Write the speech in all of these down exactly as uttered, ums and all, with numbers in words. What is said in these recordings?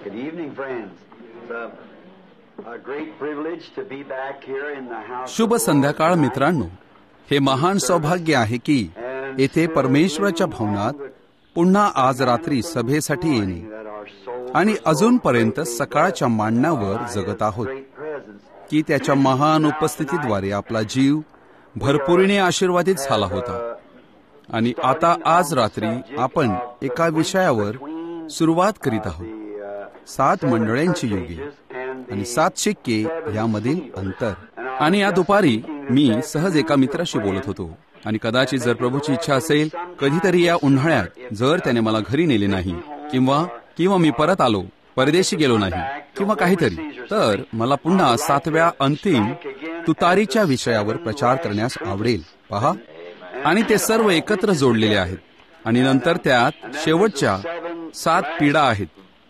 Good evening, friends. It's a, a great privilege to be back here in the house. शुभ संध्याकाळ मित्रांनो, हे महान सौभाग्य आहे की येथे परमेश्वराच्या भवनात पुन्हा आज रात्री सभेसाठी येणे आणि अजूनपर्यंत सकाळच्या मांडण्यावर जगत आहोत की त्याच्या महान उपस्थितीद्वारे आपला जीव भरपुरीने आशीर्वादित झाला होता. आणि आता आज रात्री आपण एका विषयावर सुरुवात करीत आहोत, सात मंडळांची युगे आणि सात शिक्के यामधील अंतर. आणि या दुपारी मी सहज एका मित्राशी बोलत होतो आणि कदाचित जर प्रभूची इच्छा असेल कधीतरी या उन्हाळ्यात जर त्याने मला घरी नेले नाही किंवा किंवा मी परत आलो, परदेशी गेलो नाही किंवा काहीतरी, तर मला पुन्हा सातव्या अंतिम तुतारीच्या विषयावर प्रचार करण्यास आवडेल. पहा, आणि ते सर्व एकत्र जोडलेले आहेत आणि नंतर त्यात शेवटच्या सात पिढा आहेत.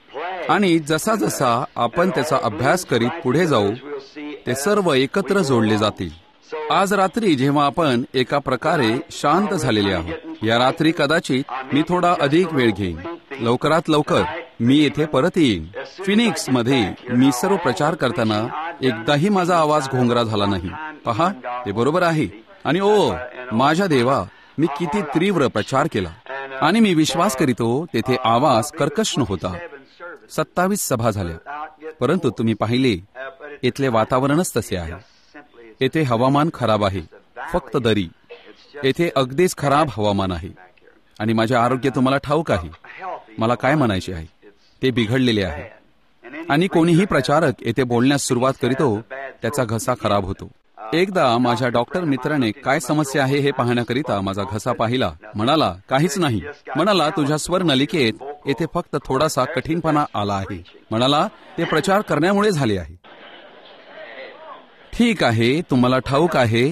आणि जसा जसा आपण त्याचा अभ्यास करीत पुढे जाऊ ते सर्व एकत्र जोडले जातील. आज रात्री जेव्हा आपण एका प्रकारे शांत झालेले आहोत, या रात्री कदाचित मी थोडा अधिक वेळ घेईन. लवकरात लवकर मी येथे परत येईन. फिनिक्स मध्ये मी सर्व प्रचार करताना एकदाही माझा आवाज घोंगरा झाला नाही. पहा, ते बरोबर आहे. आणि ओ माझ्या देवा, मी किती तीव्र प्रचार केला. आणि मी विश्वास करीतो तेथे आवाज कर्कश नव्हता. सत्तावीस सभा झाल्या, परंतु तुम्ही पाहिले इथले वातावरणच तसे आहे. येथे हवामान खराब आहे, फक्त दरी. येथे अगदीच खराब हवामान आहे. आणि माझे आरोग्य तुम्हाला ठाऊक आहे. मला काय म्हणायचे आहे, ते बिघडलेले आहे. आणि कोणीही प्रचारक येथे बोलण्यास सुरुवात करीतो त्याचा घसा खराब होतो. एकदा माझ्या डॉक्टर मित्राने काय समस्या आहे हे पाहण्याकरिता माझा घसा पाहिला. म्हणाला, काहीच नाही. म्हणाला, तुझ्या स्वर नलिकेत येथे फक्त थोडासा कठीणपणा आला आहे. म्हणाला, ते प्रचार करण्यामुळे झाले आहे. ठीक आहे, तुम्हाला ठाऊक आहे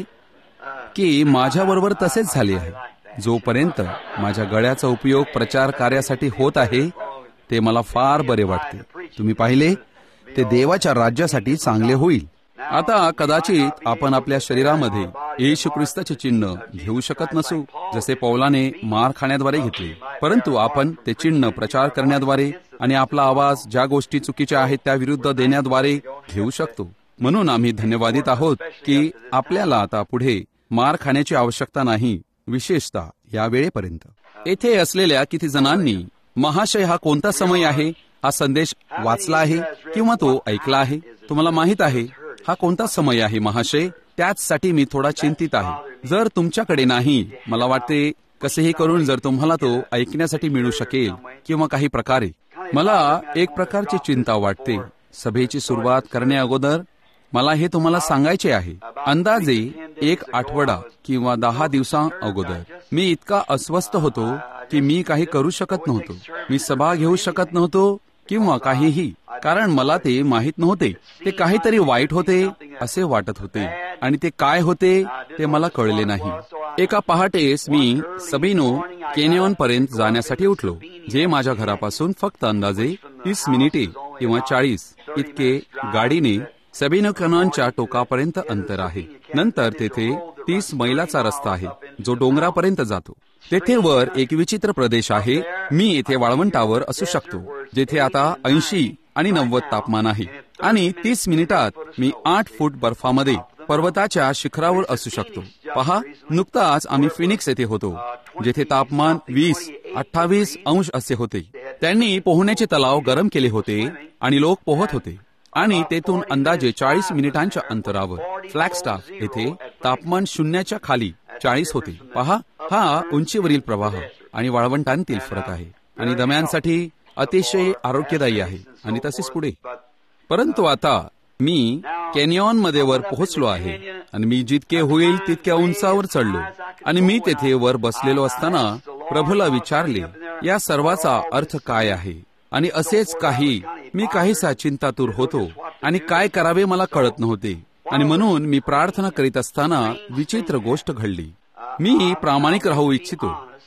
की माझ्याबरोबर तसेच झाले आहे. जोपर्यंत माझ्या गळ्याचा उपयोग प्रचार कार्यासाठी होत आहे ते मला फार बरे वाटते. तुम्ही पाहिले, ते देवाच्या राज्यासाठी चांगले होईल. आता कदाचित आपण आपल्या शरीरामध्ये येशू ख्रिस्ताचे चिन्ह घेऊ शकत नसू, जसे पौलाने मार खाण्याद्वारे घेतले, परंतु आपण ते चिन्ह प्रचार करण्याद्वारे आणि आपला आवाज ज्या गोष्टी चुकीच्या आहेत त्या विरुद्ध देण्याद्वारे घेऊ शकतो. म्हणून आम्ही धन्यवादित आहोत की आपल्याला आता पुढे मार खाण्याची आवश्यकता नाही, विशेषतः या वेळेपर्यंत. येथे असलेल्या किती जणांनी महाशय हा कोणता समय आहे हा संदेश वाचला आहे किंवा तो ऐकला आहे? तुम्हाला माहित आहे हा कोणता समय आहे महाशय? त्याचसाठी मी थोडा चिंतित आहे. जर तुमच्याकडे नाही, मला वाटते कसेही करून जर तुम्हाला तो ऐकण्यासाठी मिळू शकेल किंवा काही प्रकारे. मला एक प्रकारची चिंता वाटते. सभेची सुरुवात करण्या अगोदर मला हे तुम्हाला सांगायचे आहे. अंदाजे एक आठवडा किंवा दहा दिवसा अगोदर मी इतका अस्वस्थ होतो की मी काही करू शकत नव्हतो. मी सभा घेऊ शकत नव्हतो किंवा काहीही, कारण मला ते माहीत नव्हते. ते काहीतरी वाईट होते असे वाटत होते आणि ते काय होते ते मला कळले नाही. एका पहाटेस मी सबिनो कॅनियॉन पर्यंत जाण्यासाठी उठलो, जे माझ्या घरापासून फक्त अंदाजे तीस मिनिटे किंवा चाळीस इतके गाडीने सबिनो कॅनियॉनच्या टोकापर्यंत अंतर आहे. नंतर तेथे तीस मैलाचा रस्ता आहे जो डोंगरापर्यंत जातो. तेथे वर एक विचित्र प्रदेश आहे. मी येथे वाळवंटावर असू शकतो जेथे आता ऐंशी आणि नव्वद तापमान आहे आणि तीस मिनिटात मी आठ फूट बर्फामध्ये पर्वताच्या शिखरावर असू शकतो. पहा, नुकताच आम्ही फिनिक्स येथे होतो जेथे तापमान वीस अठ्ठावीस अंश असे होते. त्यांनी पोहण्याचे तलाव गरम केले होते आणि लोक पोहत होते. आणि तेथून अंदाजे चाळीस मिनिटांच्या अंतरावर फ्लॅगस्टाफ येथे तापमान शून्याच्या खाली चाळीस होते. पहा, हा उंचीवरील प्रवाह आणि वाळवंटांतील फरक आहे आणि दम्यांसाठी अतिशय आरोग्यदायी आहे आणि तसेच पुढे. परंतु आता मी कॅनियॉन मध्ये वर पोहोचलो आहे आणि मी जितके होईल तितक्या उंचावर चढलो आणि मी तेथे वर बसलेलो असताना प्रभूला विचारले, या सर्वाचा अर्थ काय आहे? आणि असेच काही मी काहीसा चिंतातूर होतो आणि काय करावे मला कळत नव्हते. आणि म्हणून मी प्रार्थना करीत असताना विचित्र गोष्ट घडली. मी प्रामाणिक राहू इच्छितो.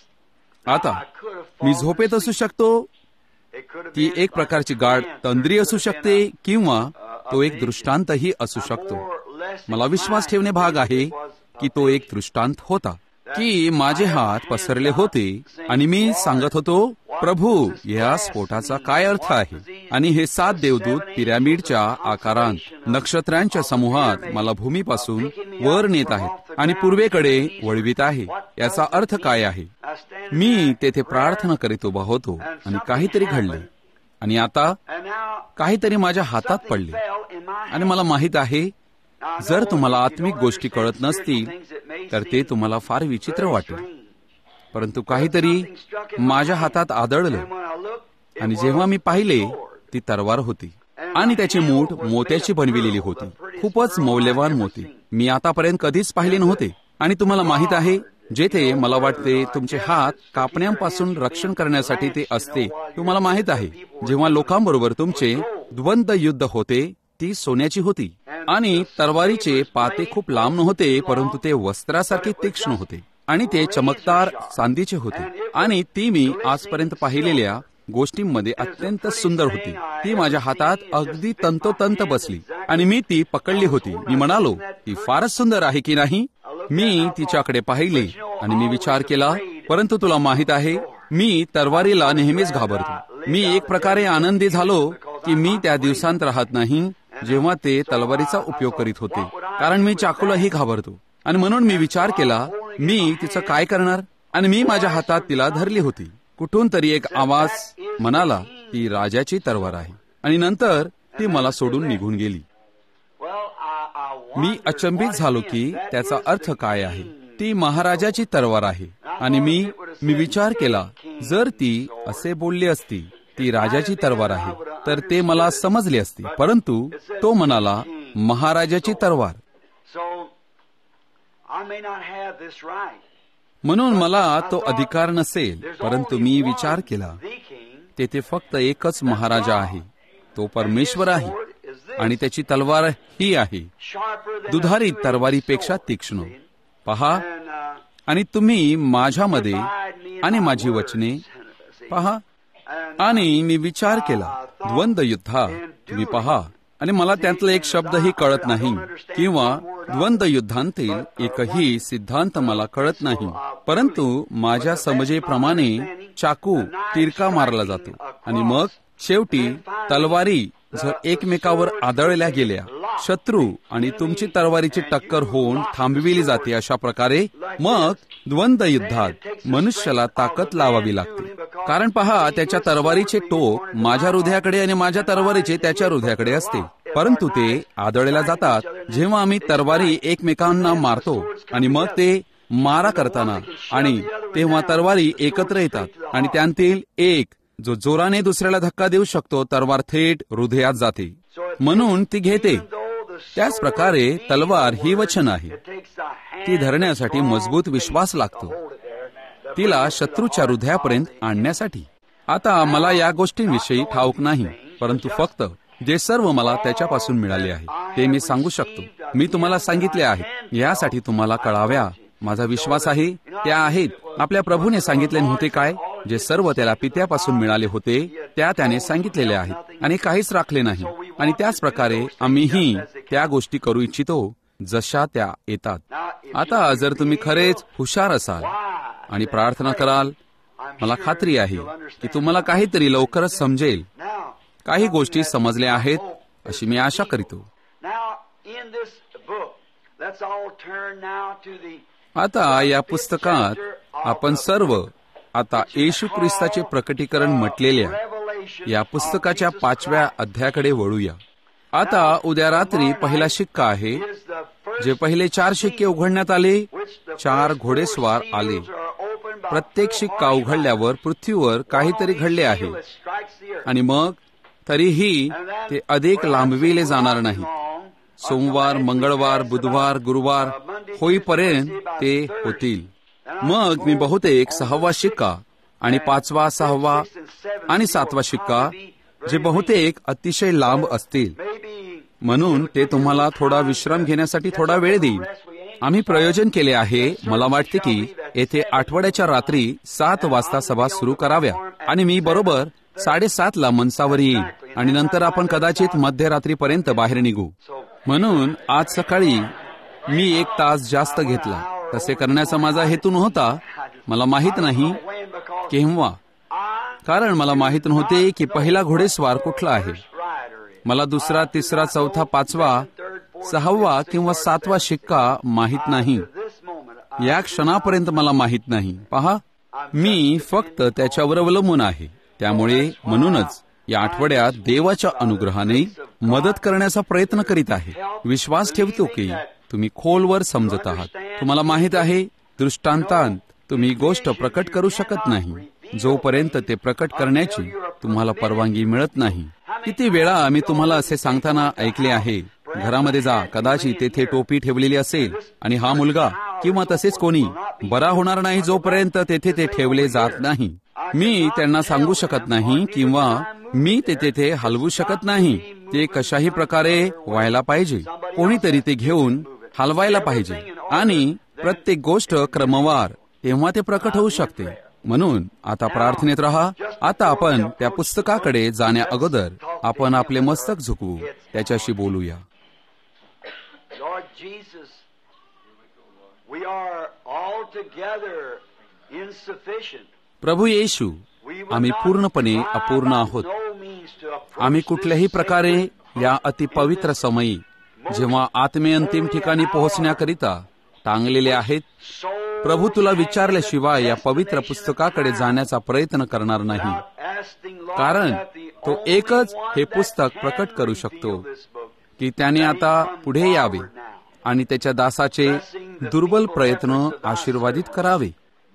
आता मी झोपेत असू शकतो, ती एक प्रकारची गाढ तंद्री असू शकते किंवा तो एक दृष्टांतही असू शकतो. मला विश्वास ठेवणे भाग आहे की तो एक दृष्टांत होता, की माझे हात पसरले होते आणि मी सांगत होतो, प्रभू, या स्फोटाचा काय अर्थ आहे? आणि हे सात देवदूत पिरॅमिडच्या आकारांत नक्षत्रांच्या समूहात मला भूमीपासून वर नेत आहेत आणि पूर्वेकडे वळवित आहे. याचा अर्थ काय आहे? मी तेथे प्रार्थना करीत उभा होतो आणि काहीतरी घडले आणि आता काहीतरी माझ्या हातात पडले. आणि मला माहित आहे, जर तुम्हाला आत्मिक गोष्टी कळत नसतील तर ते तुम्हाला फार विचित्र वाटेल, परंतु काहीतरी माझ्या हातात आदळलं आणि जेव्हा मी पाहिले ती तरवार होती आणि त्याची मूठ मोत्याची बनविलेली होती, खूपच मौल्यवान मोती. मी आतापर्यंत कधीच पाहिले नव्हते. आणि तुम्हाला माहित आहे, जेथे मला वाटते तुमचे हात कापण्यापासून रक्षण करण्यासाठी ते असते, तुम्हाला माहित आहे, जेव्हा लोकांबरोबर तुमचे द्वंद्व युद्ध होते ती सोन्याची होती आणि तरवारीचे पाते खूप लांब नव्हते, परंतु ते वस्त्रासारखे तीक्ष्ण होते आणि ते चमकदार चांदीचे होते. आणि ती मी आजपर्यंत पाहिलेल्या गोष्टींमध्ये अत्यंत सुंदर होती. ती माझ्या हातात अगदी तंतोतंत बसली आणि मी ती पकडली होती. मी म्हणालो, ती फारच सुंदर आहे की नाही? मी तिच्याकडे पाहिले आणि मी विचार केला, परंतु तुला माहित आहे, मी तरवारीला नेहमीच घाबरतो. मी एक प्रकारे आनंदी झालो की मी त्या दिवसांत राहत नाही जेव्हा ते तलवारीचा उपयोग करीत होते, कारण मी चाकूलाही घाबरतो. आणि म्हणून मी विचार केला, मी तिचं काय करणार? आणि मी माझ्या हातात तिला धरली होती. कुठून तरी एक आवाज म्हणाला, ती राजाची तरवार आहे. आणि नंतर ती मला सोडून निघून गेली. मी अचंबित झालो की त्याचा अर्थ काय आहे. ती महाराजाची तरवार आहे. आणि मी मी विचार केला, जर ती असे बोलली असती, ती राजाची तरवार आहे, तर ते मला समजले असते. परंतु तो म्हणाला, महाराजाची तरवार. म्हणून मला तो अधिकार नसेल. परंतु मी विचार केला, तेथे फक्त एकच महाराजा आहे, तो परमेश्वर आहे आणि त्याची तलवार ही आहे, दुधारी तरवारीपेक्षा तीक्ष्ण. पहा, आणि तुम्ही माझ्यामध्ये आणि माझी वचने पहा. आणि मी विचार केला, द्वंद्व युद्धा तुम्ही पहा. आणि मला त्यातला एक शब्दही कळत नाही किंवा द्वंद्व युद्धांतील एकही सिद्धांत मला कळत नाही, परंतु माझ्या समजेप्रमाणे चाकू तिरका मारला जातो आणि मग शेवटी तलवारी जर एकमेकावर आदळल्या गेल्या, शत्रू आणि तुमची तलवारीची टक्कर होऊन थांबविली जाते. अशा प्रकारे मग द्वंद्व युद्धात मनुष्याला ताकद लावावी लागते. कारण पहा, त्याच्या तलवारीचे टोक माझ्या हृदयाकडे आणि माझ्या तलवारीचे त्याच्या हृदयाकडे असते, परंतु ते आदळल्या जातात जेव्हा आम्ही तलवारी एकमेकांना मारतो. आणि मग ते मारा करताना आणि तेव्हा तलवारी एकत्र येतात आणि त्यांतील एक जो जोराने दुसऱ्याला धक्का देऊ शकतो, तलवार थेट हृदयात जाते, म्हणून ती घेते. त्याच प्रकारे तलवार ही वचन आहे. ती धरण्यासाठी मजबूत विश्वास लागतो, तिला शत्रूच्या हृदयापर्यंत आणण्यासाठी. आता मला या गोष्टींविषयी ठाऊक नाही, परंतु फक्त जे सर्व मला त्याच्यापासून मिळाले आहे ते मी सांगू शकतो. मी तुम्हाला सांगितले आहे, यासाठी तुम्हाला कळाव्या माझा विश्वास आहे. त्या आहेत, आपल्या प्रभूने सांगितले नव्हते काय? जे सर्व त्याला पित्यापासून मिळाले होते त्या त्याने सांगितलेले आहेत आणि काहीच राखले नाही. आणि त्याच प्रकारे आम्हीही त्या गोष्टी करू इच्छितो जशा त्या येतात. आता जर तुम्ही खरेच हुशार असाल आणि प्रार्थना कराल, मला खात्री आहे की तुम्हाला काहीतरी लवकरच समजेल. काही गोष्टी समजल्या आहेत अशी मी आशा करतो. आता या पुस्तकात आपण सर्व आता येशू ख्रिस्ताचे प्रकटीकरण म्हटलेल्या या पुस्तकाच्या पाचव्या अध्यायाकडे वळूया. आता उद्या रात्री पहिला शिक्का आहे. जे पहिले चार शिक्के उघडण्यात आले, चार घोडेस्वार आले. प्रत्येक शिक्का उघडल्यावर पृथ्वीवर काहीतरी घडले आहे आणि मग तरीही ते अधिक लांबविले जाणार नाही. सोमवार, मंगळवार, बुधवार, गुरुवार होईपर्यंत ते होतील. मग मी बहुतेक सहावा शिक्का आणि पाचवा, सहावा आणि सातवा शिक्का, जे बहुतेक अतिशय लांब असतील, म्हणून ते तुम्हाला थोडा विश्राम घेण्यासाठी थोडा वेळ देईल. आम्ही प्रयोजन केले आहे. मला वाटते की येथे आठवड्याच्या रात्री सात वाजता सभा सुरू कराव्या आणि मी बरोबर साडेसात ला मनसावर येईल आणि नंतर आपण कदाचित मध्यरात्रीपर्यंत बाहेर निघू. म्हणून आज सकाळी मी एक तास जास्त घेतला. तसे करण्याचा माझा हेतू नव्हता. मला माहित नाही केव्हा, कारण मला माहित नव्हते की पहिला घोडेस्वार कुठला आहे. मला दुसरा, तिसरा, चौथा, पाचवा, सहावा किंवा सातवा शिक्का माहीत नाही. या क्षणापर्यंत मला माहीत नाही. पहा, मी फक्त त्याच्यावर अवलंबून आहे. त्यामुळे म्हणूनच या आठवड्यात देवाच्या अनुग्रहाने मदत करण्याचा प्रयत्न करीत आहे. विश्वास ठेवतो की तुम्ही खोलवर समजत आहात. तुम्हाला माहीत आहे, दृष्टांतांत तुम्ही गोष्ट प्रकट करू शकत नाही जोपर्यंत ते प्रकट करण्याची तुम्हाला परवानगी मिळत नाही. किती वेळा मी तुम्हाला असे सांगताना ऐकले आहे, घरामध्ये जा, कदाचित तेथे टोपी ठेवलेली असेल आणि हा मुलगा किंवा तसेच कोणी बरा होणार नाही जोपर्यंत तेथे ते ठेवले जात नाही. मी त्यांना सांगू शकत नाही किंवा मी ते तेथे हलवू शकत नाही. ते कशाही प्रकारे व्हायला पाहिजे. कोणीतरी ते घेऊन हलवायला पाहिजे आणि प्रत्येक गोष्ट क्रमवार, तेव्हा ते प्रकट होऊ शकते. म्हणून आता प्रार्थनेत राहा. आता आपण त्या पुस्तकाकडे जाण्या अगोदर आपण आपले मस्तक झुकवू, त्याच्याशी बोलूया. Lord Jesus, we are altogether insufficient. प्रभू येशू, आम्ही पूर्णपणे अपूर्ण आहोत. आम्ही कुठल्याही प्रकारे या अतिपवित्र समयी, जेव्हा आत्मे अंतिम ठिकाणी पोहोचण्याकरिता टांगलेले आहेत, प्रभू तुला विचारल्याशिवाय या पवित्र पुस्तकाकडे जाण्याचा प्रयत्न करणार नाही. कारण तो एकच हे पुस्तक प्रकट करू शकतो की त्याने आता पुढे यावे आणि त्याच्या दासाचे दुर्बल प्रयत्न आशीर्वादित करावे.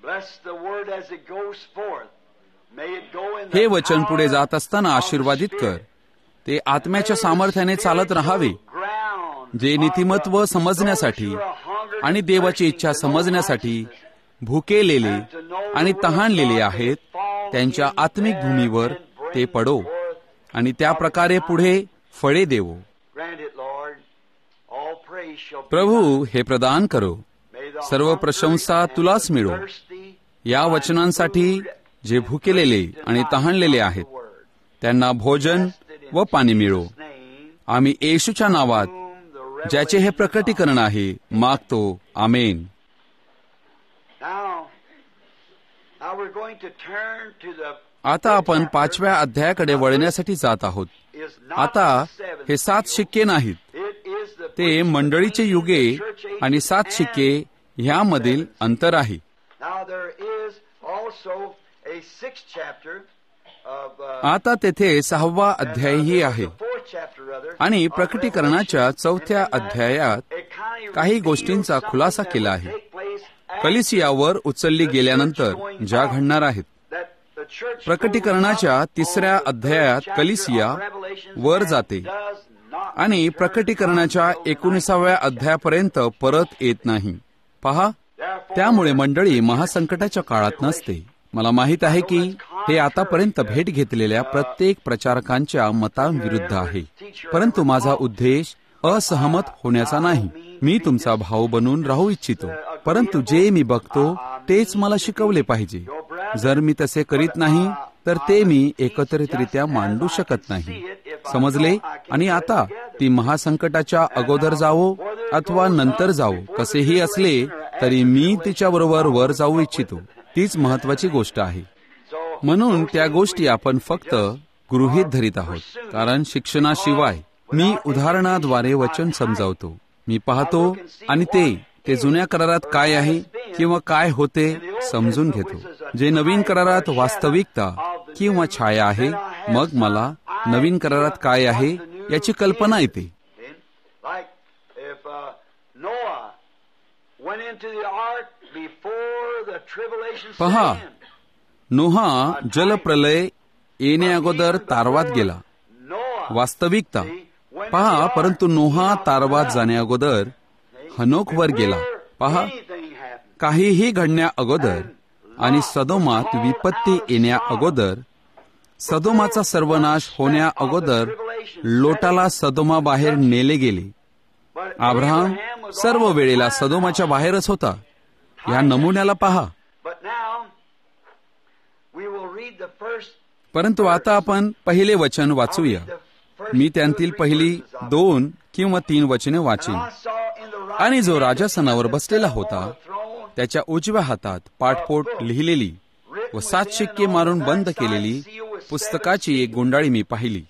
हे वचन पुढे जात असताना आशीर्वादित कर. ते आत्म्याच्या सामर्थ्याने चालत राहावे, जे नीतिमत्व समजण्यासाठी आणि देवाची इच्छा समजण्यासाठी भुकेलेले आणि तहानलेले आहेत, त्यांच्या आत्मिक भूमीवर ते पडो आणि त्या प्रकारे पुढे फळे देवो. प्रभू, हे प्रदान करो. सर्व प्रशंसा तुलाच मिळो. या वचनांसाठी जे भुकेलेले आणि तहानलेले आहेत, त्यांना भोजन व पाणी मिळो. आम्ही येशूच्या नावात, ज्याचे हे प्रकटीकरण आहे, मागतो. आमेन. आता आपण पाचव्या अध्यायाकडे वळण्यासाठी जात आहोत. आता हे सात शिक्के नाहीत, ते मंडळीचे युगे आणि सात शिक्के ह्यामधील अंतर आहे. आता तेथे सहावा अध्यायही आहे आणि प्रकटीकरणाच्या चौथ्या अध्यायात काही गोष्टींचा खुलासा केला आहे. कलिसियावर उचलली गेल्यानंतर ज्या घडणार आहेत. प्रकटीकरणाच्या तिसऱ्या अध्यायात कलिसिया वर जाते आणि प्रकटीकरणाच्या एकोणीसाव्या अध्यायापर्यंत परत येत नाही. पहा, त्यामुळे मंडळी महासंकटाच्या काळात नसते. मला माहीत आहे की हे आतापर्यंत भेट घेतलेल्या प्रत्येक प्रचारकांच्या मतांविरुद्ध आहे, परंतु माझा उद्देश असहमत होण्याचा नाही. मी तुमचा भाऊ बनून राहू इच्छितो, परंतु जे मी बघतो तेच मला शिकवले पाहिजे. जर मी तसे करीत नाही तर ते मी एकत्रितरित्या मांडू शकत नाही. समजले? आणि आता ती महासंकटाच्या अगोदर जावो अथवा नंतर जावो, कसेही असले तरी मी तिच्याबरोबर वर जाऊ इच्छितो. तीच महत्वाची गोष्ट आहे. म्हणून त्या गोष्टी आपण फक्त गृहीत धरीत आहोत, कारण शिक्षणाशिवाय मी उदाहरणाद्वारे वचन समजावतो. मी पाहतो आणि ते ते जुन्या करारात काय आहे किंवा काय होते समजून घेतो. जे नवीन करारात वास्तविकता किंवा छाया आहे, मग मला नवीन करारात काय आहे याची कल्पना येते. पहा, नोहा जलप्रलय येण्या अगोदर तारवात गेला. वास्तविकता पहा, परंतु नोहा तारवात जाण्या अगोदर हनोकवर गेला. पहा, काहीही घडण्या अगोदर आणि सदोमात विपत्ती येण्या अगोदर, सदोमाचा सर्वनाश होण्या अगोदर लोटाला सदोमा बाहेर नेले गेले. अब्राहम सर्व वेळेला सदोमाच्या बाहेरच होता. या नमुन्याला पहा. परंतु आता आपण पहिले वचन वाचूया. मी त्यांतील पहिली दोन किंवा तीन वचने वाचीन. आणि जो राजासनावर बसलेला होता त्याच्या उजव्या हातात पाठपोट लिहिलेली व सात शिक्के मारून बंद केलेली पुस्तकाची एक गुंडाळी मी पाहिली.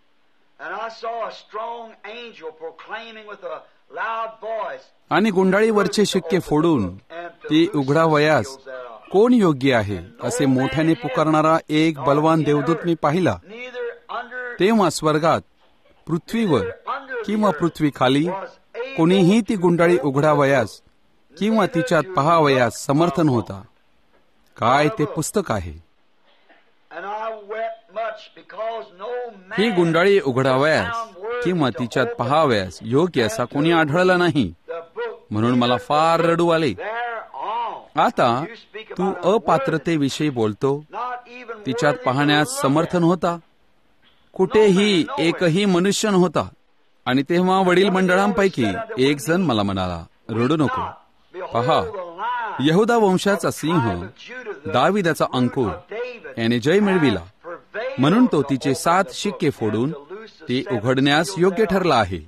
आणि गुंडाळीवरचे शिक्के फोडून ती उघडावयास कोण योग्य आहे असे मोठ्याने पुकारणारा एक बलवान देवदूत मी पाहिला. तेव्हा स्वर्गात, पृथ्वीवर किंवा पृथ्वी खाली कोणीही ती गुंडाळी उघडावयास किंवा तिच्यात पहावयास समर्थ नव्हता. काय ते पुस्तक आहे. ही गुंडाळी उघडावयास किंवा तिच्यात पहावयास योग्य असा कोणी आढळला नाही, म्हणून मला फार रडू आले. आता तू अपात्रतेविषयी बोलतो. तिच्यात पाहण्यास समर्थ नव्हता, कुठेही एकही मनुष्य नव्हता. आणि तेव्हा वडील मंडळांपैकी एक जण मला म्हणाला, रडू नको. पहा, यहुदा वंशाचा सिंह, दाविदाचा अंकुर याने जय मिळविला, म्हणून तो तिचे सात शिक्के फोडून ती उघडण्यास योग्य ठरला आहे.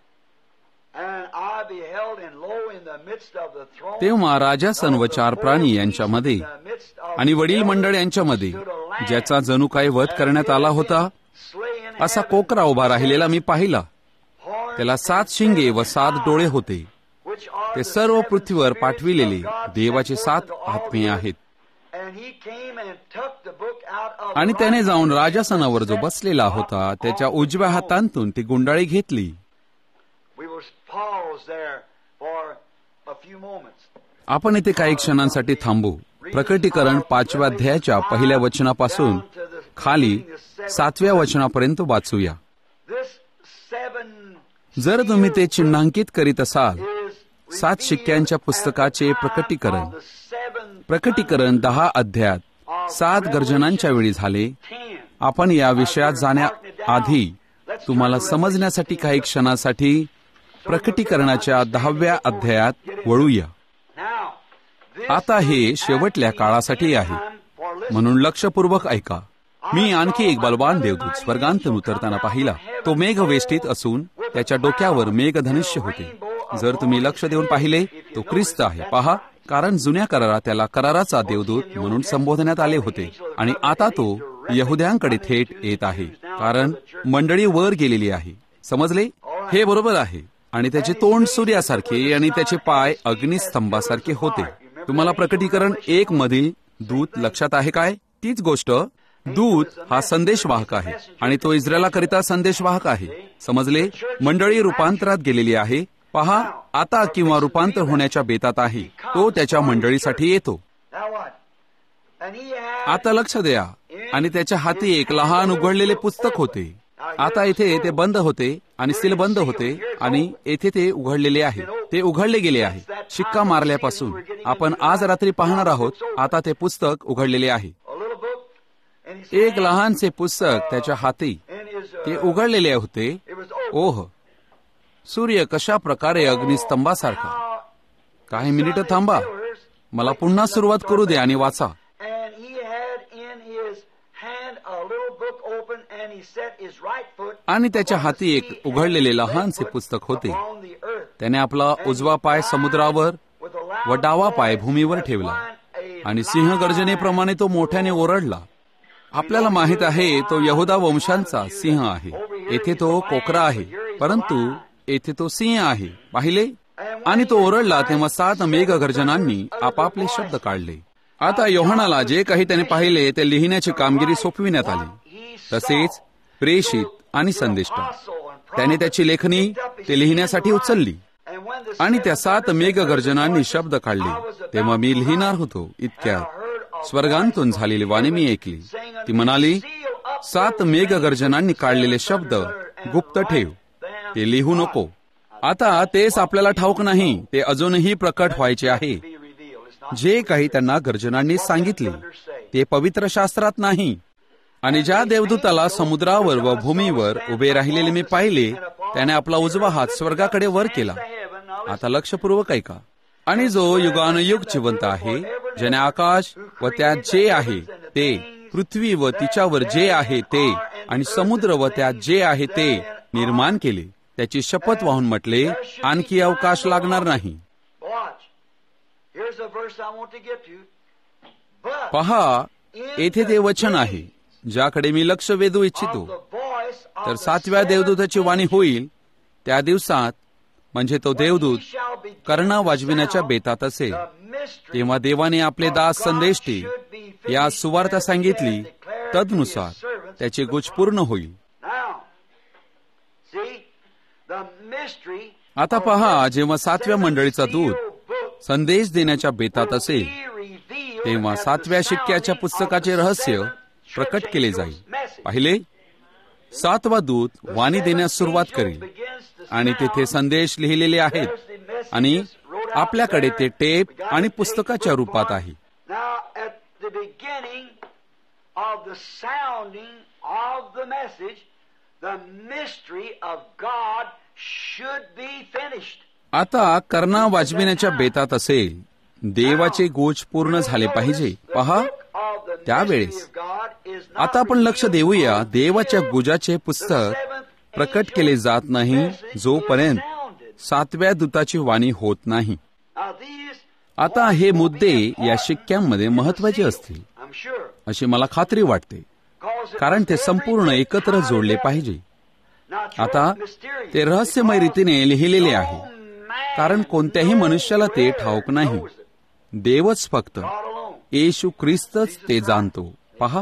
तेव्हा राजासन व चार प्राणी यांच्यामध्ये आणि वडील मंडळ यांच्यामध्ये, ज्याचा जणू काही वध करण्यात आला होता, असा कोकरा उभा राहिलेला मी पाहिला. त्याला सात शिंगे व सात डोळे होते. ते सर्व पृथ्वीवर पाठविलेले देवाचे सात आत्मे आहेत. आणि त्याने जाऊन राजासनावर जो बसलेला होता त्याच्या उजव्या हातांतून ती गुंडाळी घेतली. आपण इथे काही क्षणांसाठी थांबू. प्रकटीकरण पाचव्या अध्यायाच्या पहिल्या वचनापासून खाली सातव्या वचनापर्यंत वाचूया. जर तुम्ही ते चिन्हांकित करीत असाल, सात शिक्क्यांच्या पुस्तकाचे प्रकटीकरण प्रकटीकरण दहा अध्यायात सात गर्जनांच्या वेळी झाले. आपण या विषयात जाण्याआधी तुम्हाला समजण्यासाठी काही क्षणासाठी प्रकटीकरणाच्या दहाव्या अध्यायात वळूया. आता हे शेवटल्या काळासाठी आहे, म्हणून लक्षपूर्वक ऐका. मी आणखी एक बलवान देवदूत स्वर्गांतून उतरताना पाहिला. तो मेघवेष्टीत असून त्याच्या डोक्यावर मेघधनुष्य होते. जर तुम्ही लक्ष देऊन पाहिले, तो ख्रिस्त आहे. पहा, कारण जुन्या करारात त्याला कराराचा देवदूत म्हणून संबोधण्यात आले होते, आणि आता तो यहुद्यांकडे थेट येत आहे, कारण मंडळी वर गेलेली आहे. समजले? हे बरोबर आहे. आणि त्याचे तोंड सूर्यासारखे आणि त्याचे पाय अग्निस्तंभासारखे होते. तुम्हाला प्रकटीकरण एक मधील दूत लक्षात आहे काय? तीच गोष्ट. दूत हा संदेशवाहक आहे, आणि तो इस्रायलाकरिता संदेशवाहक आहे. समजले? मंडळी रूपांतरात गेलेली आहे. पहा, आता किंवा रूपांतर होण्याच्या बेतात आहे. तो त्याच्या मंडळीसाठी येतो. आता लक्ष द्या. आणि त्याच्या हाती एक लहान उघडलेले पुस्तक होते. आता इथे ते बंद होते आणि सील बंद होते, आणि येथे ते उघडलेले आहे. ते उघडले गेले आहे. शिक्का मारल्यापासून आपण आज रात्री पाहणार आहोत. आता ते पुस्तक उघडलेले आहे. एक लहानसे पुस्तक त्याच्या हाती. ते उघडलेले होते. ओह, सूर्य कशा प्रकारे अग्निस्तंभासारखा. काही मिनिटं थांबा. मला पुन्हा सुरुवात करू दे आणि वाचा. आणि त्याच्या हाती एक उघडलेले लहानसे पुस्तक होते. त्याने आपला उजवा पाय समुद्रावर व डावा पाय भूमीवर ठेवला, आणि सिंहगर्जनेप्रमाणे तो मोठ्याने ओरडला. आपल्याला माहित आहे तो यहुदा वंशांचा सिंह आहे. येथे तो कोकरा आहे, परंतु येथे तो सिंह आहे. पाहिले? आणि तो ओरडला तेव्हा सात मेघगर्जनांनी आपापले शब्द काढले. आता योहानाला जे काही त्याने पाहिले ते लिहिण्याची कामगिरी सोपविण्यात आली. तसेच प्रेषित आणि संदेष्टा त्याने त्याची लेखणी ते लिहिण्यासाठी उचलली. आणि त्या सात मेघगर्जनांनी शब्द काढले. तेव्हा मी लिहिणार होतो, इतक्यात स्वर्गांतून झालेली वाणी मी ऐकली. ती म्हणाली, सात मेघगर्जनांनी काढलेले शब्द गुप्त ठेव, ते लिहू नको. आता तेच आपल्याला ठाऊक नाही, ते अजूनही प्रकट व्हायचे आहे. जे काही त्यांना गर्जनांनी सांगितले ते पवित्र शास्त्रात नाही. आणि ज्या देवदूताला समुद्रावर व भूमीवर उभे राहिलेले मी पाहिले, त्याने आपला उजवा हात स्वर्गाकडे वर केला. आता लक्षपूर्वक ऐका. आणि जो युगानुयुग जिवंत आहे, ज्याने आकाश व त्यात जे आहे ते, पृथ्वी व तिच्यावर जे आहे ते, आणि समुद्र व त्यात जे आहे ते निर्माण केले, त्याची शपथ वाहून म्हटले, आणखी अवकाश लागणार नाही. पहा, येथे ते वचन आहे ज्याकडे मी लक्ष वेधू इच्छितो. तर सातव्या देवदूताची वाणी होईल त्या दिवसात, म्हणजे तो देवदूत कर्णा वाजविण्याच्या बेतात असेल. तेव्हा देवाने आपले दास संदेष्टे या सुवार्ता सांगितली, तदनुसार त्याचे गुज पूर्ण होईल. आता पहा, जेव्हा सातव्या मंडळीचा दूत संदेश देण्याच्या बेतात असेल, तेव्हा सातव्या शिक्क्याच्या पुस्तकाचे रहस्य प्रकट केले जाईल. पाहिले, सातवा दूत वाणी देण्यास सुरुवात करेल आणि तेथे संदेश लिहिलेले आहेत आणि आपल्याकडे ते टेप आणि पुस्तकाच्या रूपात आहे. आता कर्णा वाजविण्याच्या बेतात असेल, देवाचे गोज पूर्ण झाले पाहिजे. पहा, त्यावेळेस आता आपण लक्ष देऊया, देवाच्या गुजाचे पुस्तक प्रकट केले जात नाही जोपर्यंत सातव्या दूताची वाणी होत नाही. आता हे मुद्दे या शिक्क्यांमध्ये महत्वाचे असतील अशी मला खात्री वाटते, कारण ते संपूर्ण एकत्र जोडले पाहिजे. आता ते रहस्यमय रीतीने लिहिलेले आहे, कारण कोणत्याही मनुष्याला ते ठाऊक नाही. देवच फक्त, येशू ख्रिस्तच ते जाणतो. पहा,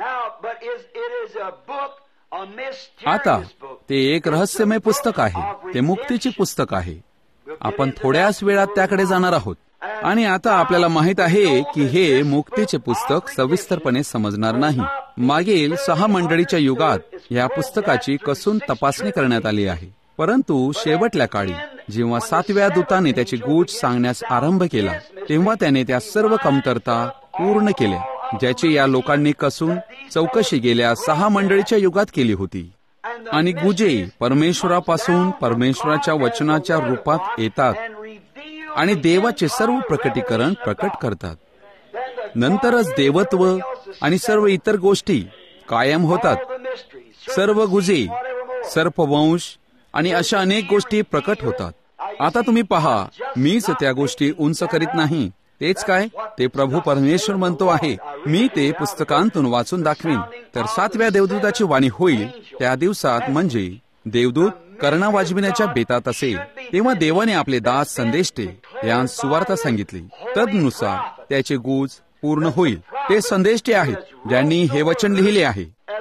आता ते एक रहस्यमय पुस्तक आहे, ते मुक्तीचे पुस्तक आहे. आपण थोड्याच वेळात त्याकडे जाणार आहोत. आणि आता आपल्याला माहित आहे की हे मुक्तीचे पुस्तक सविस्तरपणे समजणार नाही. मागील सहा मंडळीच्या युगात या पुस्तकाची कसून तपासणी करण्यात आली आहे, परंतु शेवटल्या काळी जेव्हा सातव्या दूताने त्याची गूढ सांगण्यास आरंभ केला, तेव्हा त्याने त्या सर्व कमतरता पूर्ण केल्या ज्याची या लोकांनी कसून चौकशी गेल्या सहा मंडळीच्या युगात केली होती. आणि गुजे परमेश्वरापासून परमेश्वराच्या वचनाच्या रूपात येतात आणि देवाचे सर्व प्रकटीकरण प्रकट करतात. नंतरच देवत्व आणि सर्व इतर गोष्टी कायम होतात. सर्व गुजे, सर्पवंश आणि अशा अनेक गोष्टी प्रकट होतात. आता तुम्ही पहा, मीच त्या गोष्टी उंच करीत नाही. तेच काय, ते प्रभू परमेश्वर म्हणतो आहे, मी ते पुस्तकांतून वाचून दाखवीन. तर सातव्या देवदूताची वाणी होईल त्या दिवसात, म्हणजे देवदूत कर्णा वाजविण्याच्या बेतात असेल. तेव्हा देवाने आपले दास संदेष्टे यांस सुवार्ता सांगितली, तदनुसार त्याचे गुज पूर्ण होईल. ते संदेष्टे आहेत ज्यांनी हे वचन लिहिले आहे.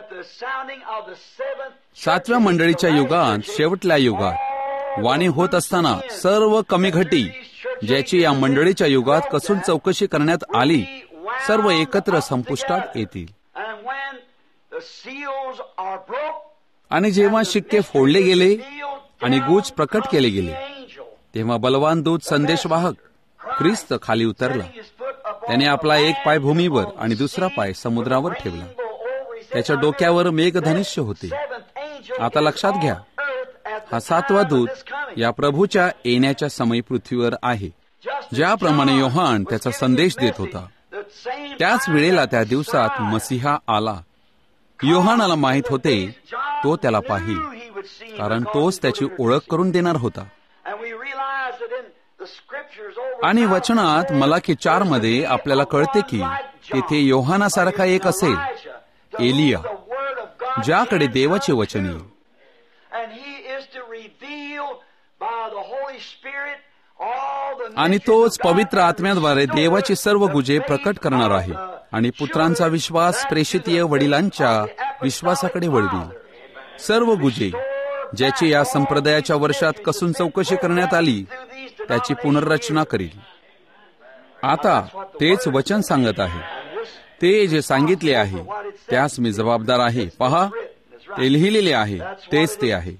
सातव्या मंडळीच्या युगात, शेवटल्या युगात वाणी होत असताना सर्व कमी घटी ज्याची या मंडळीच्या युगात कसून चौकशी करण्यात आली, सर्व एकत्र संपुष्टात येतील. आणि जेव्हा शिक्के फोडले गेले आणि गुज प्रकट केले गेले, तेव्हा बलवान दूत संदेशवाहक ख्रिस्त खाली उतरला. त्याने आपला एक पाय भूमीवर आणि दुसरा पाय समुद्रावर ठेवला. त्याच्या डोक्यावर मेघधनुष्य होते. आता लक्षात घ्या, हा सातवा दूत या प्रभूच्या येण्याच्या समयी पृथ्वीवर आहे. ज्याप्रमाणे योहान त्याचा संदेश देत होता, त्याच वेळेला त्या दिवसात मसीहा आला. योहानाला माहित होते तो त्याला पाहिल, कारण तोच त्याची ओळख करून देणार होता. आणि वचनात मलाकी चार मध्ये आपल्याला कळते की तेथे योहानासारखा एक असेल, एलिया, ज्याकडे देवाचे वचन येईल. आणि तोच पवित्र आत्म्याद्वारे देवाची सर्व गुजे प्रकट करणार आहे आणि पुत्रांचा विश्वास प्रेषितीय वडिलांच्या विश्वासाकडे वळवील. सर्व गुजे ज्याची या संप्रदायाच्या वर्षात कसून चौकशी करण्यात आली, त्याची पुनर्रचना करील. आता तेच वचन सांगत आहे. ते जे सांगितले आहे त्यास मी जबाबदार आहे. पहा, ते लिहिलेले आहे, तेच ते आहे.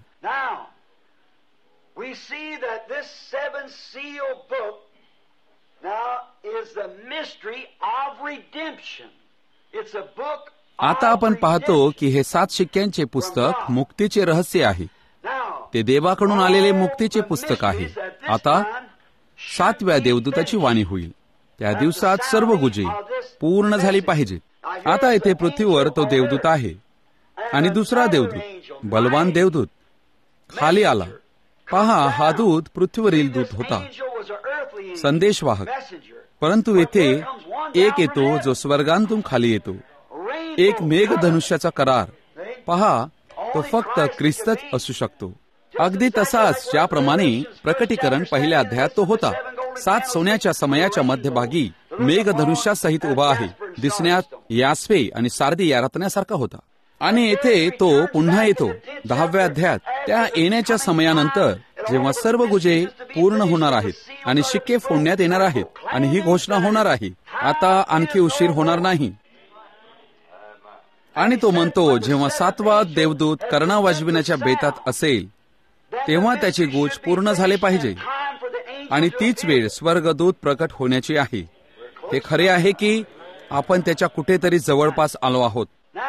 We see that this seven seal book now is the mystery of redemption. It's a book. आता आपण पाहतो की हे सात शिक्क्यांचे पुस्तक मुक्तीचे रहस्य आहे. ते देवाकडून आलेले मुक्तीचे पुस्तक आहे. आता सातव्या देवदूताची वाणी होईल. त्या दिवसात सर्व गुजे पूर्ण झाली पाहिजेत. आता येथे पृथ्वीवर तो देवदूत आहे आणि दुसरा देवदूत, बलवान देवदूत, खाली आला. पहा, हा दूत पृथ्वीवरील दूत होता, संदेशवाहक, परंतु येथे एक येतो जो स्वर्गांतून खाली येतो, एक मेघधनुष्याचा करार. पहा, तो फक्त ख्रिस्तच असू शकतो. अगदी तसाच ज्याप्रमाणे प्रकटीकरण पहिल्या अध्यायात तो होता. सात सोन्याच्या समयाच्या मध्यभागी मेघधनुष्यासहित उभा आहे. दिसण्यात यास्वे आणि सारदी या रत्नासारखा होता. आणि येथे तो पुन्हा येतो दहाव्या अध्यायात. त्या येण्याच्या समयानंतर जेव्हा सर्व गुजे पूर्ण होणार आहेत आणि शिक्के फोडण्यात येणार आहेत, आणि ही घोषणा होणार आहे, आता आणखी उशीर होणार नाही. आणि तो म्हणतो, जेव्हा सातवा देवदूत कर्णा वाजविण्याच्या बेतात असेल तेव्हा त्याची गूंज पूर्ण झाले पाहिजे, आणि तीच वेळ स्वर्गदूत प्रकट होण्याची आहे. हे खरे आहे की आपण त्याच्या कुठेतरी जवळपास आलो आहोत.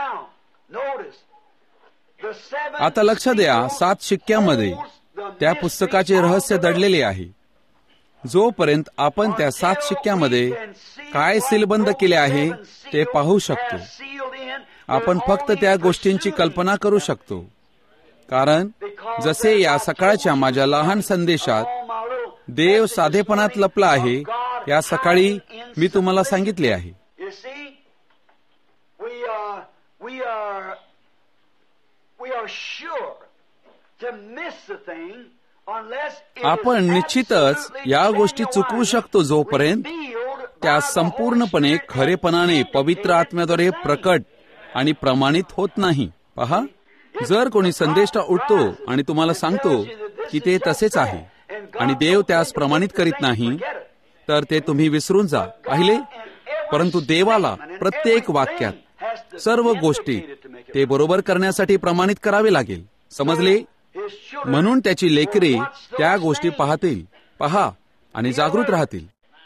आता लक्ष द्या, सात शिक्क्यामध्ये त्या पुस्तकाचे रहस्य दडलेले आहे. जोपर्यंत आपण त्या सात शिक्क्यामध्ये काय सीलबंद केले आहे ते पाहू शकतो, आपण फक्त त्या गोष्टींची कल्पना करू शकतो. कारण जसे या सकाळच्या माझ्या लहान संदेशात देव साधेपणात लपला आहे, या सकाळी मी तुम्हाला सांगितले आहे. आपण निश्चितच या गोष्टी चुकवू शकतो जोपर्यंत त्या संपूर्णपणे खरेपणाने पवित्र आत्म्याद्वारे प्रकट आणि प्रमाणित होत नाही. पहा, जर कोणी संदेष्टा उठतो आणि तुम्हाला सांगतो की ते तसेच आहे आणि देव त्यास प्रमाणित करीत नाही, तर ते तुम्ही विसरून जा. पाहिले, परंतु देवाला प्रत्येक वाक्यात सर्व गोष्टी ते बरोबर करण्यासाठी प्रमाणित करावे लागेल. समजले? म्हणून त्याची लेकरे त्या गोष्टी पाहतील, पहा आणि जागृत राहतील.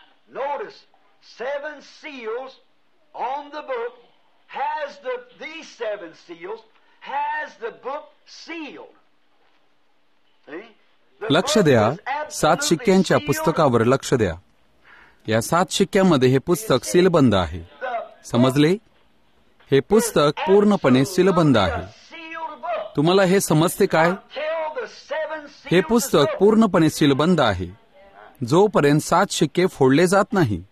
लक्ष द्या, सात शिक्क्यांच्या पुस्तकावर लक्ष द्या. या सात शिक्क्यामध्ये हे पुस्तक सीलबंद आहे. समजले? हे पुस्तक पूर्णपणे सीलबंद आहे. तुम्हाला हे समजते काय? हे पुस्तक पूर्णपणे सीलबंद आहे जोपर्यंत सात शिक्के फोडले जात नाही.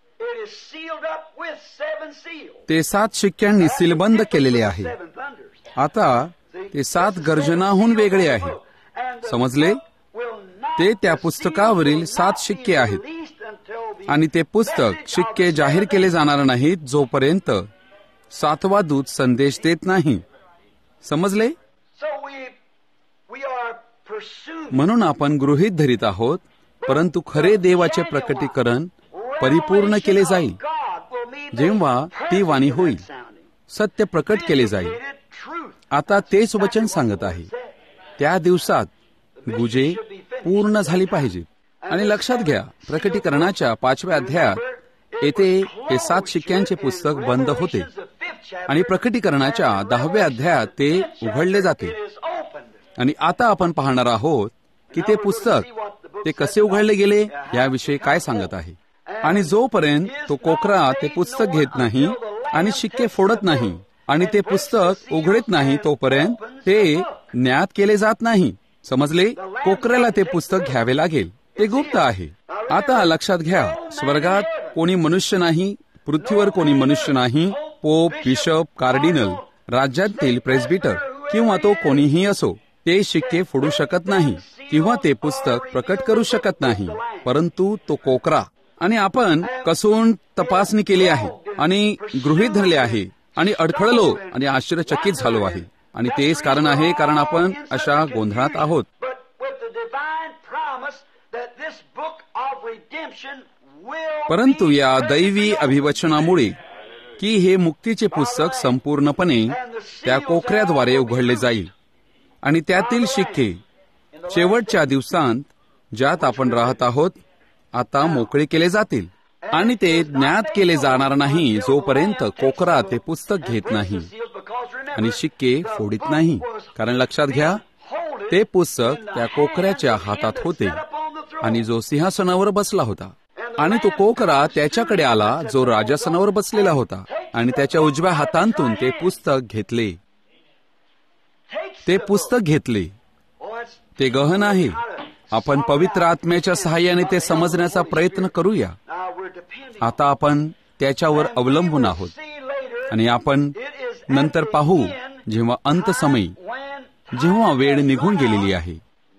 ते सात शिक्क्यांनी सीलबंद केलेले आहे. आता ते सात गर्जनाहून वेगळे आहे. समजले? ते त्या पुस्तकावरील सात शिक्के आहेत आणि ते पुस्तक शिक्के जाहीर केले जाणार नाहीत जोपर्यंत सातवा दूत संदेश देत नाही. समजले? म्हणून आपण गृहीत धरीत आहोत, परंतु खरे देवाचे प्रकटीकरण परिपूर्ण केले जाईल जेव्हा ती वाणी होईल, सत्य प्रकट केले जाईल. आता तेच वचन सांगत आहे, त्या दिवसात गुजे पूर्ण झाली पाहिजेत. आणि लक्षात घ्या, प्रकटीकरणाच्या पाचव्या अध्यायात येथे हे सात शिक्क्यांचे पुस्तक बंद होते आणि प्रकटीकरणाच्या दहाव्या अध्यायात ते उघडले जाते. आणि आता आपण पाहणार आहोत की ते पुस्तक ते कसे उघडले गेले याविषयी काय सांगत आहे. आणि जोपर्यंत तो कोकरा ते पुस्तक घेत नाही आणि शिक्के फोडत नाही आणि ते पुस्तक उघडत नाही, तोपर्यंत ते ज्ञात केले जात नाही. समजले? कोकऱ्याला ते पुस्तक घ्यावे लागेल. ते गुप्त आहे. आता लक्षात घ्या, स्वर्गात कोणी मनुष्य नाही, पृथ्वीवर कोणी मनुष्य नाही, पोप, बिशप, कार्डिनल, राज्यातील प्रेस्बिटर किंवा तो कोणीही असो, ते शिक्के फोडू शकत नाही किंवा ते पुस्तक प्रकट करू शकत नाही, परंतु तो कोकरा. आणि आपण कसून तपासणी केली आहे आणि गृहीत धरले आहे आणि अडखळलो आणि आश्चर्यचकित झालो आहे. आणि तेच कारण आहे कारण आपण अशा गोंधळात आहोत. परंतु या दैवी अभिवचनामुळे की हे मुक्तीचे पुस्तक संपूर्णपणे त्या कोकऱ्याद्वारे उघडले जाईल आणि त्यातील शिक्के शेवटच्या दिवसांत ज्यात आपण राहत आहोत आता मोकळे केले जातील. आणि ते ज्ञात केले जाणार नाही जोपर्यंत कोकरा ते पुस्तक घेत नाही आणि शिक्के फोडीत नाही. कारण लक्षात घ्या, ते पुस्तक त्या कोकऱ्याच्या हातात होते आणि जो सिंहासनावर बसला होता, आणि तो कोकरा त्याच्याकडे आला जो राजासनावर बसलेला होता आणि त्याच्या उजव्या हातांतून ते पुस्तक घेतले. ते पुस्तक घेतले. ते गहन आहे. आपण पवित्र आत्म्याच्या सहाय्याने ते समजण्याचा प्रयत्न करूया. आता आपण त्याच्यावर अवलंबून आहोत आणि आपण नंतर पाहू जेव्हा अंत समयी जेव्हा वेळ निघून गेलेली आहे.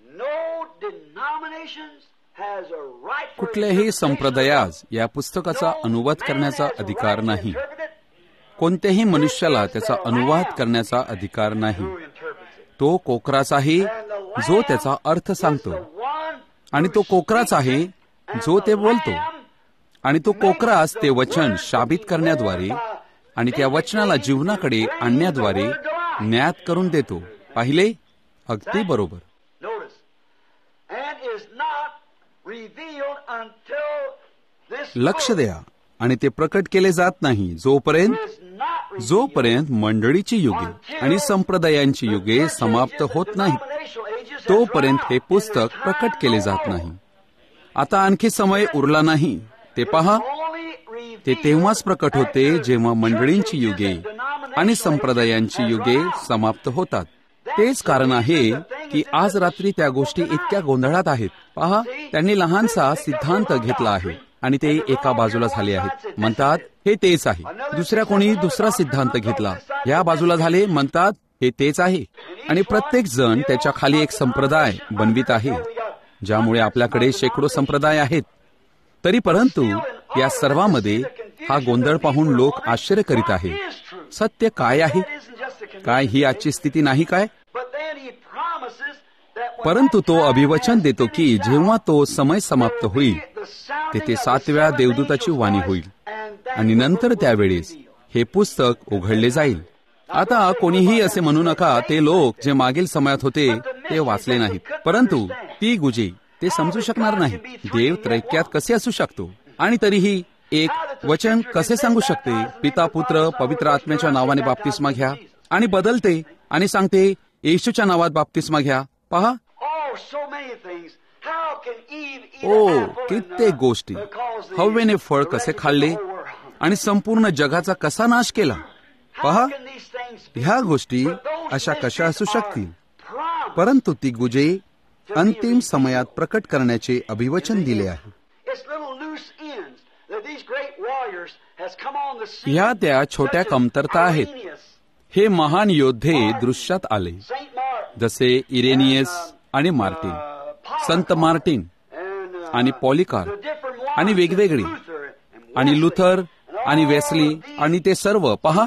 कुठल्याही संप्रदायास या पुस्तकाचा अनुवाद करण्याचा अधिकार नाही. कोणत्याही मनुष्याला त्याचा अनुवाद करण्याचा अधिकार नाही. तो कोकराच आहे जो त्याचा अर्थ सांगतो आणि तो कोकराच आहे जो ते बोलतो आणि तो कोकरास ते वचन शाबित करण्याद्वारे आणि त्या वचनाला जीवनाकडे आणण्याद्वारे ज्ञात करून देतो. पाहिले? अगदी बरोबर. लक्ष द्या. आणि ते प्रकट केले जात नाही जोपर्यंत जोपर्यंत मंडळीची युगे आणि संप्रदायांची युगे समाप्त होत नाहीत तोपर्यंत हे पुस्तक प्रकट केले जात नाही. आता आणखी समय उरला नाही. ते पहा, ते तेव्हाच प्रकट होते जेव्हा मंडळींची युगे आणि संप्रदायांची युगे समाप्त होतात. तेच कारण आहे की आज रात्री त्या गोष्टी इतक्या गोंधळात आहेत. पहा, त्यांनी लहानसा सिद्धांत घेतला आहे आणि ते एका बाजूला झाले आहेत. म्हणतात हे तेच आहे. दुसऱ्या कोणी दुसरा सिद्धांत घेतला, या बाजूला झाले, म्हणतात हे तेच आहे. आणि प्रत्येक जण त्याच्या खाली एक संप्रदाय बनवित आहे, ज्यामुळे आपल्याकडे शेकडो संप्रदाय आहेत. तरी परंतु या सर्वांमध्ये हा गोंधळ पाहून लोक आश्चर्य करीत आहेत. सत्य काय आहे? काय ही आजची स्थिती नाही काय? परंतु तो अभिवचन देतो की जेव्हा तो समय समाप्त होईल तेथे सातव्या देवदूताची वाणी होईल आणि नंतर त्यावेळेस हे पुस्तक उघडले जाईल. आता कोणीही असे म्हणू नका ते लोक जे मागील समयात होते ते वाचले नाहीत, परंतु ती गुजे ते समजू शकणार नाही. देव त्रैक्यात कसे असू शकतो आणि तरीही एक वचन कसे सांगू शकते पिता पुत्र पवित्र आत्म्याच्या नावाने बाप्तिस्मा घ्या आणि बदलते आणि सांगते येशूच्या नावात बाप्तिस्मा घ्या. पहा, ओ कित्येक गोष्टी. हव्वेने फळ कसे खाल्ले आणि संपूर्ण जगाचा कसा नाश केला. पहा, ह्या गोष्टी अशा कशा असू शकतील. परंतु ती गुजे अंतिम समयात प्रकट करण्याचे अभिवचन दिले आहे. ह्या त्या छोट्या कमतरता आहेत. हे महान योद्धे दृश्यात आले, जसे इरेनियस आणि मार्टिन, संत मार्टिन आणि पॉलिकार्प आणि वेगवेगळी आणि लुथर आणि वेस्ली आणि ते सर्व. पहा,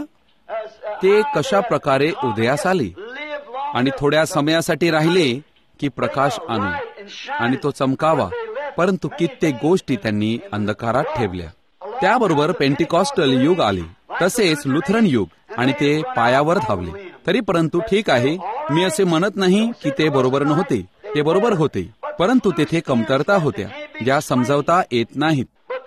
ते कशा प्रकारे उदयास आले आणि थोड्या समयासाठी राहिले की प्रकाश आणू आणि तो चमकावा, परंतु कित्येक गोष्टी त्यांनी अंधकारात ठेवल्या. त्याबरोबर पेंटिकॉस्टल युग आले, तसेच लुथरन युग, आणि ते पायावर धावले. तरी परंतु ठीक आहे, मी असे म्हणत नाही की ते बरोबर नव्हते, ते बरोबर होते, परंतु तेथे कमतरता होत्या ज्या समजावता येत नाहीत.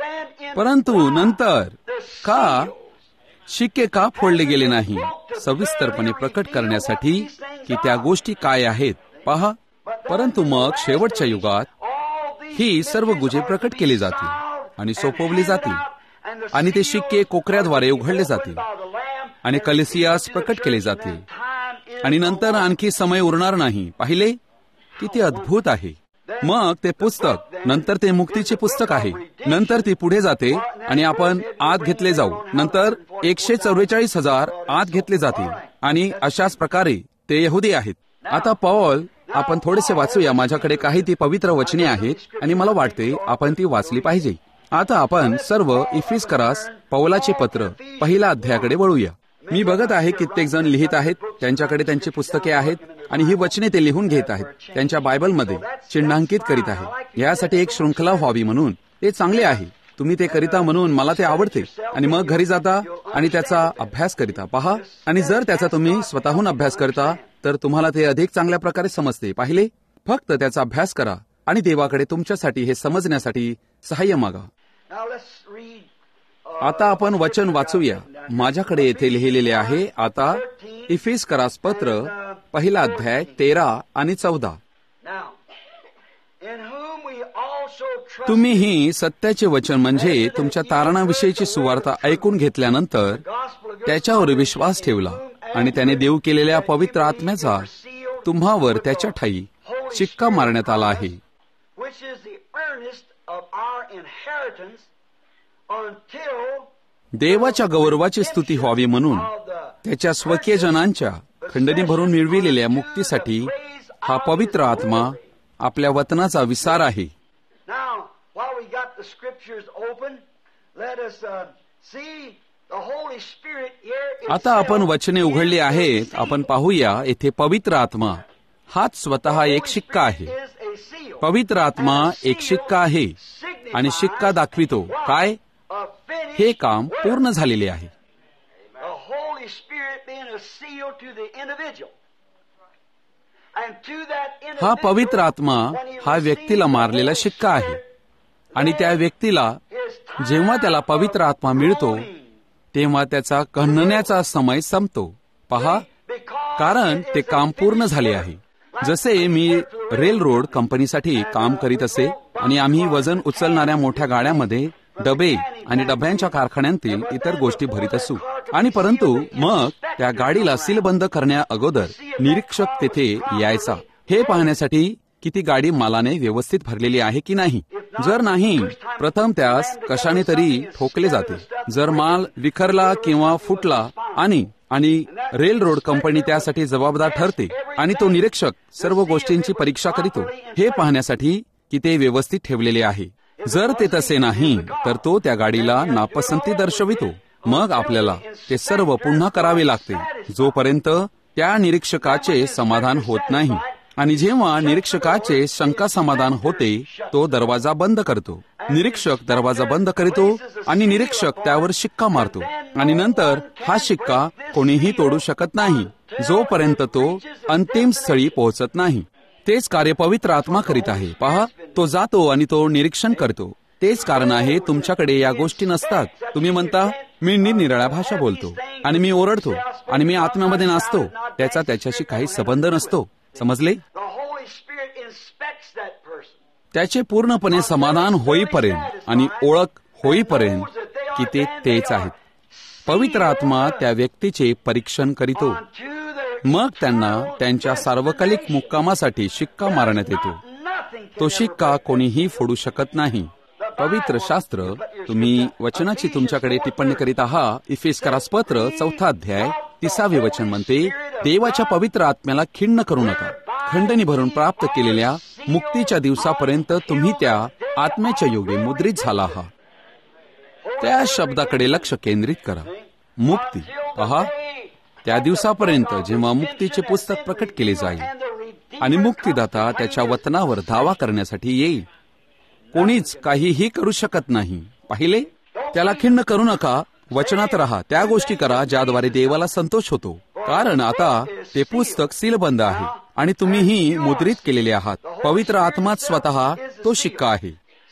परंतु नंतर का शिक्के का फोडले गेले नाही सविस्तरपणे प्रकट करण्यासाठी की त्या गोष्टी काय आहेत. पहा, परंतु मग शेवटच्या युगात ही सर्व गुजे प्रकट केली जातील आणि सोपवली जातील आणि ते शिक्के कोकऱ्याद्वारे उघडले जातील आणि कलिसियास प्रकट केले जातील आणि नंतर आणखी समय उरणार नाही. पाहिले किती अद्भुत आहे. मग ते पुस्तक, नंतर ते मुक्तीचे पुस्तक आहे, नंतर ती पुढे जाते आणि आपण आत घेतले जाऊ. नंतर एकशे चौवेचाळीस हजार आत घेतले जातील आणि अशाच प्रकारे ते यहुदी आहेत. आता पौल, आपण थोडेसे वाचूया. माझ्याकडे काही ती पवित्र वचने आहेत आणि मला वाटते आपण ती वाचली पाहिजे. आता आपण सर्व इफिसकरास पौलाचे पत्र पहिल्या अध्यायाकडे वळूया. मी बघत आहे कित्येक जण लिहित आहेत, त्यांच्याकडे त्यांची पुस्तके आहेत आणि ही वचने ते लिहून घेत आहेत, त्यांच्या बायबलमध्ये चिन्हांकित करीत आहे. यासाठी एक शृंखला व्हावी म्हणून ते चांगले आहे. तुम्ही ते करिता म्हणून मला ते आवडते. आणि मग घरी जाता आणि त्याचा अभ्यास करिता. पहा, आणि जर त्याचा तुम्ही स्वतःहून अभ्यास करता तर तुम्हाला ते अधिक चांगल्या प्रकारे समजते. पाहिले, फक्त त्याचा अभ्यास करा आणि देवाकडे तुमच्यासाठी हे समजण्यासाठी सहाय्य मागा. आता आपण वचन वाचूया. माझ्याकडे येथे लिहिलेले आहे. आता इफिसकरास पत्र पहिला अध्याय तेरा आणि चौदा. तुम्हीही सत्याचे वचन म्हणजे तुमच्या तारणाविषयीची सुवार्ता ऐकून घेतल्यानंतर त्याच्यावर विश्वास ठेवला आणि त्याने देऊ केलेल्या पवित्र आत्म्याचा तुम्हावर त्याच्या ठायी शिक्का मारण्यात आला आहे. देवाच्या गौरवाची स्तुती व्हावी म्हणून त्याच्या स्वकीय जनांच्या खंडणी भरून मिळविलेल्या मुक्तीसाठी हा पवित्र आत्मा आपल्या वतनाचा विसार आहे. आता आपण वचने उघडली आहेत. आपण पाहूया, येथे पवित्र आत्मा हाच स्वतः एक शिक्का आहे. पवित्र आत्मा एक शिक्का आहे आणि शिक्का दाखवितो काय? हे काम पूर्ण झालेले आहे. हा पवित्र आत्मा हा व्यक्तीला मारलेला शिक्का आहे आणि त्या व्यक्तीला जेव्हा त्याला पवित्र आत्मा मिळतो तेव्हा त्याचा खंडण्याचा समय संपतो. पहा, कारण ते काम पूर्ण झाले आहे. जसे मी रेल रोड कंपनीसाठी काम करीत असे आणि आम्ही वजन उचलणाऱ्या मोठ्या गाड्यामध्ये डबे आणि डब्यांच्या कारखान्यांतील इतर गोष्टी भरीत असू आणि परंतु मग त्या गाडीला सीलबंद करण्या अगोदर निरीक्षक तेथे यायचा हे पाहण्यासाठी की ती गाडी मालाने व्यवस्थित भरलेली आहे की नाही. जर नाही, प्रथम त्यास कशाने तरी ठोकले जाते. जर माल विखरला किंवा फुटला आणि आणि रेल रोड कंपनी त्यासाठी जबाबदार ठरते आणि तो निरीक्षक सर्व गोष्टींची परीक्षा करीतो हे पाहण्यासाठी की ते व्यवस्थित ठेवलेले आहे. जर ते तसे नाही तर तो त्या गाडीला नापसंती दर्शवितो. मग आपल्याला ते सर्व पुन्हा करावे लागते जोपर्यंत त्या निरीक्षकाचे समाधान होत नाही. आणि जेव्हा निरीक्षकाचे शंका समाधान होते तो दरवाजा बंद करतो. निरीक्षक दरवाजा बंद करतो आणि निरीक्षक त्यावर शिक्का मारतो आणि नंतर हा शिक्का कोणीही तोडू शकत नाही जोपर्यंत तो अंतिम स्थळी पोहोचत नाही. तेच कार्य पवित्र आत्मा करीत आहे. पहा, तो जातो आणि तो निरीक्षण करतो. तेच कारण आहे तुमच्याकडे या गोष्टी नसतात. तुम्ही म्हणता, मी निरनिराळ्या भाषा बोलतो आणि मी ओरडतो आणि मी आत्म्यामध्ये नाचतो. त्याचा त्याच्याशी काही संबंध नसतो. समजले? त्याचे पूर्णपणे समाधान होईपर्यंत आणि ओळख होईपर्यंत की ते तेच आहेत. पवित्र आत्मा त्या व्यक्तीचे परीक्षण करीतो. मग त्यांना त्यांच्या सार्वकालिक मुक्कामासाठी शिक्का मारण्यात येतो. तो शिक्का कोणीही फोडू शकत नाही. पवित्र शास्त्र, तुम्ही वचनाची तुमच्याकडे टिप्पणी करीत आहात. इफेसकरास पत्र चौथा अध्याय तिसावे वचन म्हणते, देवाच्या पवित्र आत्म्याला खिन्न करू नका. खंडणी भरून प्राप्त केलेल्या मुक्तीच्या दिवसापर्यंत तुम्ही त्या आत्म्याच्या योगे मुद्रित झाला आहात. त्या शब्दाकडे लक्ष केंद्रित करा. मुक्ती. पहा, त्या दिवसापर्यंत जेव्हा मुक्तीचे पुस्तक प्रकट केले जाईल आणि मुक्तीदाता त्याच्या वतनावर दावा करण्यासाठी येईल, कोणीच काहीही करू शकत नाही. पाहिले? त्याला खिन्न करू नका. वचनात राहा. त्या गोष्टी करा ज्याद्वारे देवाला संतोष होतो. कारण आता ते पुस्तक सीलबंद आहे आणि तुम्हीही मुद्रित केलेले आहात. पवित्र आत्माच स्वतः तो शिक्का आहे.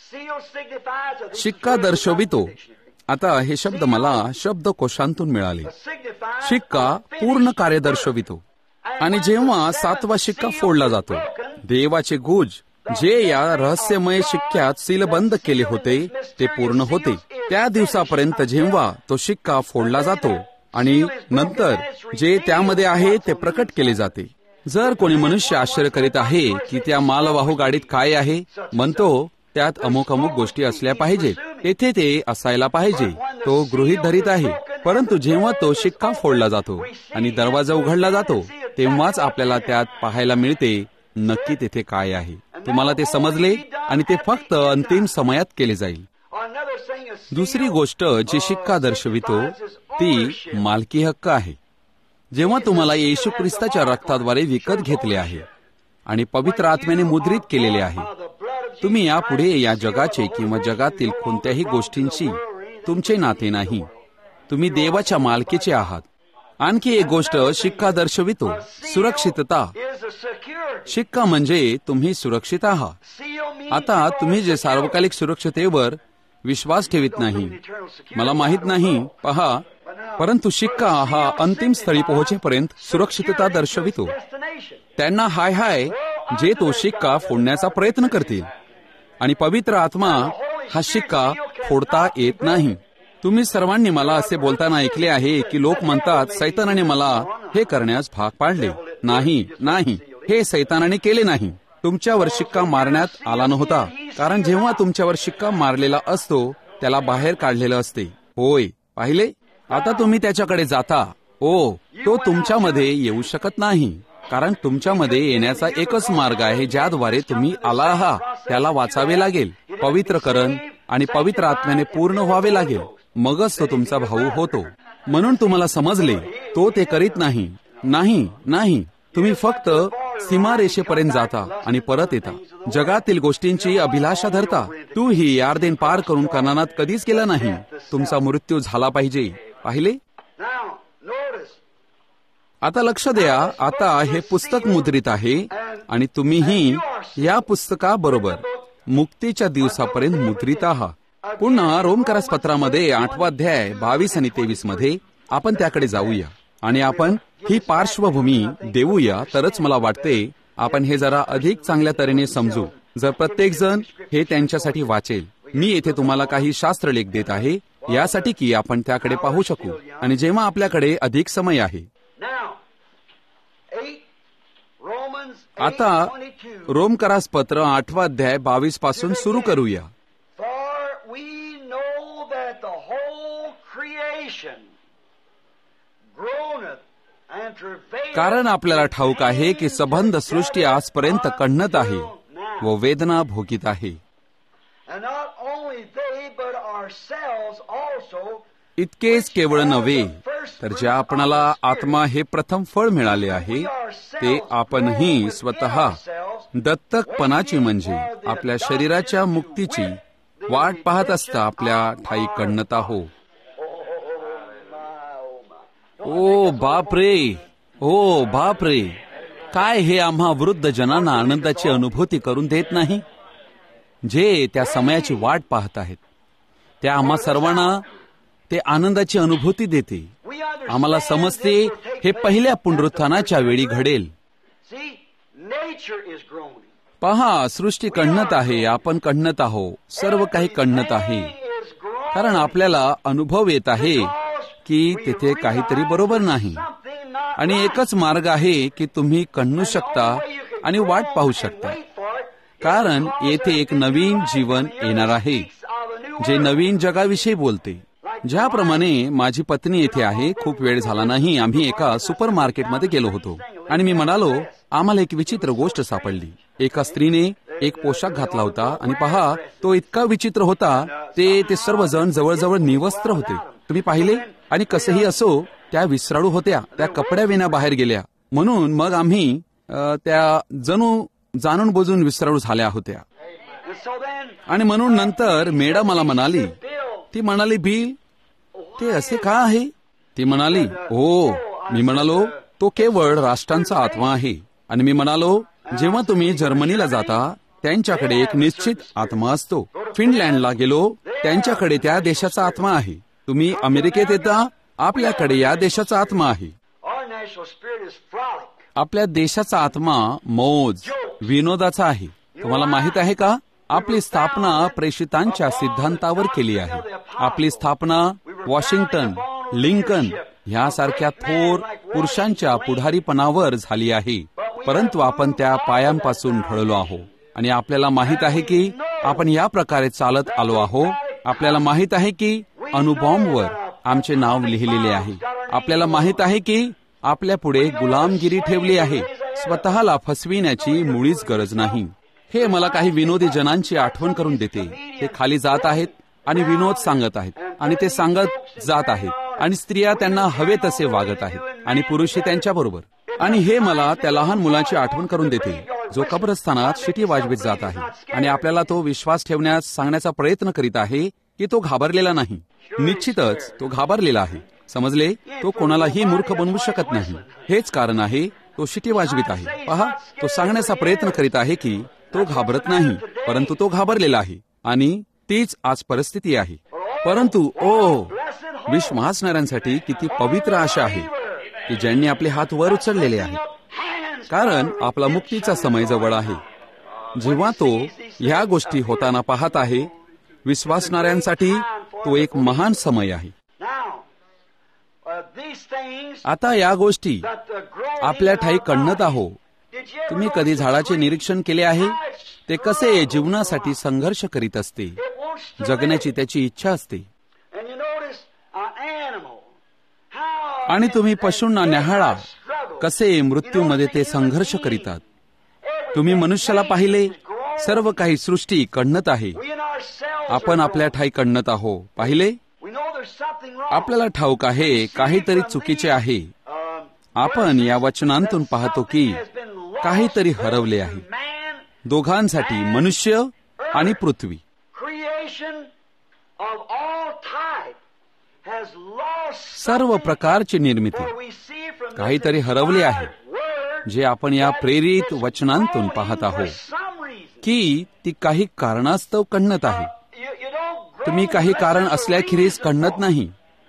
शिक्का दर्शवितो. आता हे शब्द मला शब्दकोशांतून मिळाले. शिक्का पूर्ण कार्य दर्शवितो. आणि जेव्हा सातवा शिक्का फोडला जातो, देवाचे गुज जे या रहस्यमय शिक्क्यात सीलबंद केले होते ते पूर्ण होते. त्या दिवसापर्यंत जेव्हा तो शिक्का फोडला जातो आणि नंतर जे त्यामध्ये आहे ते प्रकट केले जाते. जर कोणी मनुष्य आश्चर्य करीत आहे की त्या मालवाहू गाडीत काय आहे, म्हणतो त्यात अमुक अमुक गोष्टी असल्या पाहिजेत, तेथे ते असायला पाहिजे, तो गृहीत धरीत आहे. परंतु जेव्हा तो शिक्का फोडला जातो आणि दरवाजा उघडला जातो तेव्हाच आपल्याला त्यात पाहायला मिळते नक्की तेथे काय आहे. तुम्हाला ते समजले आणि ते फक्त अंतिम समयात केले जाईल. दुसरी गोष्ट जी शिक्का दर्शवितो ती मालकी हक्क आहे. जेव्हा तुम्हाला येशू ख्रिस्ताच्या रक्ताद्वारे विकत घेतले आहे आणि पवित्र आत्म्याने मुद्रित केलेले आहे, तुम्ही यापुढे या जगाचे किंवा जगातील कोणत्याही गोष्टींशी तुमचे नाते नाही. तुम्ही देवाच्या मालकीचे आहात. आणखी एक गोष्ट शिक्का दर्शवितो, सुरक्षितता. शिक्का म्हणजे तुम्ही सुरक्षित आहात. आता तुम्ही जे सार्वकालिक सुरक्षतेवर विश्वास ठेवित नाही, मला माहित नाही, पहा, परंतु शिक्का हा अंतिम स्थळी पोहोचेपर्यंत सुरक्षितता दर्शवितो. त्यांना हाय हाय जे तो शिक्का फोडण्याचा प्रयत्न करतील आणि पवित्र आत्मा हा शिक्का फोडता येत नाही. तुम्ही सर्वांनी मला असे बोलताना ऐकले आहे की लोक म्हणतात, सैतानाने मला हे करण्यास भाग पाडले. नाही नाही, हे सैतानाने केले नाही. तुमच्यावर शिक्का मारण्यात आला नव्हता. कारण जेव्हा तुमच्यावर शिक्का मारलेला असतो त्याला बाहेर काढलेलं असते. होय, पाहिले? आता तुम्ही त्याच्याकडे जाता. ओ, तो तुमच्यामध्ये येऊ शकत नाही, कारण तुमच्यामध्ये येण्याचा एकच मार्ग आहे ज्याद्वारे तुम्ही आला आहात. त्याला वाचावे लागेल, पवित्रकरण आणि पवित्र आत्म्याने पूर्ण व्हावे लागेल, मगच तो तुमचा भाऊ होतो. म्हणून तुम्हाला समजले, तो ते करीत नाही. नाही नाही तुम्ही फक्त सीमारेषेपर्यंत जाता आणि परत येता. जगातील गोष्टींची अभिलाषा धरता. तू ही यार्देन पार करून कनानात कधीच गेला नाही. तुमचा मृत्यू झाला पाहिजे. पाहिले? आता लक्ष द्या. आता हे पुस्तक मुद्रित आहे आणि तुम्हीही या पुस्तकाबरोबर मुक्तीच्या दिवसापर्यंत मुद्रित आहात. पुन्हा रोमकरास पत्रामध्ये आठवा अध्याय बावीस आणि तेवीस मध्ये आपण त्याकडे जाऊया आणि आपण ही पार्श्वभूमी देऊया. तरच मला वाटते आपण हे जरा अधिक चांगल्या तऱ्हेने समजू. जर प्रत्येक जण हे त्यांच्यासाठी वाचेल. मी येथे तुम्हाला काही शास्त्रलेख देत आहे यासाठी की आपण त्याकडे पाहू शकू. आणि जेव्हा आपल्याकडे अधिक समय आहे. आता रोमकरास पत्र आठवा अध्याय बावीस पासून सुरू करूया. कारण आपल्याला ठाऊक आहे की संबंध सृष्टी आजपर्यंत कण्हत आहे व वेदना भोगीत आहे. इतकेच केवळ नव्हे, तर ज्या आपणाला आत्मा हे प्रथम फळ मिळाले आहे ते आपणही स्वतः दत्तकपणाची म्हणजे आपल्या शरीराच्या मुक्तीची वाट पाहत असता आपल्या ठाई कण्हत आहो. ओ बापरे, ओ बापरे, काय हे आम्हा वृद्ध जनांना आनंदाची अनुभूती करून देत नाही जे त्या समयाची वाट पाहत आहेत. त्या आम्हा सर्वांना ते आनंदाची अनुभूती देते. आम्हाला समजते हे पहिल्या पुनरुत्थानाच्या वेळी घडेल. पहा, सृष्टी कण्हत आहे, आपण कण्हत आहो, सर्व काही कण्हत आहे. कारण आपल्याला अनुभव येत आहे की तेथे काहीतरी बरोबर नाही. आणि एकच मार्ग आहे की तुम्ही कण्हू शकता आणि वाट पाहू शकता. कारण येथे एक नवीन जीवन येणार आहे जे नवीन जगाविषयी बोलते. ज्याप्रमाणे माझी पत्नी येथे आहे. खूप वेळ झाला नाही, आम्ही एका सुपर मार्केटमध्ये गेलो होतो आणि मी म्हणालो, आम्हाला एक विचित्र गोष्ट सापडली. एका स्त्रीने एक पोशाख घातला होता आणि पहा, तो इतका विचित्र होता. ते ते सर्वजण जवळजवळ निवस्त्र होते. तुम्ही पाहिले? आणि कसेही असो, त्या विसराळू होत्या. त्या कपड्या विना बाहेर गेल्या. म्हणून मग आम्ही त्या जणू जाणून बुजून विसराळू झाल्या होत्या. आणि म्हणून नंतर मेडा मला म्हणाली, ती म्हणाली, बिल, ते असे का आहे? ती म्हणाली, हो. मी म्हणालो, तो केवळ राष्ट्रांचा आत्मा आहे. आणि मी म्हणालो, जेव्हा तुम्ही जर्मनीला जाता त्यांच्याकडे एक निश्चित आत्मा असतो. फिनलँडला गेलो, त्यांच्याकडे त्या देशाचा आत्मा आहे. तुम्ही अमेरिकेत येता, आपल्याकडे या देशाचा आत्मा आहे. आपल्या देशाचा आत्मा मौज विनोदाचा आहे. तुम्हाला माहित आहे का? आपली स्थापना प्रेषितांच्या सिद्धांतावर केली आहे. आपली स्थापना वॉशिंग्टन, लिंकन ह्यासारख्या थोर पुरुषांच्या पुढारीपणावर झाली आहे. परंतु आपण त्या पायांपासून घडलो आहो आणि आपल्याला माहित आहे की आपण या प्रकारे चालत आलो आहो. आपल्याला माहित आहे की अणुबॉम्बवर आमचे नाव लिहिलेले आहे. आपल्याला माहित आहे की आपल्या पुढे गुलामगिरी ठेवली आहे. स्वतःला फसविण्याची मुळीच गरज नाही. हे मला काही विनोदी जनांची आठवण करून देते. ते खाली जात आहेत आणि विनोद सांगत आहेत आणि ते सांगत जात आहेत आणि स्त्रिया त्यांना हवे तसे वागत आहेत आणि पुरुषही त्यांच्याबरोबर. आणि हे मला त्या लहान मुलाची आठवण करून देते जो कब्रस्थानात शिटी वाजवीत जात आहे आणि आपल्याला तो विश्वास ठेवण्यास सांगण्याचा प्रयत्न करीत आहे की तो घाबरलेला नाही. निश्चितच तो घाबरलेला आहे. समजले? तो कोणालाही मूर्ख बनवू शकत नाही. हेच कारण आहे तो शिटी वाजवीत आहे. पहा, तो सांगण्याचा प्रयत्न करीत आहे की तो घाबरत नाही, परंतु तो घाबरलेला आहे. आणि तीच आज परिस्थिती आहे. परंतु ओ विश्वासणाऱ्यांसाठी किती पवित्र आशा आहे की ज्यांनी आपले हात वर उचललेले आहेत. कारण आपला मुक्तीचा समय जवळ आहे. जेव्हा तो ह्या गोष्टी होताना पाहत आहे, विश्वासणाऱ्यांसाठी तो एक महान समय आहे. आता या गोष्टी आपल्या ठाई कण्हत आहो. तुम्ही कधी झाडाचे निरीक्षण केले आहे? ते कसे जीवनासाठी संघर्ष करीत असते. जगण्याची त्याची इच्छा असते. आणि तुम्ही पशूंना न्याहाळा कसे मृत्यूमध्ये ते संघर्ष करीतात. तुम्ही मनुष्याला पाहिले, सर्व काही सृष्टी कण्णत आहे. आपण आपल्या ठाई कण्णत आहो. पाहिले, आपल्याला ठाऊक आहे काहीतरी चुकीचे आहे. आपण या वचनांतून पाहतो की काहीतरी हरवले आहे. दोघांसाठी, मनुष्य आणि पृथ्वी. सर्व प्रकारची निर्मिती, काहीतरी हरवले आहे, जे आपण या प्रेरित वचनांतून पाहत आहोत की ती काही कारणास्तव कण्णत आहे. तुम्ही काही कारण असल्याखेरीज कण्णत नाही.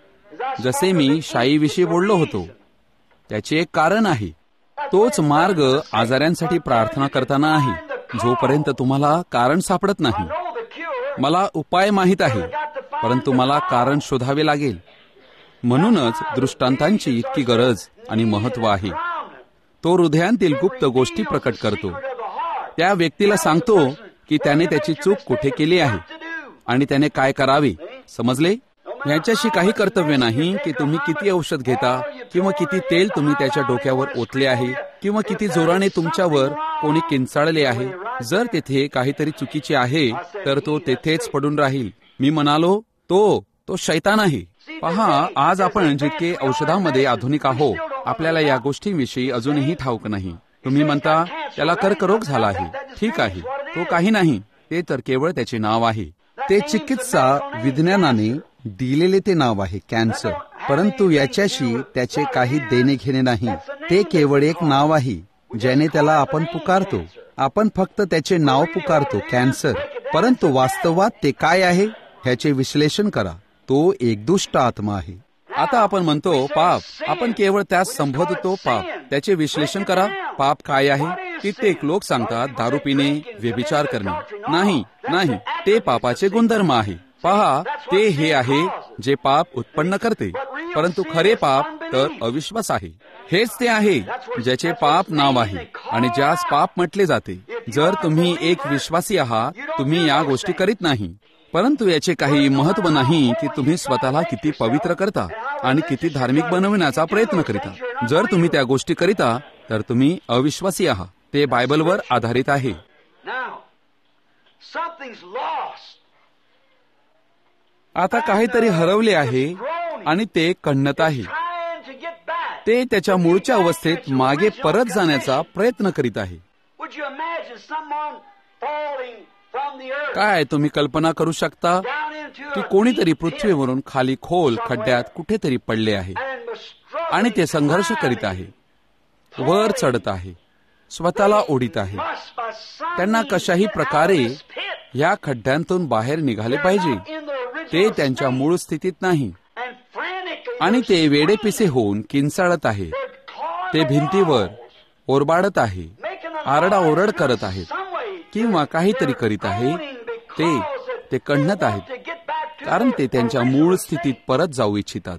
जसे मी शाईविषयी बोललो होतो, त्याचे एक कारण आहे. तोच मार्ग आजाऱ्यांसाठी प्रार्थना करताना आहे. जोपर्यंत तुम्हाला कारण सापडत नाही. मला उपाय माहीत आहे, परंतु मला कारण शोधावे लागेल. म्हणूनच दृष्टांतांची इतकी गरज आणि महत्व आहे. तो हृदयांतील गुप्त गोष्टी प्रकट करतो. त्या व्यक्तीला सांगतो की त्याने त्याची चूक कुठे केली आहे आणि त्याने काय करावे. समजले? याच्याशी काही कर्तव्य नाही की तुम्ही किती औषध घेता किंवा किती तेल तुम्ही त्याच्या डोक्यावर ओतले आहे किंवा किती जोराने तुमच्यावर कोणी किंचाळले आहे. जर तेथे काहीतरी चुकीचे आहे तर तो तेथेच पडून राहील. मी म्हणालो, तो तो शैतान आहे. पहा, आज आपण जितके औषधामध्ये आधुनिक आहोत, आपल्याला या गोष्टींविषयी अजूनही ठाऊक नाही. तुम्ही म्हणता त्याला कर्करोग झाला आहे. ठीक आहे, तो काही नाही. ते तर केवळ त्याचे नाव आहे. ते चिकित्सा विज्ञानाने दिलेले ते नाव आहे, कॅन्सर. परंतु याच्याशी त्याचे काही देणे घेणे नाही. ते केवळ एक नाव आहे ज्याने त्याला आपण पुकारतो. आपण फक्त त्याचे नाव पुकारतो, कॅन्सर. परंतु वास्तवात ते काय आहे ह्याचे विश्लेषण करा. तो एक दुष्ट आत्मा आहे. आता आपण म्हणतो पाप. आपण केवळ त्यास संबोधतो पाप. त्याचे विश्लेषण करा. पाप काय आहे? कित्येक लोक सांगतात दारू पिणे, व्यभिचार करणे. नाही नाही, ते पापाचे गुणधर्म आहे. पहा, ते हे आहे जे पाप उत्पन्न करते. परंतु खरे पाप तर अविश्वास आहे. हेच ते आहे ज्याचे पाप नाव आहे आणि ज्यास पाप म्हटले जाते. जर तुम्ही एक विश्वासी आहात, तुम्ही या गोष्टी करीत नाही. परंतु याचे काही महत्व नाही की तुम्ही स्वतःला किती पवित्र करता आणि किती धार्मिक बनविण्याचा प्रयत्न करीता. जर तुम्ही त्या गोष्टी करीता तर तुम्ही अविश्वासी आहात. ते बायबलवर आधारित आहे. आता काहीतरी हरवले आहे आणि ते कण्णत आहे. ते त्याच्या मूळच्या अवस्थेत मागे परत जाण्याचा प्रयत्न करीत आहे. काय तुम्ही कल्पना करू शकता की कोणीतरी पृथ्वीवरून खाली खोल खड्ड्यात कुठेतरी पडले आहे आणि ते संघर्ष करीत आहे, वर चढत आहे, स्वतःला ओढीत आहे. त्यांना कशाही प्रकारे या खड्ड्यांतून बाहेर निघाले पाहिजे. ते त्यांच्या मूळ स्थितीत नाही आणि ते वेडेपिसे होऊन किंचाळत आहे. ते भिंतीवर ओरबाडत आहे, आरडाओरड करत आहेत किंवा काहीतरी करीत आहे. ते ते कण्णत आहेत कारण ते त्यांच्या मूळ स्थितीत परत जाऊ इच्छितात.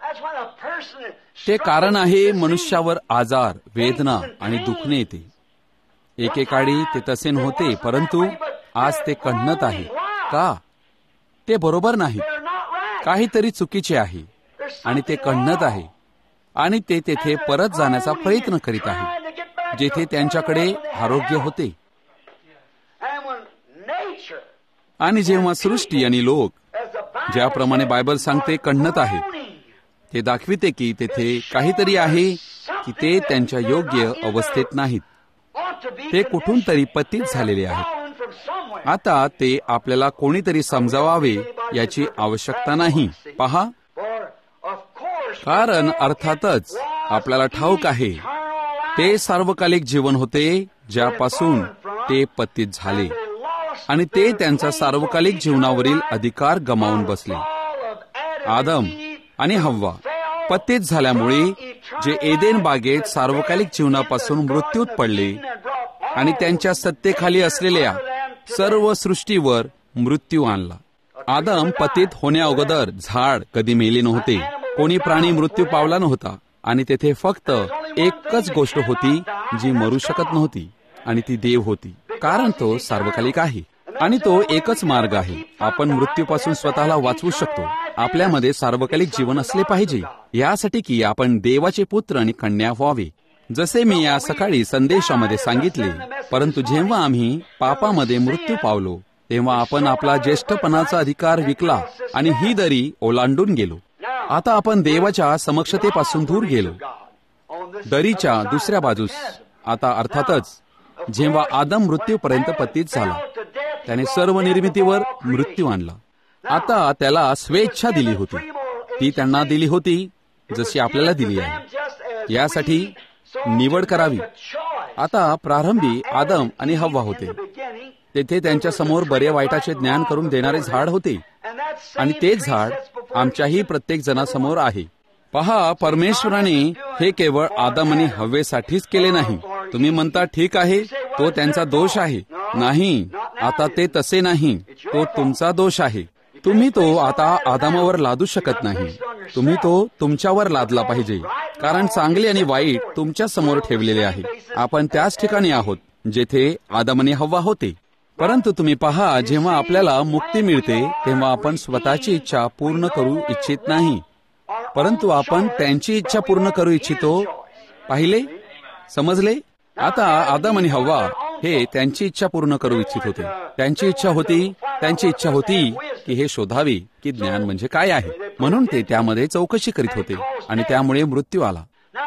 ते कारण आहे मनुष्यावर आजार, वेदना आणि दुखणे येते. एकेकाळी ते तसे नव्हते, परंतु आज ते कण्णत आहे. का? ते बरोबर नाही. काहीतरी चुकीचे आहे आणि ते कण्णत आहे आणि ते तेथे परत जाण्याचा प्रयत्न करीत आहे जेथे त्यांच्याकडे आरोग्य होते. आणि जेव्हा सृष्टी आणि लोक, ज्याप्रमाणे बायबल सांगते, कण्णत आहे, ते दाखविते की तेथे काहीतरी आहे की ते त्यांच्या योग्य अवस्थेत नाहीत. ते कुठून तरी पतित झालेले आहेत. आता ते आपल्याला कोणीतरी समजावावे याची आवश्यकता नाही. पहा, कारण अर्थातच आपल्याला ठाऊक आहे ते सार्वकालिक जीवन होते ज्यापासून ते पतित झाले आणि ते त्यांचा सार्वकालिक जीवनावरील अधिकार गमावून बसले. आदम आणि हव्वा पतित झाल्यामुळे जे एदेन बागेत सार्वकालिक जीवनापासून मृत्यूत पडले आणि त्यांच्या सत्तेखाली असलेल्या सर्व सृष्टीवर मृत्यू आणला. आदम पतित होण्या अगोदर झाड कधी मेले नव्हते, कोणी प्राणी मृत्यू पावला नव्हता आणि तेथे फक्त एकच गोष्ट होती जी मरू शकत नव्हती आणि ती देव होती, कारण तो सार्वकालिक आहे. आणि तो एकच मार्ग आहे. आपण मृत्यूपासून स्वतःला वाचवू शकतो. आपल्यामध्ये सार्वकालिक जीवन असले पाहिजे, यासाठी की आपण देवाचे पुत्र आणि कन्या व्हावे. जसे मी या सकाळी संदेशामध्ये सांगितले, परंतु जेव्हा आम्ही पापामध्ये मृत्यू पावलो तेव्हा आपण आपला ज्येष्ठपणाचा अधिकार विकला आणि ही दरी ओलांडून गेलो. आता आपण देवाच्या समक्षतेपासून दूर गेलो, दरीच्या दुसऱ्या बाजूस. आता अर्थातच जेव्हा आदम मृत्यूपर्यंत पतित झाला, त्याने सर्व निर्मितीवर मृत्यू आणला. आता त्याला स्वेच्छा दिली होती, ती त्यांना दिली होती जशी आपल्याला दिली आहे, यासाठी निवड करावी. आता प्रारंभी आदम आणि हव्वा होते. तेथे त्यांच्या समोर बरे वाईटाचे ज्ञान करून देणारे झाड होते, आणि तेच झाड आमच्याही प्रत्येक जणासमोर आहे. पहा, परमेश्वराने हे केवळ आदम आणि हव्वेसाठीच केले नाही. तुम्ही म्हणता ठीक आहे, तो त्यांचा दोष आहे. नाही, आता ते तसे नाही, तो तुमचा दोष आहे. तुम्ही तो आता आदामावर लादू शकत नाही. तुम्ही तो तुमच्यावर लादला पाहिजे, कारण चांगले आणि वाईट तुमच्या समोर ठेवलेले आहे. आपण त्याच ठिकाणी आहोत जेथे आदम आणि हव्वा होते. परंतु तुम्ही पहा, जेव्हा आपल्याला मुक्ती मिळते तेव्हा आपण स्वतःची इच्छा पूर्ण करू इच्छित नाही, परंतु आपण त्यांची इच्छा पूर्ण करू इच्छितो. पाहिले, समजले? आता आदम आणि हव्वा हे त्यांची इच्छा पूर्ण करू इच्छित होते. त्यांची इच्छा होती त्यांची इच्छा होती की हे शोधावे की ज्ञान म्हणजे काय आहे. म्हणून ते त्यामध्ये चौकशी करीत होते आणि त्यामुळे मृत्यू आला.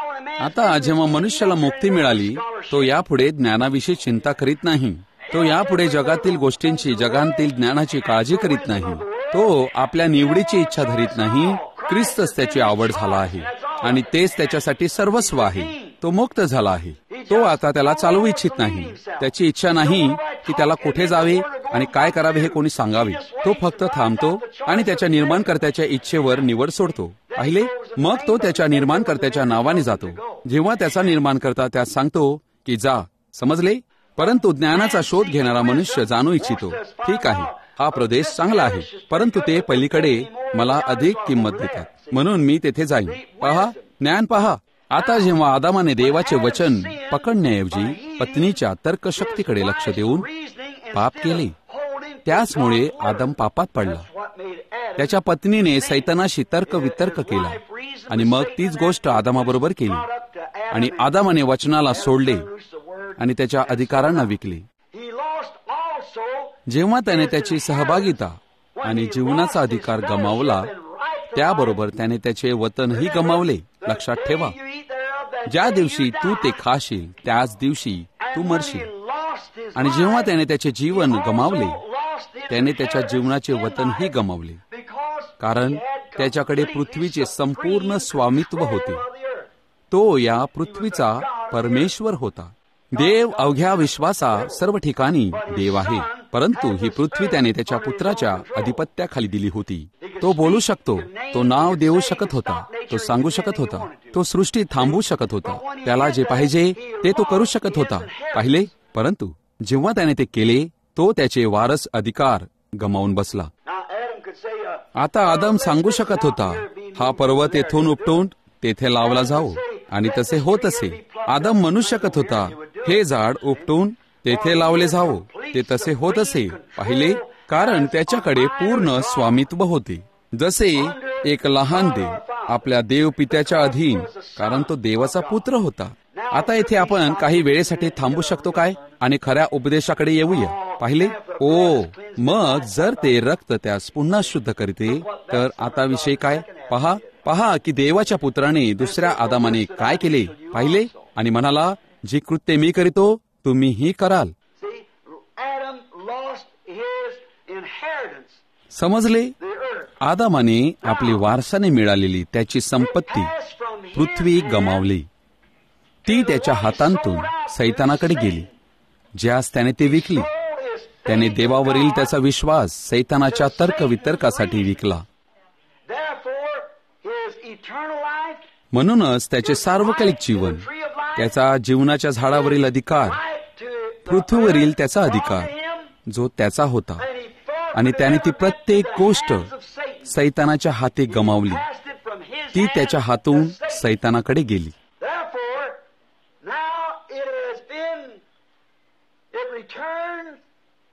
आता जेव्हा मनुष्याला मुक्ती मिळाली, तो यापुढे ज्ञानाविषयी चिंता करीत नाही. तो यापुढे जगातील गोष्टींची, जगातील ज्ञानाची काळजी करीत नाही. तो आपल्या निवडीची इच्छा धरीत नाही. ख्रिस्तच त्याची आवड झाला आहे आणि तेच त्याच्यासाठी सर्वस्व आहे. तो मुक्त झाला आहे. तो आता त्याला चालवू इच्छित नाही. त्याची इच्छा नाही की त्याला कुठे जावे आणि काय करावे हे कोणी सांगावे. तो फक्त थांबतो आणि त्याच्या निर्माणकर्त्याच्या इच्छेवर निवड सोडतो. पाहिले, मग तो त्याच्या निर्माणकर्त्याच्या नावाने जातो. जेव्हा त्याचा निर्माणकर्ता त्यास सांगतो की जा. समजले? परंतु ज्ञानाचा शोध घेणारा मनुष्य जाणू इच्छितो. ठीक आहे, हा प्रदेश चांगला आहे, परंतु ते पलीकडे मला अधिक किंमत देतात, म्हणून मी तेथे जाईन. पहा, ज्ञान पहा. आता जेव्हा आदामाने देवाचे वचन पकडण्याऐवजी पत्नीच्या तर्कशक्तीकडे लक्ष देऊन पाप केले, त्याचमुळे आदम पापात पडला. त्याच्या पत्नीने सैतानाशी तर्क वितर्क केला आणि मग तीच गोष्ट आदामाबरोबर केली आणि आदामाने वचनाला सोडले आणि त्याच्या अधिकारांना विकले. जेव्हा त्याने त्याची सहभागिता आणि जीवनाचा अधिकार गमावला, त्याबरोबर त्याने त्याचे वतनही गमावले. लक्षात ठेवा, ज्या दिवशी तू ते खाशील त्याच दिवशी तू मरशील. आणि जेव्हा त्याने त्याचे जीवन गमावले, त्याने त्याच्या जीवनाचे वतनही गमावले, कारण त्याच्याकडे पृथ्वीचे संपूर्ण स्वामित्व होते. तो या पृथ्वीचा परमेश्वर होता. देव अवघ्या विश्वासा सर्व ठिकाणी देव आहे, परंतु ही पृथ्वी त्याने त्याच्या पुत्राच्या अधिपत्याखाली दिली होती. तो बोलू शकतो, तो नाव देऊ शकत होता, तो सांगू शकत होता, तो सृष्टी थांबवू शकत होता, त्याला जे पाहिजे ते तो करू शकत होता. पाहिले, परंतु जेव्हा त्याने ते केले, तो त्याचे वारस अधिकार गमावून बसला. आता आदम सांगू शकत होता, हा पर्वत येथून उपटून तेथे लावला जाओ, आणि तसे होत असे. आदम म्हणू शकत होता, हे झाड उपटून तेथे लावले जावो, ते तसे होत असे. पाहिले, कारण त्याच्याकडे पूर्ण स्वामित्व होते. जसे एक लहान देव आपल्या देव पित्याच्या अधीन, कारण तो देवाचा पुत्र होता. आता येथे आपण काही वेळेसाठी थांबू शकतो काय आणि खऱ्या उपदेशाकडे येऊया. पाहिले, ओ मग जर ते रक्त त्यास पुन्हा शुद्ध करते, तर आता विषय काय? पहा पहा की देवाच्या पुत्राने दुसऱ्या आदामाने काय केले. पाहिले, आणि म्हणाला, जी कृत्ये मी करीतो तुम्हीही कराल. समजले? आदामाने आपली वारसाने मिळालेली त्याची संपत्ती पृथ्वी गमावली. ती त्याच्या हातांतून सैतानाकडे गेली, ज्यास त्याने ते विकली. त्याने देवावरील त्याचा विश्वास सैतानाच्या तर्कवितर्कासाठी विकला. म्हणूनच त्याचे सार्वकालिक जीवन, त्याचा जीवनाच्या झाडावरील अधिकार, पृथ्वीवरील त्याचा अधिकार जो त्याचा होता, आणि त्याने ती प्रत्येक गोष्ट सैतानाच्या हाती गमावली. ती त्याच्या हातून सैतानाकडे गेली.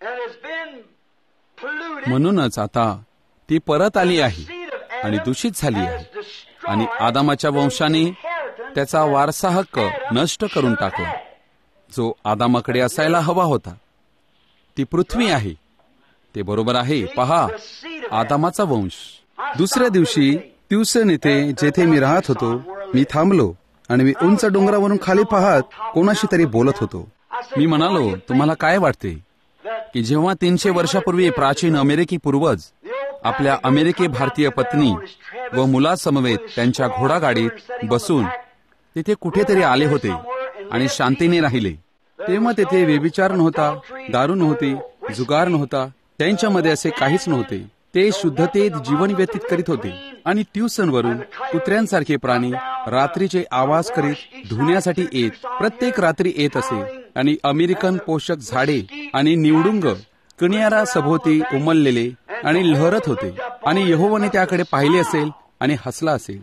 म्हणूनच आता ती परत आली आहे आणि दूषित झाली आहे आणि आदामाच्या वंशाने त्याचा वारसा हक्क नष्ट करून टाकला जो आदामाकडे असायला हवा होता. ती पृथ्वी आहे. ते बरोबर आहे. पहा, आदामाचा वंश. दुसऱ्या दिवशी ट्युसन येथे जेथे मी राहत होतो मी थांबलो आणि मी उंच डोंगरावरून खाली पाहत कोणाशी तरी बोलत होतो. मी म्हणालो, तुम्हाला काय वाटते की जेव्हा तीनशे वर्षापूर्वी प्राचीन अमेरिकी पूर्वज आपल्या अमेरिकी भारतीय पत्नी व मुलासमवेत त्यांच्या घोडागाडीत बसून तिथे कुठेतरी आले होते आणि शांतीने राहिले, तेव्हा तेथे व्यभिचार नव्हता, दारू नव्हती, जुगार नव्हता, त्यांच्यामध्ये असे काहीच नव्हते. ते शुद्धतेत जीवन व्यतीत करीत होते आणि ट्युसनवरून कुत्र्यांसारखे प्राणी रात्रीचे आवाज करीत धुण्यासाठी येत प्रत्येक रात्री येत असे आणि अमेरिकन पोषक झाडे आणि निवडुंग किनारा सभोवती उमललेले आणि लहरत होते आणि यहोवाने त्याकडे पाहिले असेल आणि हसला असेल.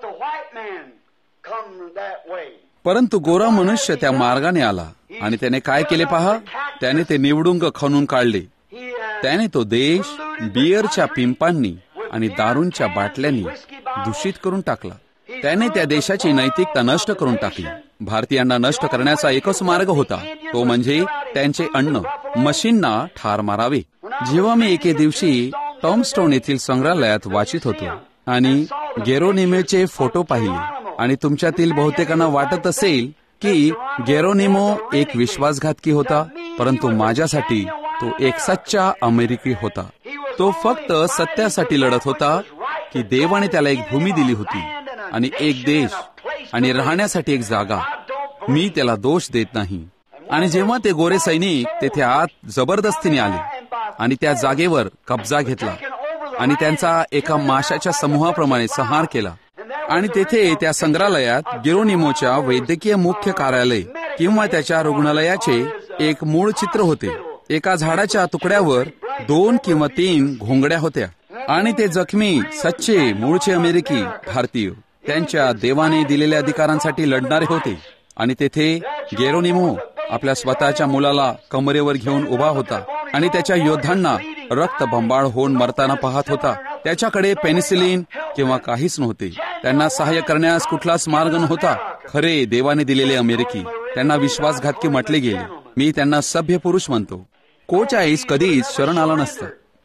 परंतु गोरा मनुष्य त्या मार्गाने आला आणि त्याने काय केले पहा, त्याने ते निवडुंग खणून काढले. त्याने तो देश बियरच्या पिंपांनी आणि दारूंच्या बाटल्यांनी दूषित करून टाकला. त्याने त्या देशाची नैतिकता नष्ट करून टाकली. भारतीयांना नष्ट करण्याचा एकच मार्ग होता, तो म्हणजे त्यांचे अन्न मशीनना ठार मारावे. जेव्हा मी एके दिवशी टॉमस्टोन येथील संग्रहालयात वाचित होतो आणि गेरोनिमोचे फोटो पाहिले आणि तुमच्यातील बहुतेकांना वाटत असेल की गेरोनिमो एक विश्वासघातकी होता, परंतु माझ्यासाठी तो एक सच्चा अमेरिकी होता. तो फक्त सत्यासाठी लढत होता की देवाने त्याला एक भूमी दिली होती आणि एक देश आणि राहण्यासाठी एक जागा. मी त्याला दोष देत नाही. आणि जेव्हा ते गोरे सैनिक तेथे आत जबरदस्तीने आले आणि त्या जागेवर कब्जा घेतला आणि त्यांचा एका माशाच्या समूहाप्रमाणे संहार केला आणि तेथे त्या संग्रहालयात गेरोनिमोच्या वैद्यकीय मुख्य कार्यालय किंवा त्याच्या रुग्णालयाचे एक मूळ चित्र होते. एका झाडाच्या तुकड्यावर दोन किंवा तीन घोंगड्या होत्या आणि ते जखमी सच्चे मूळचे अमेरिकी भारतीय त्यांच्या देवाने दिलेल्या अधिकारांसाठी लढणारे होते. आणि तेथे गेरोनिमो आपल्या स्वतःच्या मुलाला कमरेवर घेऊन उभा होता आणि त्याच्या योद्धांना रक्तबंबाळ होऊन मरताना पाहत होता. त्याच्याकडे पेनिसिलिन किंवा काहीच नव्हते. त्यांना सहाय्य करण्यास कुठलाच मार्ग नव्हता. खरे देवाने दिलेले अमेरिकी त्यांना विश्वासघातकी म्हटले गेले. मी त्यांना सभ्य पुरुष म्हणतो. कोच आईस कधीच शरण आला नसता.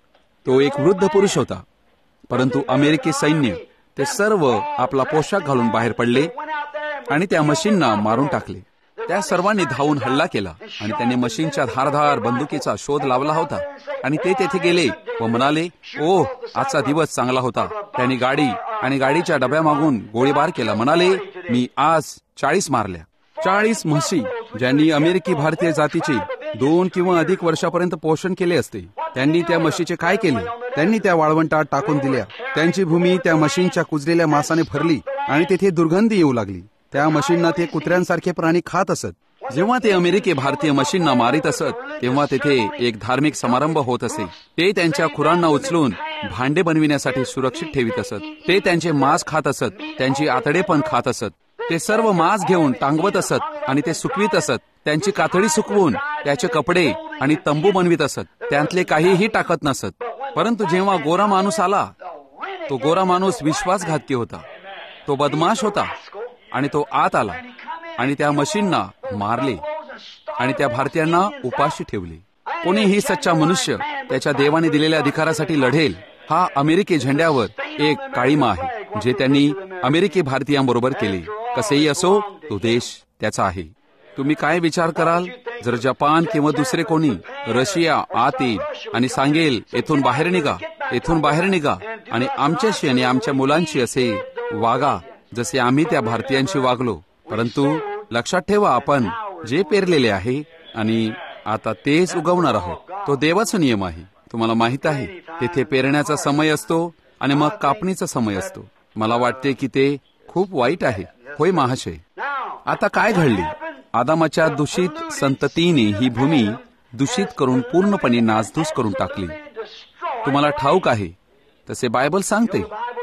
तो एक वृद्ध पुरुष होता. परंतु अमेरिकी सैन्य ते सर्व आपला पोशाख घालून बाहेर पडले आणि त्या मशीनना मारून टाकले. त्या सर्वांनी धावून हल्ला केला आणि त्यांनी मशीनच्या धारधार बंदुकीचा शोध लावला होता आणि ते तेथे गेले व म्हणाले, ओ आजचा दिवस चांगला होता. त्यांनी गाडी आणि गाडीच्या डब्यामागून गोळीबार केला. म्हणाले, मी आज चाळीस मारल्या. चाळीस म्हशी ज्यांनी अमेरिकी भारतीय जातीचे दोन किंवा अधिक वर्षापर्यंत पोषण केले असते. त्यांनी त्या म्हशीचे काय केले? त्यांनी त्या वाळवंटात टाकून दिल्या. त्यांची भूमी त्या मशीनच्या कुजलेल्या मांसाने भरली आणि तेथे दुर्गंधी येऊ लागली. त्या मशीनना ते कुत्र्यांसारखे प्राणी खात असत. जेव्हा ते अमेरिकी भारतीय मशीनना मारित असत तेव्हा तेथे एक धार्मिक समारंभ होत असे. ते त्यांच्या खुरांना उचलून भांडे बनविण्यासाठी सुरक्षित ठेवित असत. ते त्यांचे मांस खात असत, त्यांची आतडे पण खात असत. ते सर्व मांस घेऊन टांगवत असत आणि ते सुकवीत असत. त्यांची कातडी सुकवून त्याचे कपडे आणि तंबू बनवित असत. त्यातले काहीही टाकत नसत. परंतु जेव्हा गोरा माणूस आला, तो गोरा माणूस विश्वासघातकी होता. तो बदमाश होता आणि तो आत आला आणि त्या मशीनना मारले आणि त्या भारतीयांना उपाशी ठेवले. कोणीही सच्चा मनुष्य त्याच्या देवाने दिलेल्या अधिकारासाठी लढेल. हा अमेरिकी झेंड्यावर एक काळीमा आहे जे त्यांनी अमेरिकी भारतीयांबरोबर केले. कसेही असो, तो देश त्याचा आहे. तुम्ही काय विचार कराल जर जपान किंवा दुसरे कोणी रशिया आत येईल आणि सांगेल, येथून बाहेर निघा, येथून बाहेर निघा आणि आमच्याशी आणि आमच्या मुलांशी असे वागा जसे आम्ही त्या भारतीयांशी वागलो. परंतु लक्षात ठेवा, आपण जे पेरलेले आहे आणि आता तेच उगवणार आहोत. तो देवाचा नियम आहे. तुम्हाला माहित आहे, तेथे पेरण्याचा समय असतो आणि मग कापणीचा समय असतो. मला वाटते की ते खूप वाईट आहे. होय महाशय. आता काय घडले? आदामाच्या दूषित संततीने ही भूमी दूषित करून पूर्णपणे नासधूस करून टाकली. तुम्हाला ठाऊक आहे तसे बायबल सांगते.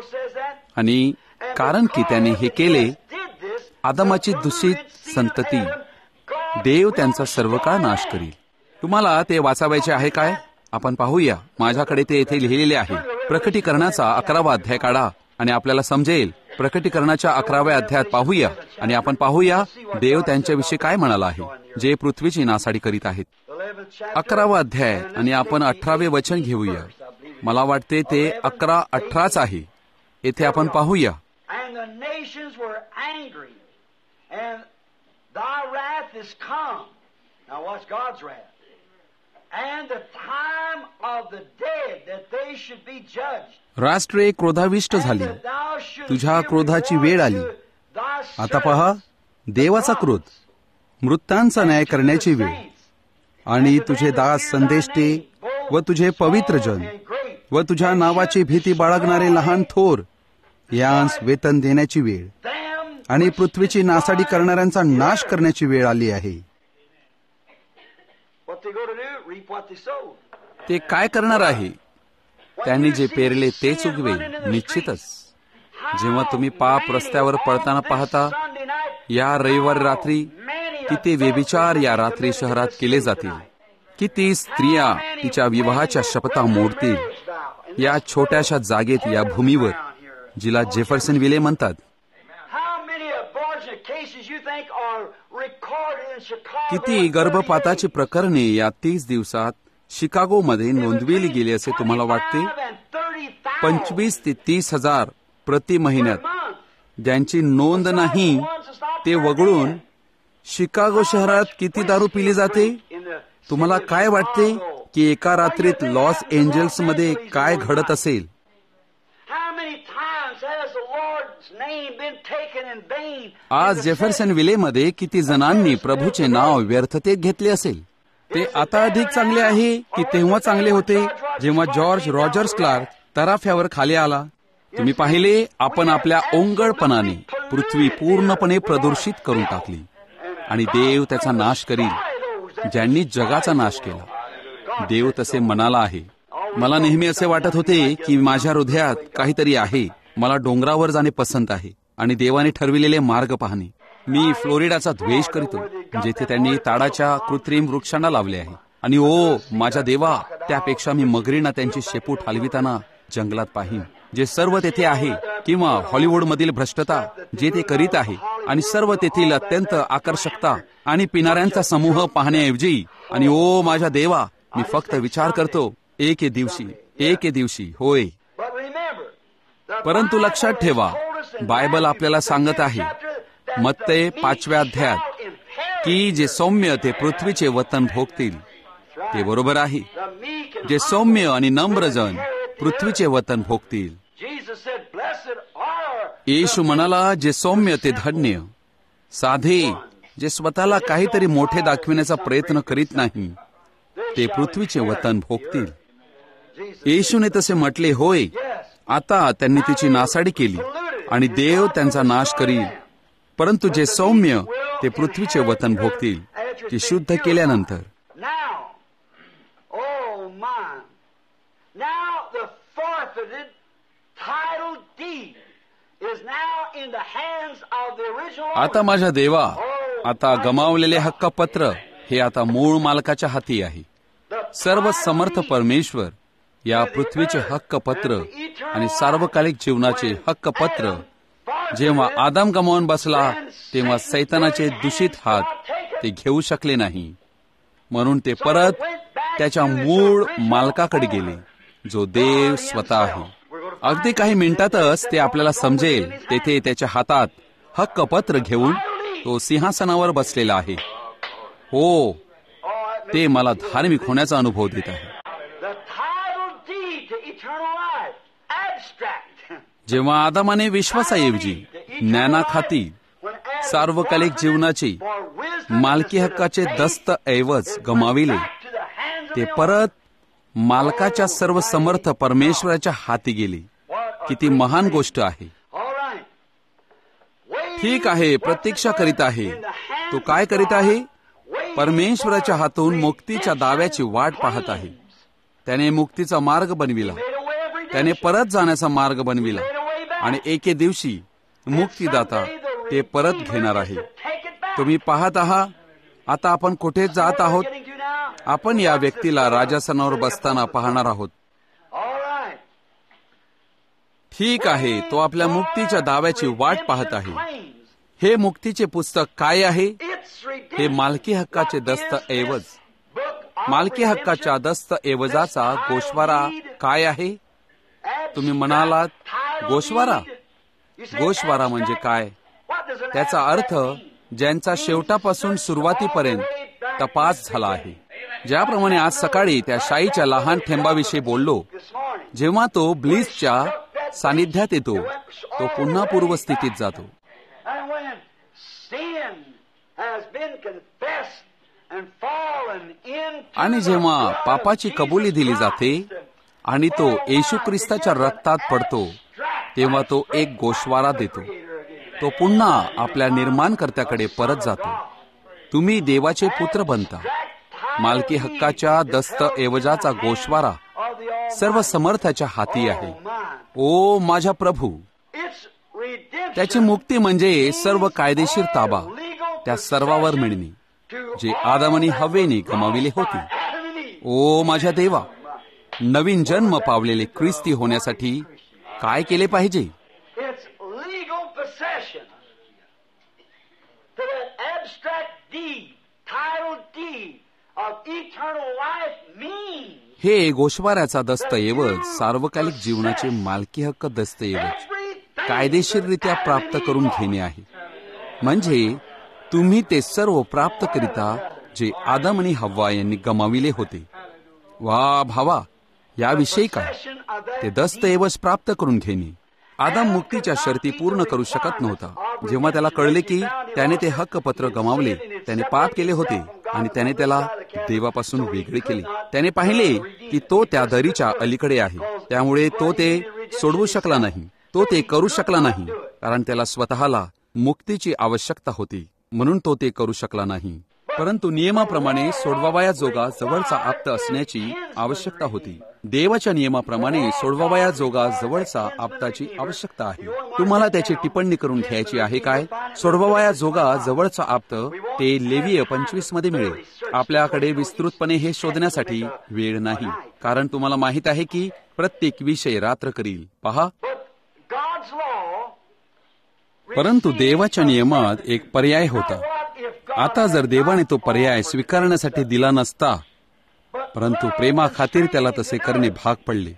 आणि कारण की त्याने हे केले, आदामाची दूषित संतती देव त्यांचा सर्व काळ नाश करील. तुम्हाला ते वाचावायचे आहे काय? आपण पाहूया. माझ्याकडे ते येथे लिहिलेले आहे. प्रकटीकरणाचा अकरावा अध्याय काढा आणि आपल्याला समजेल. प्रकटीकरणाच्या अकराव्या अध्यायात पाहूया आणि आपण पाहूया देव त्यांच्याविषयी काय म्हणाला आहे, जे पृथ्वीची नासाडी करीत आहेत. अकरावा अध्याय आणि आपण अठरावे वचन घेऊया. मला वाटते ते अकरा अठराच आहे. येथे आपण पाहूया. राष्ट्रे क्रोधाविष्ट झाली, तुझ्या क्रोधाची वेळ आली. आता पहा, देवाचा क्रोध, मृतांचा न्याय करण्याची वेळ, आणि तुझे दास संदेष्टे व तुझे पवित्र जन व तुझ्या नावाची भीती बाळगणारे लहान थोर यांस वेतन देण्याची वेळ आणि पृथ्वीची नासाडी करणाऱ्यांचा नाश करण्याची वेळ आली आहे. ते काय करणार आहे? त्यांनी जे पेरले तेच उगवेल, निश्चितच. जेव्हा तुम्ही पाप रस्त्यावर पळताना पाहता, या रविवार रात्री किती व्यभिचार या रात्री शहरात केले जातील, किती स्त्रिया तिच्या विवाहाच्या शपथा मोडतील या छोट्याशा जागेत, या भूमीवर जिला जेफरसन विले म्हणतात. किती गर्भपाताची प्रकरणे या तीस दिवसात शिकागोमध्ये नोंदविली गेली असे तुम्हाला वाटते? पंचवीस ते तीस हजार प्रति महिन्यात. ज्यांची नोंद नाही ते वगळून शिकागो शहरात किती दारू पिली जाते? तुम्हाला काय वाटते की एका रात्रीत लॉस एंजल्स मध्ये काय घडत असेल? आज जेफरसन विलेमध्ये किती जणांनी प्रभूचे नाव व्यर्थतेत घेतले असेल? ते आता अधिक चांगले आहे की तेव्हा चांगले होते, जेव्हा जॉर्ज रॉजर्स क्लार्क तराफ्यावर खाली आला? तुम्ही पाहिले, आपण आपल्या ओंगळपणाने पृथ्वी पूर्णपणे प्रदूषित करून टाकली आणि देव त्याचा नाश करील, ज्यांनी जगाचा नाश केला. देव तसे म्हणाला आहे. मला नेहमी असे वाटत होते की माझ्या हृदयात काहीतरी आहे. मला डोंगरावर जाणे पसंत आहे आणि देवाने ठरविलेले मार्ग पाहणे. मी फ्लोरिडाचा द्वेष करतो, जेथे त्यांनी ताडाच्या कृत्रिम वृक्षांना लावले आहे. आणि ओ माझ्या देवा, त्यापेक्षा मी मगरींना त्यांची शेपूट हलविताना जंगलात पाहीन. जे सर्व तेथे आहे, किंवा हॉलिवूडमधील भ्रष्टता जे ते करीत आहे, आणि सर्व तेथील अत्यंत आकर्षकता आणि पिणाऱ्यांचा समूह पाहण्याऐवजी. आणि ओ माझ्या देवा, मी फक्त विचार करतो, एक दिवशी एक दिवशी होय. परंतु लक्षात ठेवा, बायबल आपल्याला सांगत आहे मत्ते पाचव्या अध्यायात की जे सौम्य ते पृथ्वीचे वतन भोगतील. ते बरोबर आहे. जे सौम्य आणि नम्र जन पृथ्वीचे वतन भोगतील. येशू म्हणाला, जे सौम्य ते धन्य, साधे, जे स्वतःला काहीतरी मोठे दाखविण्याचा प्रयत्न करीत नाही, ते पृथ्वीचे वतन भोगतील. येशूने तसे म्हटले होय. आता त्यांनी तिची नासाडी केली आणि देव त्यांचा नाश करील. परंतु जे सौम्य ते पृथ्वीचे वतन भोगतील, ते शुद्ध केल्यानंतर. आता माझ्या देवा, आता गमावलेले हक्कपत्र हे आता मूळ मालकाच्या हाती आहे. सर्व समर्थ परमेश्वर या पृथ्वीचे हक्कपत्र आणि सार्वकालिक जीवनाचे हक्कपत्र जेव्हा आदाम गमावून बसला, तेव्हा सैतानाचे दूषित हात ते घेऊ शकले नाही. म्हणून ते परत त्याच्या मूळ मालकाकडे गेले, जो देव स्वतः आहे. अगदी काही मिनिटातच ते आपल्याला समजेल. तेथे त्याच्या हातात हक्कपत्र घेऊन तो सिंहासनावर बसलेला आहे. हो, ते मला धार्मिक होण्याचा अनुभव देत आहे. जेव्हा आदामाने विश्वासाऐवजी ज्ञानाखाती सार्वकालिक जीवनाची मालकी हक्काचे दस्तऐवज गमाविले, ते परत मालकाच्या सर्व समर्थ परमेश्वराच्या हाती गेले. किती महान गोष्ट आहे. ठीक आहे, प्रतीक्षा करीत आहे. तो काय करीत आहे? परमेश्वराच्या हातून मुक्तीच्या दाव्याची वाट पाहत आहे. त्याने मुक्तीचा मार्ग बनविला, त्याने परत जाण्याचा मार्ग बनविला, आणि एके दिवशी मुक्तीदाता ते परत घेणार आहे. तुम्ही पाहत आहात आता आपण कुठे जात आहोत? आपण या व्यक्तीला राजासनावर बसताना पाहणार आहोत. ठीक आहे, तो आपल्या मुक्तीच्या दाव्याची वाट पाहत आहे. हे मुक्तीचे पुस्तक काय आहे? हे मालकी हक्काचे दस्तऐवज. मालकी हक्काच्या दस्तऐवजाचा गोषवारा काय आहे? तुम्ही म्हणालात, गोषवारा? गोषवारा म्हणजे काय? त्याचा अर्थ ज्यांचा शेवटापासून सुरुवातीपर्यंत तपास झाला आहे. ज्याप्रमाणे आज सकाळी त्या शाईच्या लहान थेंबाविषयी बोललो, जेव्हा तो ब्लिसच्या सानिध्यात येतो, तो पुन्हा पूर्वस्थितीत जातो. आणि जेव्हा पापाची कबुली दिली जाते आणि तो येशू ख्रिस्ताच्या रक्तात पडतो, तेव्हा तो एक गोषवारा देतो. तो पुन्हा आपल्या निर्माणकर्त्याकडे परत जातो. तुम्ही देवाचे पुत्र बनता. मालकी हक्काच्या दस्तऐवजाचा गोषवारा सर्व समर्थाच्या हाती आहे. ओ माझ्या प्रभू, त्याची मुक्ती म्हणजे सर्व कायदेशीर ताबा त्या सर्वावर मिळणे जे आदम आणि हव्वेने गमाविले होते. ओ माझ्या देवा, नवीन जन्म पावलेले ख्रिस्ती होण्यासाठी काय केले पाहिजे? हे गोषवाऱ्याचा दस्तऐवज सार्वकालिक जीवनाचे मालकी हक्क दस्तऐवज कायदेशीररित्या प्राप्त करून घेणे आहे. म्हणजे तुम्ही ते सर्व प्राप्त करिता जे आदम आणि हव्वा यांनी गमाविले होते. वा भावा, याविषयी काय? ते दस्तऐवज प्राप्त करून घेणे. आदम मुक्तीच्या शर्ती पूर्ण करू शकत नव्हता. जेव्हा त्याला कळले की त्याने ते हक्कपत्र गमावले, त्याने पाप केले होते आणि त्याने त्याला देवापासून वेगळे केले. त्याने पाहिले की तो त्या दरीच्या अलीकडे आहे, त्यामुळे तो ते सोडवू शकला नाही. तो ते करू शकला नाही कारण त्याला स्वतःला मुक्तीची आवश्यकता होती, म्हणून तो ते करू शकला नाही. परंतु नियमाप्रमाणे सोडवावया जोगा जवळचा आप्त असण्याची आवश्यकता होती. देवाच्या नियमाप्रमाणे सोडवावया जोगा जवळचा आप्ताची आवश्यकता आहे. तुम्हाला त्याची टिप्पणी करून घ्यायची आहे काय? सोडवावया जोगा जवळचा आप्त ते लेवीय पंचवीस मध्ये मिळेल. आपल्याकडे विस्तृतपणे हे शोधण्यासाठी वेळ नाही, कारण तुम्हाला माहित आहे की प्रत्येक विषय रात्र करील. पहा, परंतु देवाच्या नियमात एक पर्याय होता. आता जर देवाने तो पर्याय स्वीकारण्यासाठी दिला नसता, परंतु प्रेमा खातीर त्याला तसे करणे भाग पडले.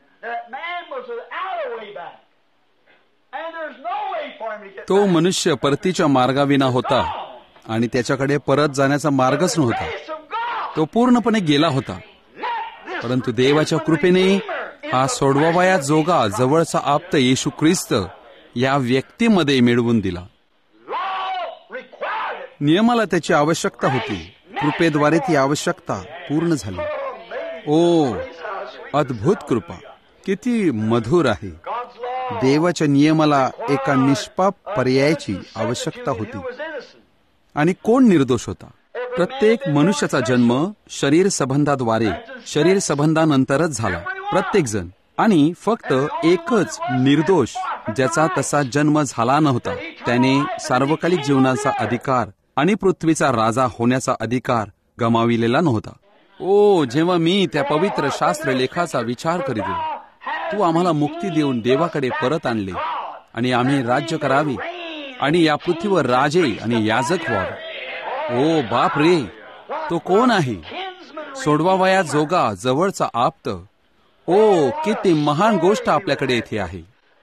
तो मनुष्य परतीच्या मार्गाविना होता आणि त्याच्याकडे परत जाण्याचा मार्गच नव्हता. तो पूर्णपणे गेला होता. परंतु देवाच्या कृपेने हा सोडवावया जोगा जवळचा आप्त येशू ख्रिस्त या व्यक्तीमध्ये मिळवून दिला. नियमाला त्याची आवश्यकता होती. कृपेद्वारे ती आवश्यकता पूर्ण झाली. ओ अद्भुत कृपा, किती मधुर आहे. देवाच्या नियमाला एका निष्पाप पर्यायाची आवश्यकता होती. आणि कोण निर्दोष होता? प्रत्येक मनुष्याचा जन्म शरीर संबंधाद्वारे शरीर संबंधानंतरच झाला. प्रत्येक जण. आणि फक्त एकच निर्दोष ज्याचा तसा जन्म झाला नव्हता, त्याने सार्वकालिक जीवनाचा अधिकार आणि पृथ्वीचा राजा होण्याचा अधिकार गमाविलेला नव्हता. ओ जेव्हा मी त्या पवित्र शास्त्र लेखाचा विचार करीतो, तू आम्हाला मुक्ती देऊन देवाकडे परत आणले आणि आम्ही राज्य करावे आणि या पृथ्वीवर राजे आणि याजक व्हावे. ओ बाप रे, तो कोण आहे? सोडवावया जोगा जवळचा आप्त. ओ किती महान गोष्ट आपल्याकडे येथे आहे.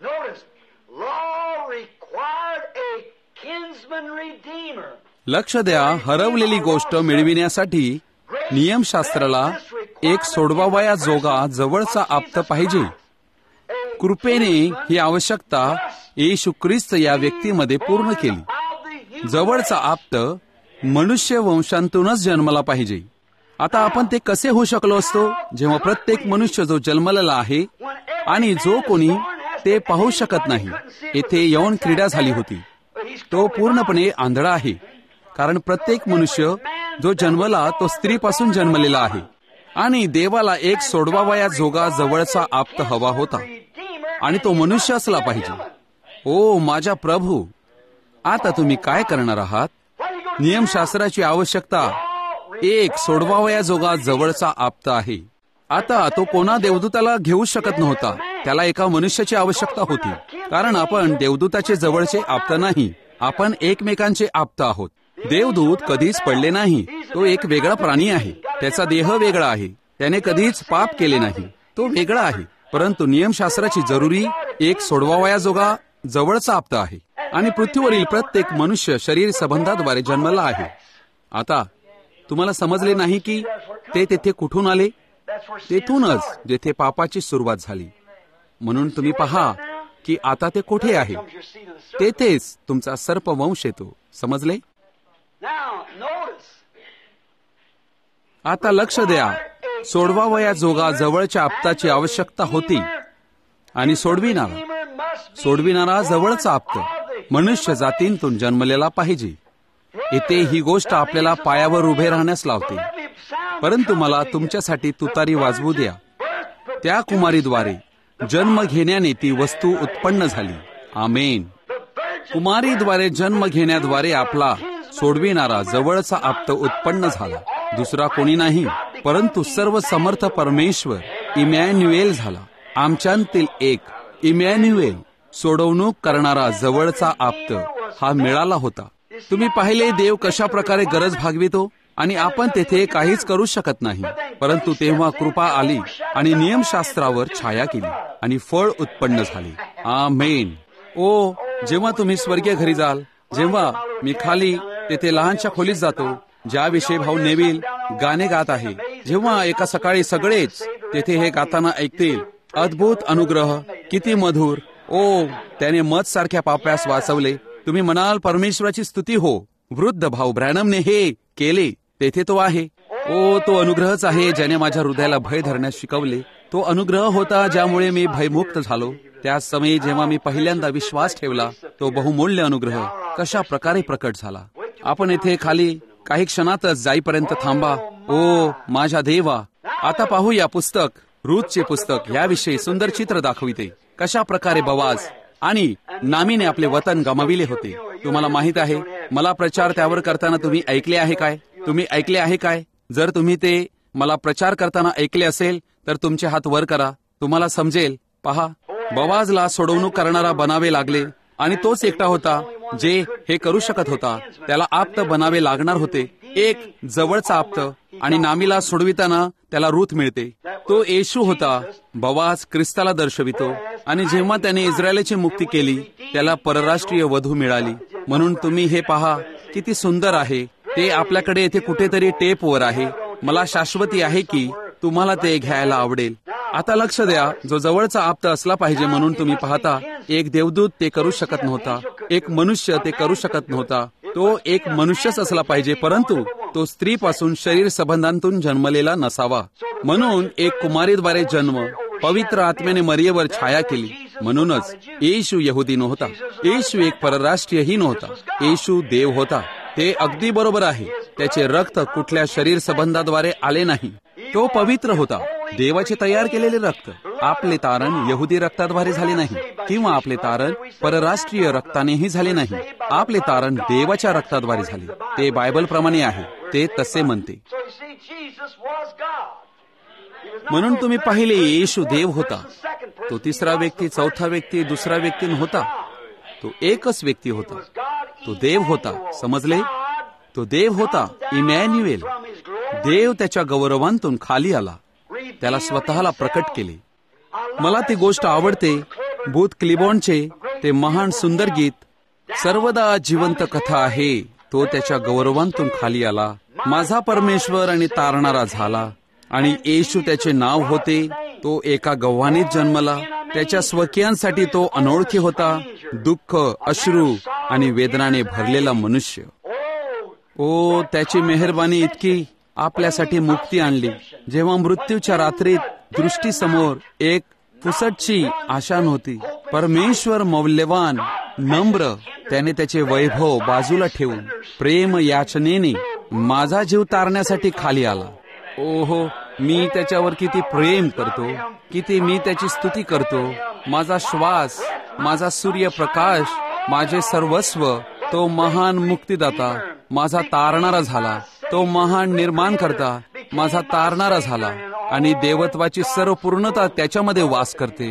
लक्ष द्या, हरवलेली गोष्ट मिळविण्यासाठी नियमशास्त्राला एक सोडवावया जोगा जवळचा आप्त पाहिजे. कृपेने ही आवश्यकता येशू ख्रिस्त या व्यक्तीमध्ये पूर्ण केली. जवळचा आप्त मनुष्य वंशांतूनच जन्मला पाहिजे. आता आपण ते कसे होऊ शकलो असतो, जेव्हा प्रत्येक मनुष्य जो जन्मलेला आहे आणि जो कोणी ते पाहू शकत नाही. येथे यौन क्रीडा झाली होती. तो पूर्णपणे आंधळा आहे, कारण प्रत्येक मनुष्य जो जन्मला तो स्त्रीपासून जन्मलेला आहे. आणि देवाला एक सोडवावया जोगा जवळचा आप्त हवा होता आणि तो मनुष्य असला पाहिजे. ओ माझ्या प्रभू, आता तुम्ही काय करणार आहात? नियमशास्त्राची आवश्यकता एक सोडवावयाजोगा जवळचा आप्त आहे. आता तो कोणा देवदूताला घेऊ शकत नव्हता. त्याला एका मनुष्याची आवश्यकता होती, कारण आपण देवदूताचे जवळचे आप्त नाही, आपण एकमेकांचे आप्त आहोत. देवदूत कधीच पडले नाही. तो एक वेगळा प्राणी आहे. त्याचा देह वेगळा आहे. त्याने कधीच पाप केले नाही. तो वेगळा आहे. परंतु नियमशास्त्राची जरुरी एक सोडवावयाजोगा जवळचा आप्त आहे. आणि पृथ्वीवरील प्रत्येक मनुष्य शरीर संबंधाद्वारे जन्मला आहे. आता तुम्हाला समजले नाही की ते तेथे कुठून आले? तेथूनच जेथे पापाची सुरुवात झाली. म्हणून तुम्ही पहा की आता ते कुठे आहे. तेथेच तुमचा सर्पवंश येतो. समजले? आता लक्ष द्या. सोडवावयाजोगा जवळच्या आप्ताची आवश्यकता होती आणि सोडविणारा सोडविणारा जवळचा आप्त मनुष्य जातींतून जन्मलेला पाहिजे. इथे ही गोष्ट आपल्याला पायावर उभे राहण्यास लावते. परंतु मला तुमच्यासाठी तुतारी वाजवू द्या. त्या कुमारीद्वारे जन्म घेण्याने ती वस्तू उत्पन्न झाली. आमेन. कुमारीद्वारे जन्म घेण्याद्वारे आपला सोडविणारा जवळचा आप्त उत्पन्न झाला. दुसरा कोणी नाही, परंतु सर्व समर्थ परमेश्वर इमॅन्युएल झाला. आमच्यातील एक इमॅन्युएल सोडवणूक करणारा जवळचा आप्त हा मिळाला होता. तुम्ही पाहिले देव कशा प्रकारे गरज भागवितो आणि आपण तेथे काहीच करू शकत नाही. परंतु तेव्हा कृपा आली आणि नियमशास्त्रावर छाया केली आणि फळ उत्पन्न झाले. आमेन. ओ, जेव्हा तुम्ही स्वर्गीय घरी जाल, जेव्हा मी खाली तेथे लहानशा खोलीत जातो ज्याविषयी भाऊ नेविल गाणे गात आहे, जेव्हा एका सकाळी सगळेच तेथे हे गाताना ऐकतील, अद्भुत अनुग्रह किती मधुर, ओ त्याने मध सारख्या पाप्यास वाचवले. तुम्ही म्हणाल परमेश्वराची स्तुती हो, वृद्ध भाऊ ब्रॅनमने हे केले. तेथे तो आहे. ओ, तो अनुग्रहच आहे ज्याने माझ्या हृदयाला भय धरण्यास शिकवले. तो अनुग्रह होता ज्यामुळे मी भयमुक्त झालो. त्याच समयी जेव्हा मी पहिल्यांदा विश्वास ठेवला, तो बहुमूल्य अनुग्रह कशा प्रकारे प्रकट झाला. आपण येथे खाली काही क्षणातच जाईपर्यंत थांबा. ओ माझ्या देवा. आता पाहूया पुस्तक, रूथचे पुस्तक याविषयी सुंदर चित्र दाखविते. कशा प्रकारे बवाज आणि नामीने आपले वतन गमाविले होते. तुम्हाला माहित आहे, मला प्रचार त्यावर करताना तुम्ही ऐकले आहे काय? तुम्ही ऐकले आहे काय? जर तुम्ही ते मला प्रचार करताना ऐकले असेल तर तुमचे हात वर करा. तुम्हाला समजेल. पहा, बवाजला सोडवणूक करणारा बनावे लागले आणि तोच एकटा होता जे हे करू शकत होता. त्याला आप्त बनावे लागणार होते, एक जवळचा आप्त, आणि नामीला सोडविताना त्याला रूथ मिळते. तो येशू होता. बवाज ख्रिस्ताला दर्शवितो आणि जेव्हा त्याने इस्रायलची मुक्ती केली त्याला परराष्ट्रीय वधू मिळाली. म्हणून तुम्ही हे पहा किती सुंदर आहे. ते आपल्याकडे येथे कुठेतरी टेपवर आहे. मला शाश्वती आहे की तुम्हाला ते घ्यायला आवडेल. आता लक्ष द्या, जो जवळचा आप्त असला पाहिजे म्हणून तुम्ही पाहता, एक देवदूत ते करू शकत नव्हता, एक मनुष्य ते करू शकत नव्हता. तो एक मनुष्यच असला पाहिजे, परंतु तो स्त्रीपासून शरीर संबंधांतून जन्मलेला नसावा. म्हणून एक कुमारीद्वारे जन्म, पवित्र आत्म्याने मरियेवर छाया केली. म्हणूनच येशू यहुदी नव्हता, येशू एक परराष्ट्रीयही नव्हता, येशू देव होता. ते अगदी बरोबर आहे. त्याचे रक्त कुठल्या शरीर संबंधाद्वारे आले नाही. तो पवित्र होता, देवाचे तयार केलेले रक्त. आपले तारण यहुदी रक्ताद्वारे झाले नाही किंवा आपले तारण परराष्ट्रीय रक्तानेही झाले नाही. आपले तारण देवाच्या रक्ताद्वारे झाले. ते बायबल प्रमाणे आहे. ते तसे म्हणते. म्हणून तुम्ही पाहिले, येशू देव होता. तो तिसरा व्यक्ती, चौथा व्यक्ती, दुसरा व्यक्ती नव्हता. तो एकच व्यक्ती होता. तो देव होता. समजले? तो देव होता. इमॅन्युएल. देव त्याच्या गौरवांतून खाली आला, त्याला स्वतःला प्रकट केले. मला ती गोष्ट आवडते. बूथ क्लिबॉनचे ते महान सुंदर गीत, सर्वदा जिवंत कथा आहे. तो त्याच्या गौरवांतून खाली आला, माझा परमेश्वर आणि तारणारा झाला. आणि येशू त्याचे नाव होते. तो एका गव्हाणीत जन्मला. त्याच्या स्वकीयांसाठी तो अनोळखी होता, दुःख, अश्रू आणि वेदनाने भरलेला मनुष्य. ओ, त्याची मेहरबानी इतकी, आपल्यासाठी मुक्ती आणली. जेव्हा मृत्यूच्या रात्रीत दृष्टीसमोर एक पुसटची आशा नव्हती, परमेश्वर मौल्यवान, नम्र, त्याने त्याचे वैभव बाजूला ठेवून प्रेम याचनेने माझा जीव तारण्यासाठी खाली आला. ओहो, मी त्याच्यावर किती प्रेम करतो, किती मी त्याची स्तुती करतो. माझा श्वास, माझा सूर्यप्रकाश, माझे सर्वस्व, तो महान मुक्तिदाता माझा तारणारा झाला. तो महान निर्माण करता माझा तारणारा झाला आणि देवत्वाची सर्व पूर्णता त्याच्यामध्ये वास करते.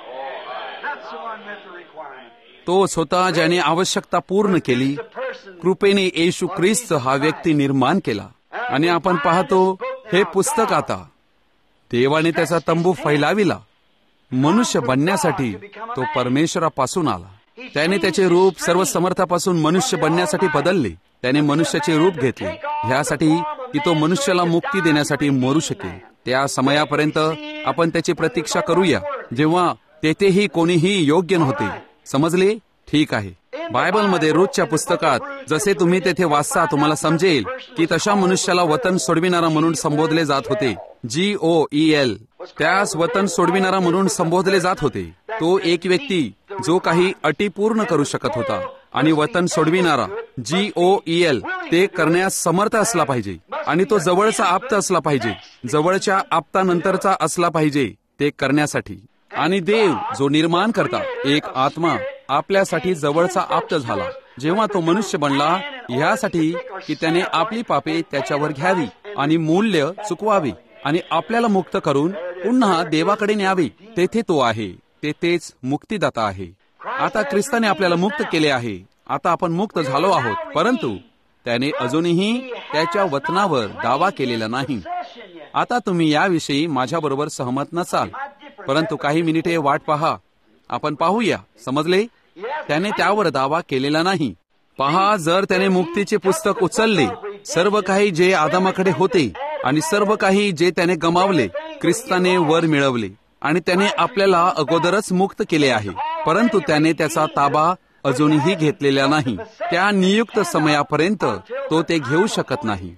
तो स्वतः ज्याने आवश्यकता पूर्ण केली, कृपेने येशू ख्रिस्त हा व्यक्ती निर्माण केला. आणि आपण पाहतो हे पुस्तक आता देवाने त्याचा तंबू फैलाविला. मनुष्य बनण्यासाठी तो परमेश्वरापासून आला. त्याने त्याचे रूप सर्व समर्थापासून मनुष्य बनण्यासाठी बदलले. त्याने मनुष्याचे रूप घेतले ह्यासाठी की तो मनुष्याला मुक्ती देण्यासाठी मरू शकेल. त्या समयापर्यंत आपण त्याची प्रतीक्षा करूया जेव्हा तेथेही कोणीही योग्य नव्हते. समजले? ठीक आहे. बायबलमध्ये रोजच्या पुस्तकात जसे तुम्ही तेथे वाचता तुम्हाला समजेल की तशा मनुष्याला वतन सोडविणारा म्हणून संबोधले जात होते. जी ओ ई एल त्यास वतन सोडविणारा म्हणून संबोधले जात होते. तो एक व्यक्ती जो काही अटी पूर्ण करू शकत होता. आणि वतन सोडविणारा जी ओ ई एल ते करण्यास समर्थ असला पाहिजे. आणि तो जवळचा आप्त असला पाहिजे. जवळच्या आप्तानंतरचा असला पाहिजे ते करण्यासाठी. आणि देव जो निर्माण करता एक आत्मा आपल्यासाठी जवळचा आप्त झाला जेव्हा तो मनुष्य बनला, यासाठी की त्याने आपली पापे त्याच्यावर घ्यावी आणि मूल्य चुकवावे आणि आपल्याला मुक्त करून पुन्हा देवाकडे न्यावे. तेथे तो आहे. ते तेच मुक्तीदाता आहे. आता ख्रिस्ताने आपल्याला मुक्त केले आहे. आता आपण मुक्त झालो आहोत, परंतु त्याने अजूनही त्याच्या वचनावर दावा केलेला नाही. आता तुम्ही याविषयी माझ्याबरोबर सहमत नसाल, परंतु काही मिनिटे वाट पहा. आपण पाहूया. समजले? त्याने त्यावर दावा केलेला नाही. पहा, जर त्याने मुक्तीचे पुस्तक उचलले, सर्व काही जे आदामाकडे होते आणि सर्व काही जे त्याने गमावले ख्रिस्ताने वर मिळवले आणि त्याने आपल्याला अगोदरच मुक्त केले आहे. परंतु त्याने त्याचा ताबा अजूनही घेतलेला नाही. त्या नियुक्त समयापर्यंत तो ते घेऊ शकत नाही.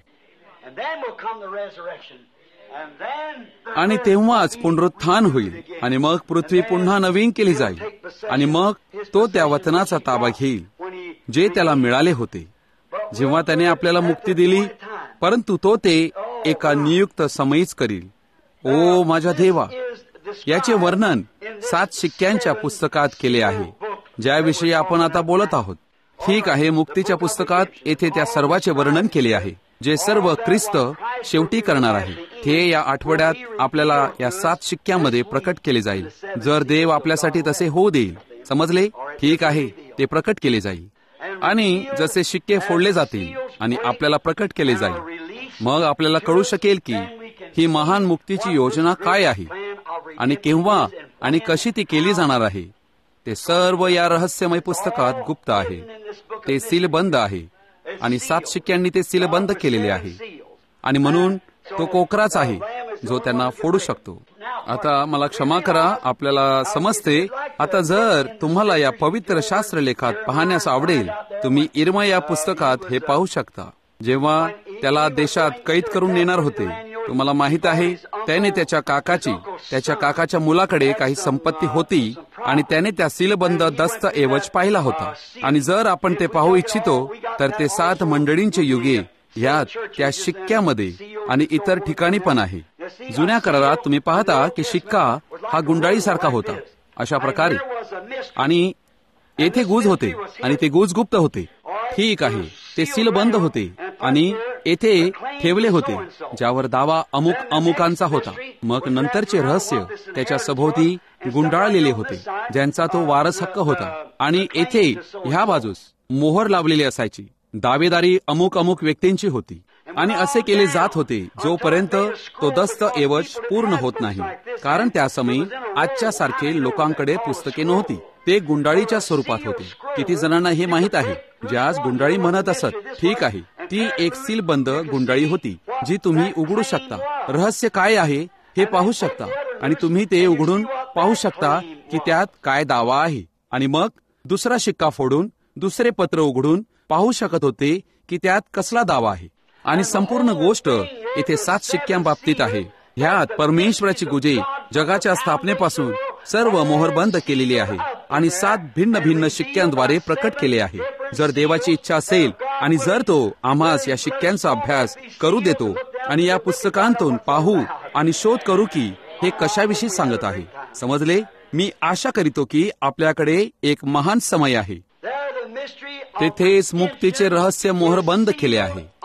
आणि तेव्हाच पुनरुत्थान होईल आणि मग पृथ्वी पुन्हा नवीन केली जाईल आणि मग तो त्या वचनाचा ताबा घेईल जे त्याला मिळाले होते जेव्हा त्याने आपल्याला मुक्ती दिली. परंतु तो ते एका नियुक्त समयीच करील. ओ माझ्या देवा, याचे वर्णन सात शिक्क्यांच्या पुस्तकात केले आहे ज्याविषयी आपण आता बोलत आहोत. ठीक आहे. मुक्तीच्या पुस्तकात येथे त्या सर्वाचे वर्णन केले आहे जे सर्व ख्रिस्त शेवटी करणार आहे. ते या आठवड्यात आपल्याला या सात शिक्क्यामध्ये प्रकट केले जाईल. जर देव आपल्यासाठी तसे होऊ देईल. समजले? ठीक आहे. ते प्रकट केले जाईल आणि जसे शिक्के फोडले जातील आणि आपल्याला प्रकट केले जाईल, मग आपल्याला कळू शकेल की ही महान मुक्तीची योजना काय आहे आणि केव्हा आणि कशी ती केली जाणार आहे. ते सर्व या रहस्यमय पुस्तकात गुप्त आहे. ते सीलबंद आहे आणि सात शिक्क्यांनी ते सीलबंद केलेले आहे आणि म्हणून तो कोकराच आहे जो त्यांना फोडू शकतो. आता मला क्षमा करा, आपल्याला समजते. आता जर तुम्हाला या पवित्र शास्त्रलेखात पाहण्यास आवडेल, तुम्ही इर्मा या पुस्तकात हे पाहू शकता. जेव्हा त्याला देशात कैद करून नेणार होते, तुम्हाला माहित आहे त्याने त्याच्या काकाची त्याच्या काकाच्या मुलाकडे काही संपत्ती होती आणि त्याने त्या सीलबंद दस्तऐवज पाहिला होता. आणि जर आपण ते पाहू इच्छितो तर ते सात मंडळींचे युगे यात त्या शिक्क्यामध्ये आणि इतर ठिकाणी पण आहे. जुन्या करारात तुम्ही पाहता की शिक्का हा गुंडाळीसारखा होता अशा प्रकारे आणि येथे गुज होते आणि ते गुज गुप्त होते. ठीक आहे. ते सीलबंद होते आणि येथे ठेवले होते ज्यावर दावा अमुक अमुकांचा होता. मग नंतरचे रहस्य त्याच्या सभोवती गुंडाळलेले होते ज्यांचा तो वारस हक्क होता. आणि येथे ह्या बाजूस मोहर लावलेली असायची. दावेदारी अमुक अमुक व्यक्तींची होती आणि असे केले जात होते जोपर्यंत तो दस्तऐवज पूर्ण होत नाही. कारण त्या समयी आजच्या सारखे लोकांकडे पुस्तके नव्हती. ते गुंडाळीच्या स्वरूपात होते. किती जणांना हे माहीत आहे ज्यास गुंडाळी म्हणत असत? ठीक आहे. ती एक सीलबंद गुंडाळी होती जी तुम्ही उघडू शकता. रहस्य काय आहे हे पाहू शकता आणि तुम्ही ते उघडून पाहू शकता की त्यात काय दावा आहे. आणि मग दुसरा शिक्का फोडून दुसरे पत्र उघडून पाहू शकत होते की त्यात कसला दावा आहे. आणि संपूर्ण गोष्ट येथे सात शिक्क्यांबाबतीत आहे. ह्यात परमेश्वराची गुजे जगाच्या स्थापनेपासून सर्व मोहर बंद केलेली आहे आणि सात भिन्न भिन्न शिक्क्यांद्वारे प्रकट केले आहे. जर देवाची इच्छा असेल आणि जर तो आम्हास या शिक्क्यांचा अभ्यास करू देतो आणि या पुस्तकांतून पाहू आणि शोध करू की हे कशाविषयी सांगत आहे. समजले? मी आशा करीतो की आपल्याकडे एक महान समय आहे. तेथेच मुक्तीचे रहस्य मोहर बंद केले आहे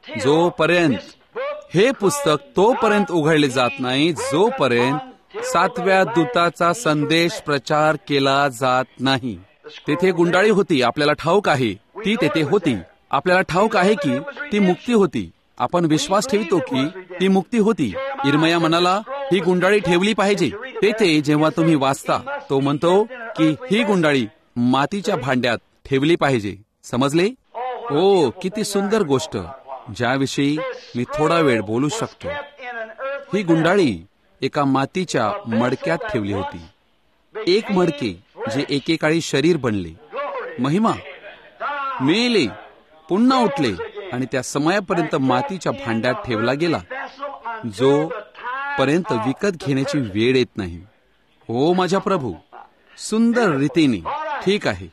जोपर्यंत हे पुस्तक तोपर्यंत उघडले जात नाही जोपर्यंत सातव्या दूताचा संदेश प्रचार केला जात नाही. तेथे गुंडाळी होती, आपल्याला ठाऊक आहे ती तेथे होती. आपल्याला ठाऊक आहे की ती मुक्ती होती. आपण विश्वास ठेवतो की ती मुक्ती होती. इर्मया म्हणाला ही गुंडाळी ठेवली पाहिजे. तेथे जेव्हा तुम्ही वाचता तो म्हणतो की ही गुंडाळी मातीच्या भांड्यात ठेवली पाहिजे. समजले? ओ किती सुंदर गोष्ट ज्याविषयी मी थोडा वेळ बोलू शकतो. ही गुंडाळी एका मातीच्या मडक्यात ठेवली होती. एक मडके जे एकेकाळी शरीर बनले, महिमा, मेले, पुन्हा उठले आणि त्या समयापर्यंत मातीच्या भांड्यात ठेवला गेला जो पर्यंत विकत घेण्याची वेळ येत नाही. हो माझ्या प्रभू, सुंदर रीतीने. ठीक आहे.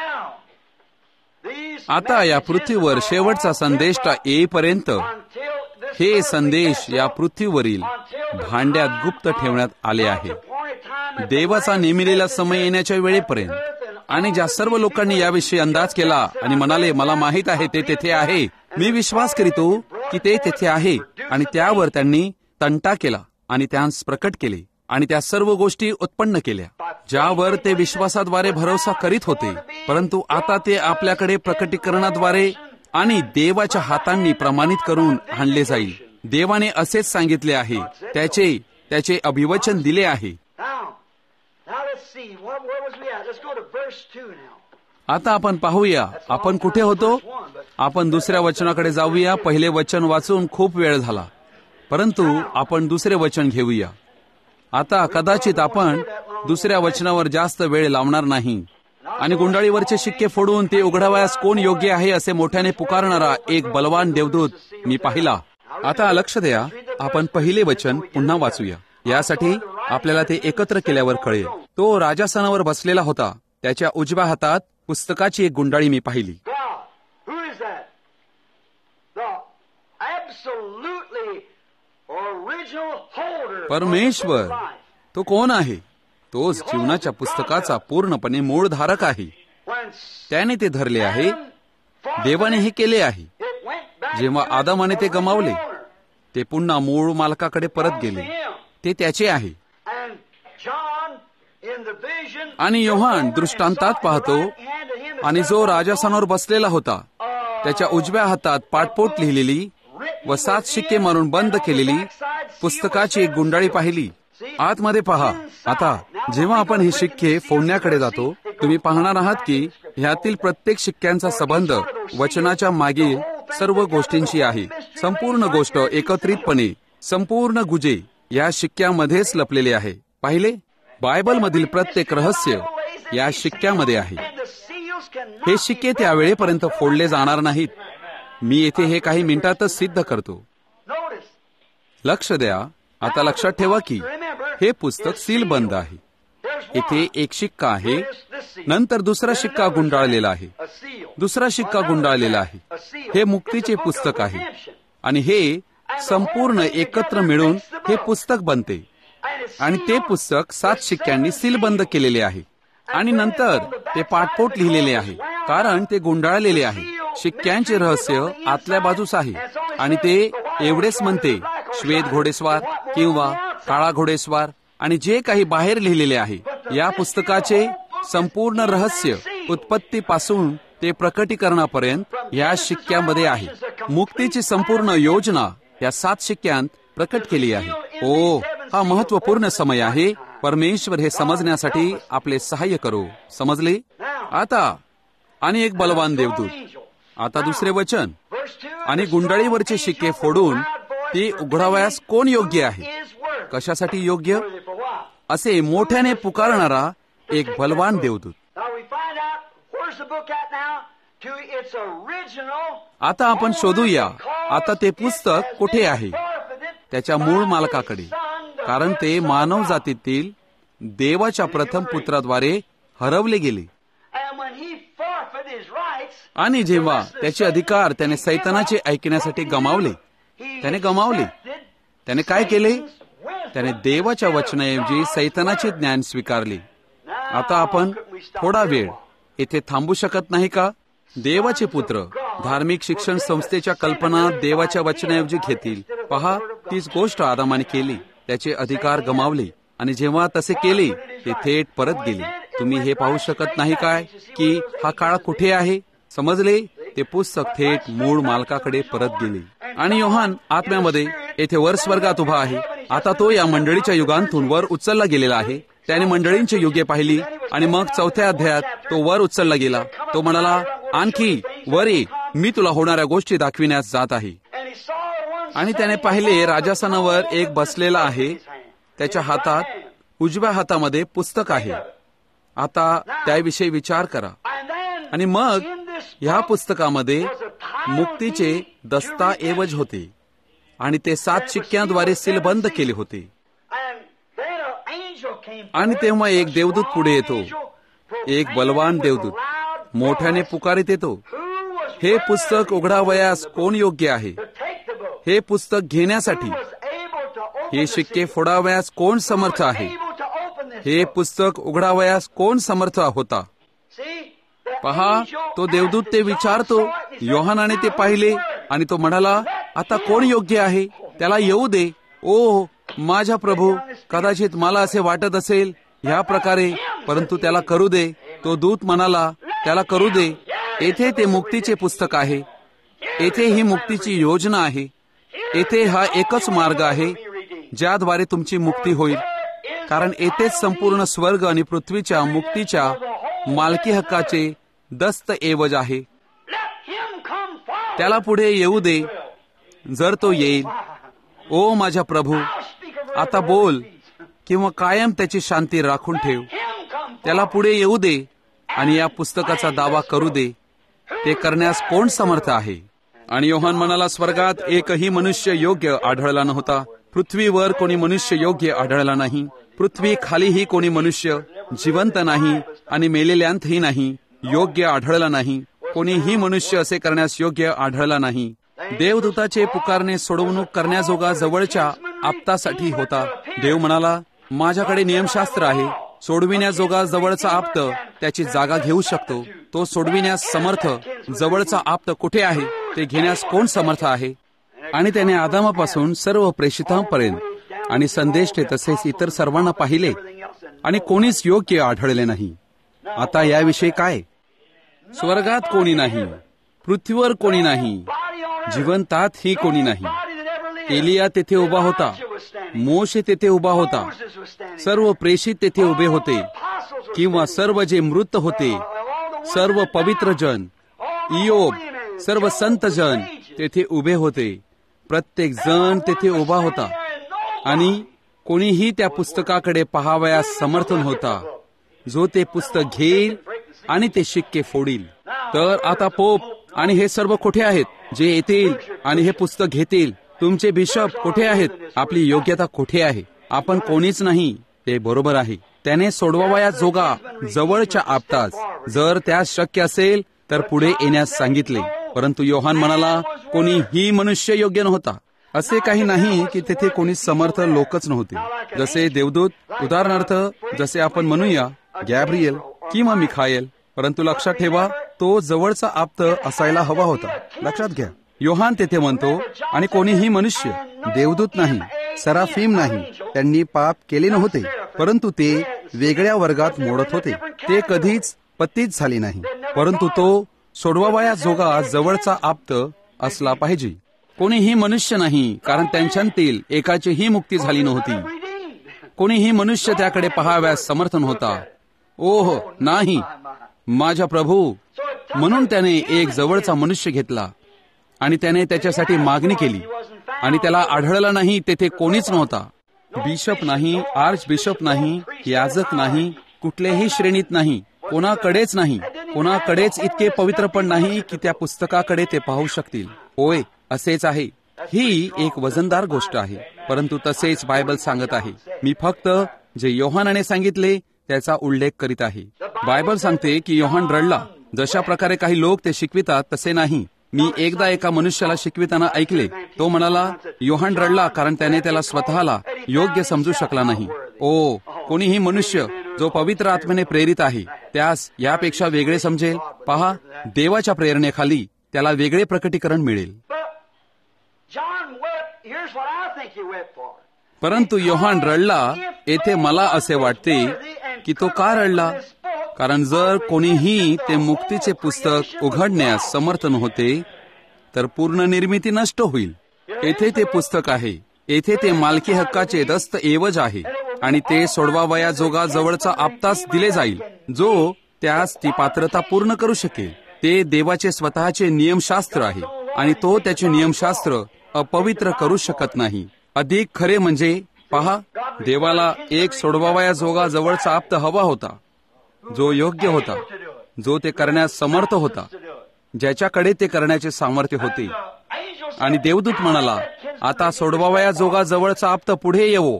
आता या पृथ्वीवर शेवटचा संदेश येईपर्यंत हे संदेश या पृथ्वीवरील भांड्यात गुप्त ठेवण्यात आले आहे. देवाचा नेमिलेला समय येण्याच्या वेळेपर्यंत. आणि ज्या सर्व लोकांनी याविषयी अंदाज केला आणि म्हणाले मला माहित आहे ते तेथे आहे, मी विश्वास करीतो की ते तेथे आहे, आणि त्यावर त्यांनी तंटा केला आणि त्यांस प्रकट केले आणि त्या सर्व गोष्टी उत्पन्न केल्या ज्यावर ते विश्वासाद्वारे भरोसा करीत होते. परंतु आता ते आपल्याकडे प्रकटीकरणाद्वारे आणि देवाच्या हातांनी प्रमाणित करून आणले जाईल. देवाने असेच सांगितले आहे, त्याचे त्याचे अभिवचन दिले आहे. आता आपण पाहूया आपण कुठे होतो. आपण दुसऱ्या वचनाकडे जाऊया. पहिले वचन वाचून खूप वेळ झाला, परंतु आपण दुसरे वचन घेऊया. आता कदाचित आपण दुसऱ्या वचनावर जास्त वेळ लावणार नाही. आणि गुंडाळीवरचे शिक्के फोडून ते उघडावयास कोण योग्य आहे असे मोठ्याने पुकारणारा एक बलवान देवदूत मी पाहिला. आता लक्ष द्या, आपण पहिले वचन पुन्हा वाचूया. यासाठी आपल्याला ते एकत्र केल्यावर कळेल. तो राजासनावर बसलेला होता. त्याच्या उजव्या हातात पुस्तकाची एक गुंडाळी मी पाहिली. परमेश्वर तो कोण आहे? तोच जीवनाच्या पुस्तकाचा पूर्णपणे मूळ धारक आहे. त्याने ते धरले आहे. देवाने हे केले आहे. जेव्हा आदमाने ते गमावले ते पुन्हा मूळ मालकाकडे परत गेले. ते त्याचे आहे. आणि योहान दृष्टांतात पाहतो, आणि जो राजासनावर बसलेला होता त्याच्या उजव्या हातात पाटपोट लिहिलेली व सात शिक्के मारून बंद केलेली पुस्तकाची एक गुंडाळी पाहिली. आतमध्ये पहा. आता जेव्हा आपण हे शिक्के फोडण्याकडे जातो, तुम्ही पाहणार आहात की ह्यातील प्रत्येक शिक्क्यांचा संबंध वचनाच्या मागील सर्व गोष्टींशी आहे. संपूर्ण गोष्ट एकत्रितपणे संपूर्ण गुजे या शिक्क्यामध्येच लपलेले आहे. पाहिले, बायबलमधील प्रत्येक रहस्य या शिक्क्यामध्ये आहे. हे शिक्के त्या वेळेपर्यंत फोडले जाणार नाहीत. मी येथे हे काही मिनिटातच सिद्ध करतो. लक्ष द्या. आता लक्षात ठेवा की हे पुस्तक सीलबंद आहे. येथे एक शिक्का आहे, नंतर दुसरा शिक्का गुंडाळलेला आहे, दुसरा शिक्का गुंडाळलेला आहे. हे मुक्तीचे पुस्तक आहे आणि हे संपूर्ण एकत्र मिळून हे पुस्तक बनते. आणि ते पुस्तक सात शिक्क्यांनी सीलबंद केलेले आहे. आणि नंतर ते पाटपोट लिहिलेले आहे, कारण ते गुंडाळलेले आहे. शिक्क्यांचे रहस्य आतल्या बाजूस आहे. आणि ते एवढेच म्हणते, श्वेत घोडेस्वार किंवा काळा घोडेस्वार, आणि जे काही बाहेर लिहिलेले आहे या पुस्तकाचे संपूर्ण रहस्य उत्पत्तीपासून ते प्रकटीकरणापर्यंत या शिक्क्यामध्ये आहे. मुक्तीची संपूर्ण योजना या सात शिक्क्यांत प्रकट केली आहे. ओ, हा महत्वपूर्ण समय आहे. परमेश्वर हे समजण्यासाठी आपले सहाय्य करो. समजले? आता आणि एक बलवान देवदूत. आता दुसरे वचन. आणि गुंडाळीवरचे शिक्के फोडून ती उघडावयास कोण योग्य आहे? कशासाठी योग्य? असे मोठ्याने पुकारणारा एक बलवान देवदूत. आता आपण शोधूया आता ते पुस्तक कुठे आहे. त्याच्या मूळ मालकाकडे, कारण ते मानव जातीतील देवाच्या प्रथम पुत्राद्वारे हरवले गेले. आणि जेव्हा त्याचे अधिकार त्याने सैतानाचे ऐकण्यासाठी गमावले, त्याने गमावले त्याने काय केले? त्याने देवाच्या वचनाऐवजी सैतानाचे ज्ञान स्वीकारले. आता आपण थोडा वेळ येथे थांबू शकत नाही का? देवाचे पुत्र धार्मिक शिक्षण संस्थेच्या कल्पना देवाच्या वचनाऐवजी घेतील. पहा, तीच गोष्ट आदामाने केली. त्याचे अधिकार गमावले आणि जेव्हा तसे केले ते थेट परत गेले. तुम्ही हे पाहू शकत नाही काय की हा काळ कुठे आहे? समजले? ते पुस्तक थेट मूळ मालकाकडे परत गेले. आणि योहान आत्म्यामध्ये येथे वर स्वर्गात उभा आहे. आता तो या मंडळीच्या युगांतून वर उचलला गेलेला आहे. त्याने मंडळींची युगे पाहिली आणि मग चौथ्या अध्यायात तो वर उचलला गेला. तो म्हणाला, आणखी वर ये, मी तुला होणाऱ्या गोष्टी दाखविण्यास जात आहे. आणि त्याने पाहिले राजासनावर एक बसलेला आहे. त्याच्या हातात उजव्या हातामध्ये पुस्तक आहे. आता त्याविषयी विचार करा. आणि मग ह्या पुस्तकामध्ये मुक्तीचे दस्ताऐवज होते आणि ते सात शिक्क्यांद्वारे सीलबंद केले होते. आणि तेव्हा एक देवदूत पुढे येतो, एक बलवान देवदूत मोठ्याने पुकारित येतो, हे पुस्तक उघडावयास कोण योग्य आहे? हे पुस्तक घेण्यासाठी हे शिक्के फोडावयास कोण समर्थ आहे? हे पुस्तक उघडावयास कोण समर्थ होता? पहा, तो देवदूत ते विचारतो. योहानाने ते पाहिले आणि तो म्हणाला, आता कोण योग्य आहे? त्याला येऊ दे. ओ माझा प्रभू, कदाचित मला असे वाटत असेल ह्या प्रकारे, परंतु त्याला करू दे. तो दूत म्हणाला, त्याला करू दे. येथे ते मुक्तीचे पुस्तक आहे. येथे ही मुक्तीची योजना आहे. येथे हा एकच मार्ग आहे ज्याद्वारे तुमची मुक्ती होईल. कारण येथेच संपूर्ण स्वर्ग आणि पृथ्वीच्या मुक्तीच्या मालकी हक्काचे दस्तऐवज आहे. त्याला पुढे येऊ दे जर तो येईल. ओ माझ्या प्रभू, आता बोल किंवा कायम त्याची शांती राखून ठेव. त्याला पुढे येऊ दे आणि या पुस्तकाचा दावा करू दे. ते करण्यास कोण समर्थ आहे? आणि योहान म्हणाला, स्वर्गात एकही मनुष्य योग्य आढळला नव्हता. पृथ्वीवर कोणी मनुष्य योग्य आढळला नाही. पृथ्वी खालीही कोणी मनुष्य जिवंत नाही आणि मेलेल्यांतही नाही योग्य आढळला नाही. कोणीही मनुष्य असे करण्यास योग्य आढळला नाही. देवदूताचे पुकारणे सोडवणूक करण्याजोगा जवळच्या आपतासाठी होता. देव म्हणाला, माझ्याकडे नियमशास्त्र आहे. सोडविण्याजोगा जवळचा आप्त त्याची जागा घेऊ शकतो. तो सोडविण्यास समर्थ जवळचा आप्त कुठे आहे? ते घेण्यास कोण समर्थ आहे? आणि त्याने आदामापासून सर्व प्रेषितांपर्यंत आणि संदेष्टे तसेच इतर सर्वांना पाहिले आणि कोणीच योग्य आढळले नाही. आता याविषयी काय? स्वर्गात कोणी नाही, पृथ्वीवर कोणी नाही, जिवंतातही कोणी नाही. एलिया तेथे उभा होता, मोशे तेथे उभा होता, सर्व प्रेषित तेथे उभे होते, किंवा सर्व जे मृत होते, सर्व पवित्र जन, इयोब, सर्व संत जन तेथे उभे होते. प्रत्येक जण तेथे उभा होता आणि कोणीही त्या पुस्तकाकडे पाहावयास समर्थ नव्हता जो ते पुस्तक घेईल आणि ते शिक्के फोडील. तर आता पोप आणि हे सर्व कुठे आहेत जे येतील आणि हे पुस्तक घेतील? तुमचे बिशप कुठे आहेत? आपली योग्यता कुठे आहे? आपण कोणीच नाही. ते बरोबर आहे. त्याने सोडवावया जोगा जवळच्या आपताच जर त्यास शक्य असेल तर पुढे येण्यास सांगितले. परंतु योहान म्हणाला, कोणीही मनुष्य योग्य नव्हता. असे काही नाही की तेथे कोणी समर्थ लोकच नव्हते. जसे देवदूत, उदाहरणार्थ जसे आपण म्हणूया गॅब्रिएल किंवा मिखाएल. परंतु लक्षात ठेवा, तो जवळचा आप्त असायला हवा होता. लक्षात घ्या, योहान तेथे म्हणतो, आणि कोणीही मनुष्य, देवदूत नाही, सराफीम नाही, त्यांनी पाप केले नव्हते, परंतु ते वेगळ्या वर्गात मोडत होते. ते कधीच पतित झाले नाही. परंतु तो सोडवावया जोगा जवळचा आप्त असला पाहिजे. कोणीही मनुष्य नाही, कारण त्यांच्यातील एकाचीही मुक्ती झाली नव्हती. कोणीही मनुष्य त्याकडे पाहाव्यास समर्थ नव्हता. ओह नाही, माझ्या प्रभू. म्हणून त्याने एक जवळचा मनुष्य घेतला आणि त्याने त्याच्यासाठी मागणी केली आणि त्याला आढळला नाही तेथे कोणीच नव्हता. बिशप नाही, आर्च बिशप नाही, याजक नाही, कुठल्याही श्रेणीत नाही, कोणाकडेच नाही. कोणाकडेच इतके पवित्र पण नाही की त्या पुस्तकाकडे ते पाहू शकतील. होय, असेच आहे. ही एक वजनदार गोष्ट आहे, परंतु तसेच बायबल सांगत आहे. मी फक्त जे योहानाने सांगितले त्याचा उल्लेख करीत आहे. बायबल सांगते की योहान रडला. जशा प्रकारे काही लोक ते शिकवितात तसे नाही. मी एकदा एका मनुष्याला शिकविताना ऐकले. तो म्हणाला, योहान रडला कारण त्याने त्याला स्वतःला योग्य समजू शकला नाही. ओ, कोणीही मनुष्य जो पवित्र आत्म्याने प्रेरित आहे त्यास यापेक्षा वेगळे समजेल. पहा, देवाच्या प्रेरणेखाली त्याला वेगळे प्रकटीकरण मिळेल. परंतु योहान रडला. येथे मला असे वाटते की तो का रडला? कारण जर कोणीही ते मुक्तीचे पुस्तक उघडण्यास समर्थ नव्हते तर पूर्ण निर्मिती नष्ट होईल. येथे ते पुस्तक आहे. येथे ते मालकी हक्काचे दस्त एवज आहे आणि ते सोडवावया जोगा जवळचा आपतास दिले जाईल, जो त्यास ती पात्रता पूर्ण करू शकेल. ते देवाचे स्वतःचे नियमशास्त्र आहे आणि तो त्याचे नियमशास्त्र अपवित्र करू शकत नाही. अधिक खरे म्हणजे पहा, देवाला एक सोडवावया जोगा जवळचा आप्त हवा होता, जो योग्य होता, जो ते करण्यास समर्थ होता, ज्याच्याकडे ते करण्याचे सामर्थ्य होते. आणि देवदूत म्हणाला, आता सोडवावया जोगा जवळचा आप्त पुढे येवो.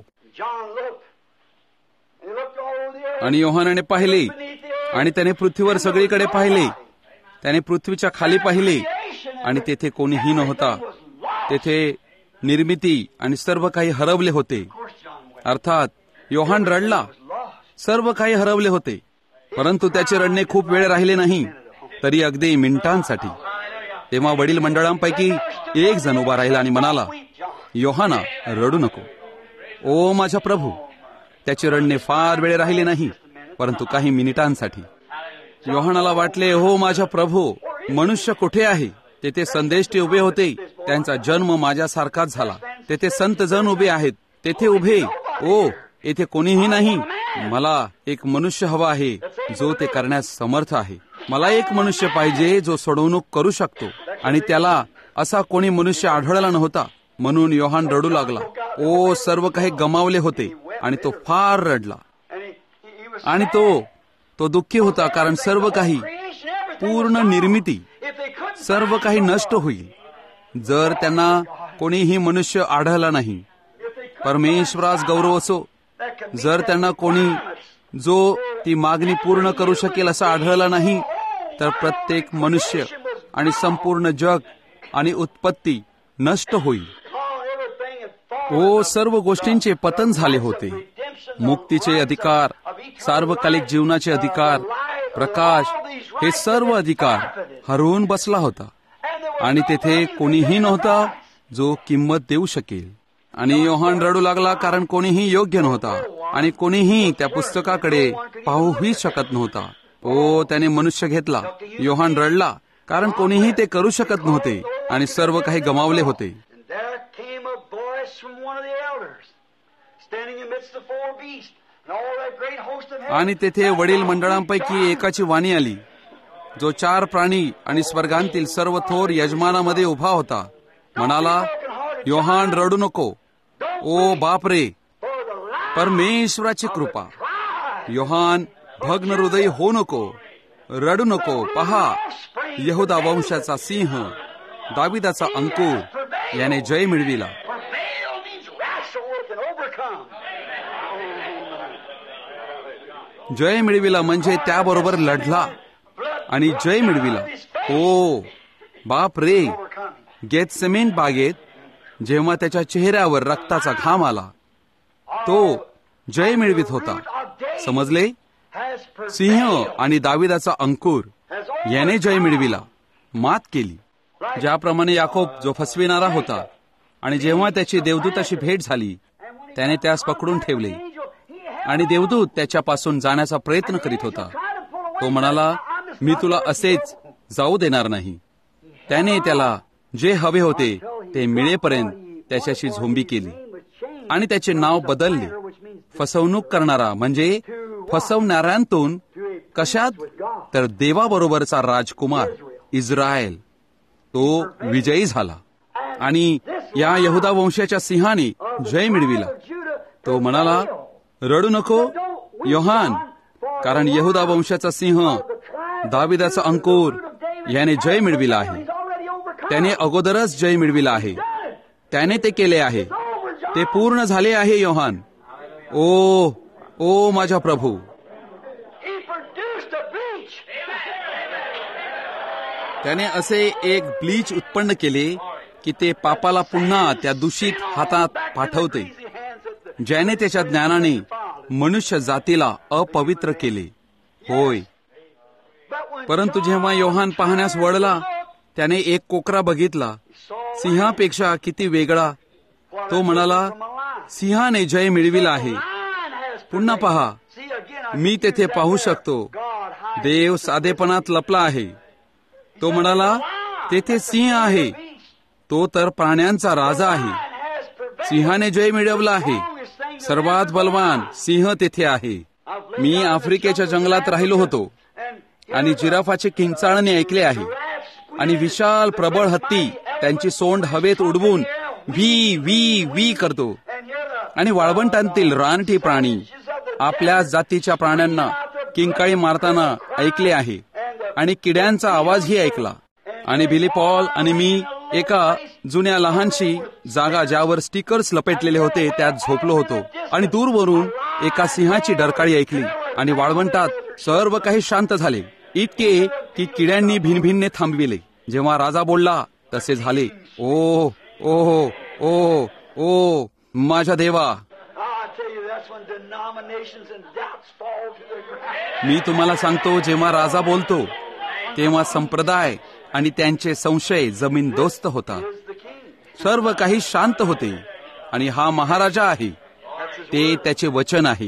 आणि योहानाने पाहिले आणि त्याने पृथ्वीवर सगळीकडे पाहिले. त्याने पृथ्वीच्या खाली पाहिले आणि तेथे कोणीही नव्हता. तेथे निर्मिती आणि सर्व काही हरवले होते. अर्थात योहान रडला. सर्व काही हरवले होते. परंतु त्याचे रडणे खूप वेळ राहिले नाही, तरी अगदी मिनिटांसाठी. तेव्हा वडील मंडळांपैकी एक जण उभा राहिला आणि म्हणाला, योहाना, रडू नको. ओ माझा प्रभू. त्याचे रडणे फार वेळ राहिले नाही, परंतु काही मिनिटांसाठी. योहानाला वाटले, हो माझा प्रभू, मनुष्य कुठे आहे? तेथे संदेष्टे उभे होते. त्यांचा जन्म माझ्यासारखाच झाला. तेथे संत जण उभे आहेत. तेथे उभे. ओ, येथे कोणीही नाही. मला एक मनुष्य हवा आहे, जो ते करण्यास समर्थ आहे. मला एक मनुष्य पाहिजे, जो सोडवणूक करू शकतो. आणि त्याला असा कोणी मनुष्य आढळला नव्हता. म्हणून योहान रडू लागला. ओ, सर्व काही गमावले होते आणि तो फार रडला. आणि तो तो दुःखी होता, कारण सर्व काही, पूर्ण निर्मिती, सर्व काही नष्ट होईल जर त्यांना कोणीही मनुष्य आढळला नाही. परमेश्वरास गौरव असो. जर त्यांना कोणी जो ती मागणी पूर्ण करू शकेल असा आढळला नाही, तर प्रत्येक मनुष्य आणि संपूर्ण जग आणि उत्पत्ती नष्ट होईल. ओ, सर्व गोष्टींचे पतन झाले होते. मुक्तीचे अधिकार, सार्वकालिक जीवनाचे अधिकार, प्रकाश, हे सर्व अधिकार हरवून बसला होता. आणि तेथे कोणीही नव्हता जो किंमत देऊ शकेल. आणि योहान रडू लागला, कारण कोणीही योग्य नव्हता आणि कोणीही त्या पुस्तकाकडे पाहूही शकत नव्हता. ओ, त्याने मनुष्य घेतला. योहान रडला, कारण कोणीही ते करू शकत नव्हते आणि सर्व काही गमावले होते. आणि तेथे वडील मंडळांपैकी एकाची वाणी आली, जो चार प्राणी आणि स्वर्गांतील सर्व थोर यजमानामध्ये उभा होता. म्हणाला, योहान रडू नको. ओ बापरे, परमेश्वराची कृपा. योहान भग्न हृदय हो नको, रडू नको. पहा, यहुदा वंशाचा सिंह, दाविदाचा अंकुर, याने जय मिळविला. जय मिळविला म्हणजे त्याबरोबर लढला आणि जय मिळविला. ओ बाप रे, गेतसेमेन बागेत जेव्हा त्याच्या चेहऱ्यावर रक्ताचा घाम आला, तो जय मिळवित होता. समजले? सिंह आणि दाविदाचा अंकुर याने जय मिळविला, मात केली. ज्याप्रमाणे याकोब जो फसविणारा होता, आणि जेव्हा त्याची देवदूताशी भेट झाली, त्याने त्यास पकडून ठेवले आणि देवदूत त्याच्यापासून जाण्याचा प्रयत्न करीत होता. तो म्हणाला, मी तुला असेच जाऊ देणार नाही. त्याने त्याला जे हवे होते ते मिळेपर्यंत त्याच्याशी झोंबी केली आणि त्याचे नाव बदलले. फसवणूक करणारा म्हणजे फसवणाऱ्यांतून कशात? तर देवाबरोबरचा राजकुमार इस्रायल, तो विजयी झाला आणि या यहुदा वंशाच्या सिंहाने जय मिळविला. तो म्हणाला, रडू नको योहान, कारण यहुदा वंशाचा सिंह, दाविदाचा अंकुर याने जय मिळविला आहे. त्याने अगोदरच जय मिळविला आहे. त्याने ते केले आहे. ते पूर्ण झाले आहे योहान. ओ ओ माझा प्रभू. त्याने असे एक ब्लीच उत्पन्न केले की ते पापाला पुन्हा त्या दूषित हातात पाठवते, ज्याने त्याच्या ज्ञानाने मनुष्य जातीला अपवित्र केले. होय, परंतु जेव्हा योहान पाहण्यास वळला, त्याने एक कोकरा बघितला, सिंहापेक्षा किती वेगळा. तो म्हणाला, सिंहाने जय मिळविला आहे. पुन्हा पहा, मी तेथे पाहू शकतो, देव साधेपणात लपला आहे. तो म्हणाला, तेथे सिंह आहे, तो तर प्राण्यांचा राजा आहे. सिंहाने जय मिळवला आहे. सर्वात बलवान सिंह तेथे आहे. मी आफ्रिकेच्या जंगलात राहिलो होतो आणि जिराफाचे किंचाळणे ऐकले आहे. आणि विशाल प्रबळ हत्ती त्यांची सोंड हवेत उडवून व्ही व्ही व्ही करतो. आणि वाळवंटांतील रानटी प्राणी आपल्या जातीच्या प्राण्यांना किंकाळी मारताना ऐकले आहे. आणि किड्यांचा आवाजही ऐकला. आणि बिली पॉल आणि मी एका जुन्या लहानशी जागा ज्यावर स्टिकर्स लपेटलेले होते त्यात झोपलो होतो. आणि दूरवरून एका सिंहाची डरकाळी ऐकली. आणि वाळवंटात सर्व काही शांत झाले, इतके की किड्यांनी भिनभिनने थांबविले. जेव्हा राजा बोलला तसे झाले. ओ ओ ओ ओ माझ्या देवा, मी तुम्हाला सांगतो, जेव्हा राजा बोलतो तेव्हा संप्रदाय आणि त्यांचे संशय जमीनदोस्त होतात. सर्व काही शांत होते. आणि हा महाराजा आहे, ते त्याचे वचन आहे.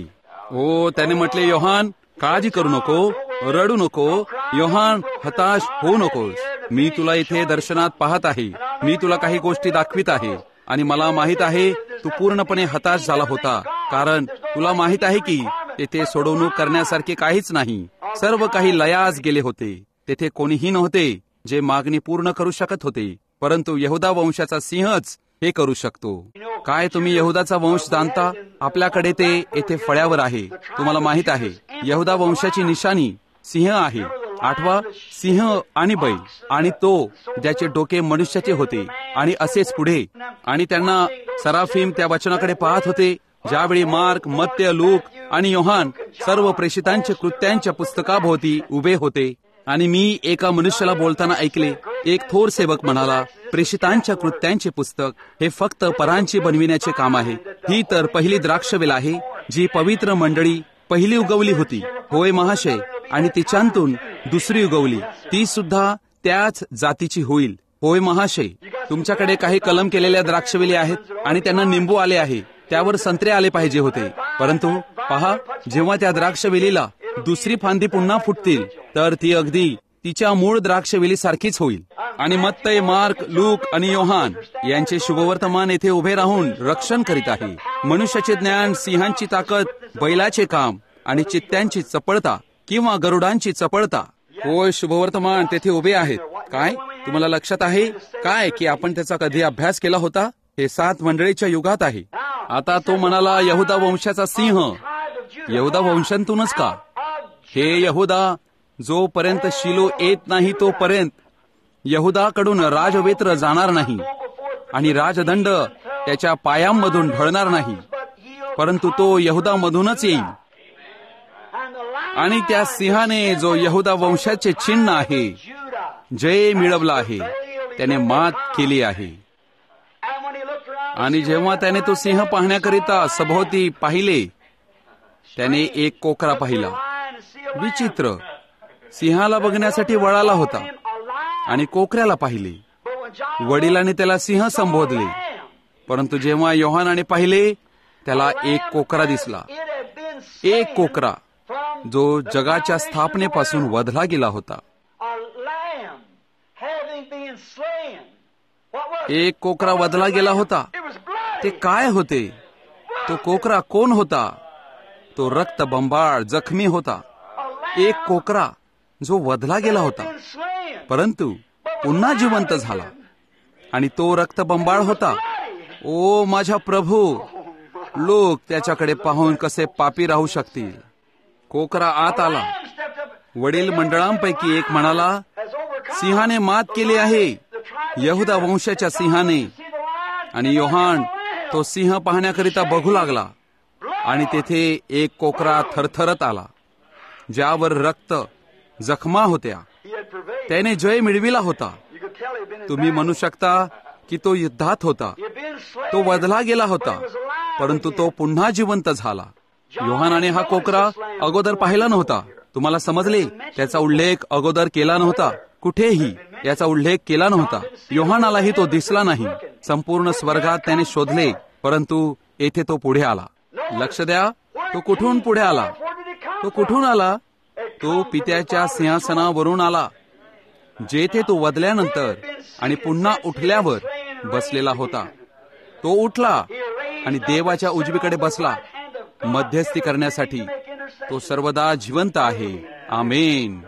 ओ त्याने म्हटले, योहान काळजी करू नको, रडू नको, योहान हताश होऊ नकोस. मी तुला इथे दर्शनात पाहत आहे. मी तुला काही गोष्टी दाखवित आहे. आणि मला माहित आहे तू पूर्णपणे हताश झाला होता, कारण तुला माहित आहे की तेथे सोडवणूक करण्यासारखे काहीच नाही. सर्व काही लयास गेले होते. तेथे कोणीही नव्हते जे मागणी पूर्ण करू शकत होते, परंतु यहुदा वंशाचा सिंहच हे करू शकतो. काय तुम्ही यहुदाचा वंश जाणता? आपल्याकडे ते येथे फळ्यावर आहे. तुम्हाला माहित आहे यहुदा वंशाची निशाणी सिंह आहे. आठवा सिंह आणि बैल, आणि तो ज्याचे डोके मनुष्याचे होते, आणि असेच पुढे. आणि त्यांना सराफीम त्या वचनाकडे पाहत होते ज्यावेळी मार्क, मत्य, लूक आणि योहान सर्व प्रेषितांच्या कृत्यांच्या पुस्तकाभोवती उभे होते. आणि मी एका मनुष्याला बोलताना ऐकले. एक थोर सेवक म्हणाला, प्रेषितांच्या कृत्यांचे पुस्तक हे फक्त परांची बनविण्याचे काम आहे. ही तर पहिली द्राक्षवेल आहे जी पवित्र मंडळी पहिली उगवली होती. होय महाशय, आणि तिच्यातून दुसरी उगवली, ती सुद्धा त्याच जातीची होईल. होय महाशय, तुमच्याकडे काही कलम केलेल्या द्राक्षवेली आहेत आणि त्यांना निंबू आले आहे. त्यावर संत्रे आले पाहिजे होते. परंतु पहा, जेव्हा त्या द्राक्षवेलीला दुसरी फांदी पुन्हा फुटतील तर ती अगदी तिच्या मूळ द्राक्षवेली सारखीच होईल. आणि मत्तय, मार्क, लूक आणि योहान यांचे शुभवर्तमान येथे उभे राहून रक्षण करीत आहे. मनुष्याचे ज्ञान, सिंहांची ताकद, बैलाचे काम आणि चित्त्यांची चपळता किंवा गरुडांची चपळता. होय, शुभवर्तमान तेथे उभे आहेत. काय तुम्हाला लक्षात आहे काय की आपण त्याचा कधी अभ्यास केला होता? हे सात मंडळीच्या युगात आहे. आता तो म्हणाला, यहुदा वंशाचा सिंह. यहुदा वंशांतूनच का? हे यहुदा जोपर्यंत शिलो येत नाही तोपर्यंत यहुदाकडून राजवेत्र जाणार नाही आणि राजदंड त्याच्या पायांमधून ढळणार नाही, परंतु तो यहुदामधूनच येईल. आणि त्या सिंहाने जो यहुदा वंशाचे चिन्ह आहे, जय मिळवला आहे, त्याने मात केली आहे. आणि जेव्हा त्याने तो सिंह पाहण्याकरिता सभोवती पाहिले, त्याने एक कोकरा पाहिला. विचित्र, सिंहाला बघण्यासाठी वळाला होता आणि कोकऱ्याला पाहिले. वडिलांनी त्याला सिंह संबोधले, परंतु जेव्हा योहानाने पाहिले त्याला एक कोकरा दिसला. एक कोकरा जो जगाच्या स्थापनेपासून वधला गेला होता. एक कोकरा वधला गेला होता. ते काय होते? तो कोकरा कोण होता? तो रक्तबंबाळ जखमी होता. एक कोकरा जो वधला गेला होता परंतु पुन्हा जिवंत झाला, आणि तो रक्तबंबाळ होता. ओ माझ्या प्रभू, लोक त्याच्याकडे पाहून कसे पापी राहू शकतील? कोकरा आत आला. वडील मंडळांपैकी एक म्हणाला, सिंहाने मात केली आहे, यहुदा वंशाच्या सिंहाने. आणि योहान तो सिंह पाहण्याकरिता बघू लागला, आणि तेथे एक कोकरा थरथरत आला ज्यावर रक्त जखमा होत्या. त्याने जय मिळविला होता. तुम्ही म्हणू शकता की तो युद्धात होता. तो वधला गेला होता, परंतु तो पुन्हा जिवंत झाला. योहानाने हा कोकरा अगोदर पाहिला नव्हता. तुम्हाला समजले? त्याचा उल्लेख अगोदर केला नव्हता कुठेही. याचा उल्लेख केला नव्हता. योहानालाही तो दिसला नाही. संपूर्ण स्वर्गात त्याने शोधले, परंतु येथे तो पुढे आला. लक्ष द्या, तो कुठून पुढे आला? तो कुठून आला? तो पित्याच्या सिंहासनावरून आला, जेथे तो वदल्यानंतर आणि पुन्हा उठल्यावर बसलेला होता. तो उठला आणि देवाच्या उजवीकडे बसला मध्यस्थी करण्यासाठी. तो सर्वदा जिवंत आहे. आमेन.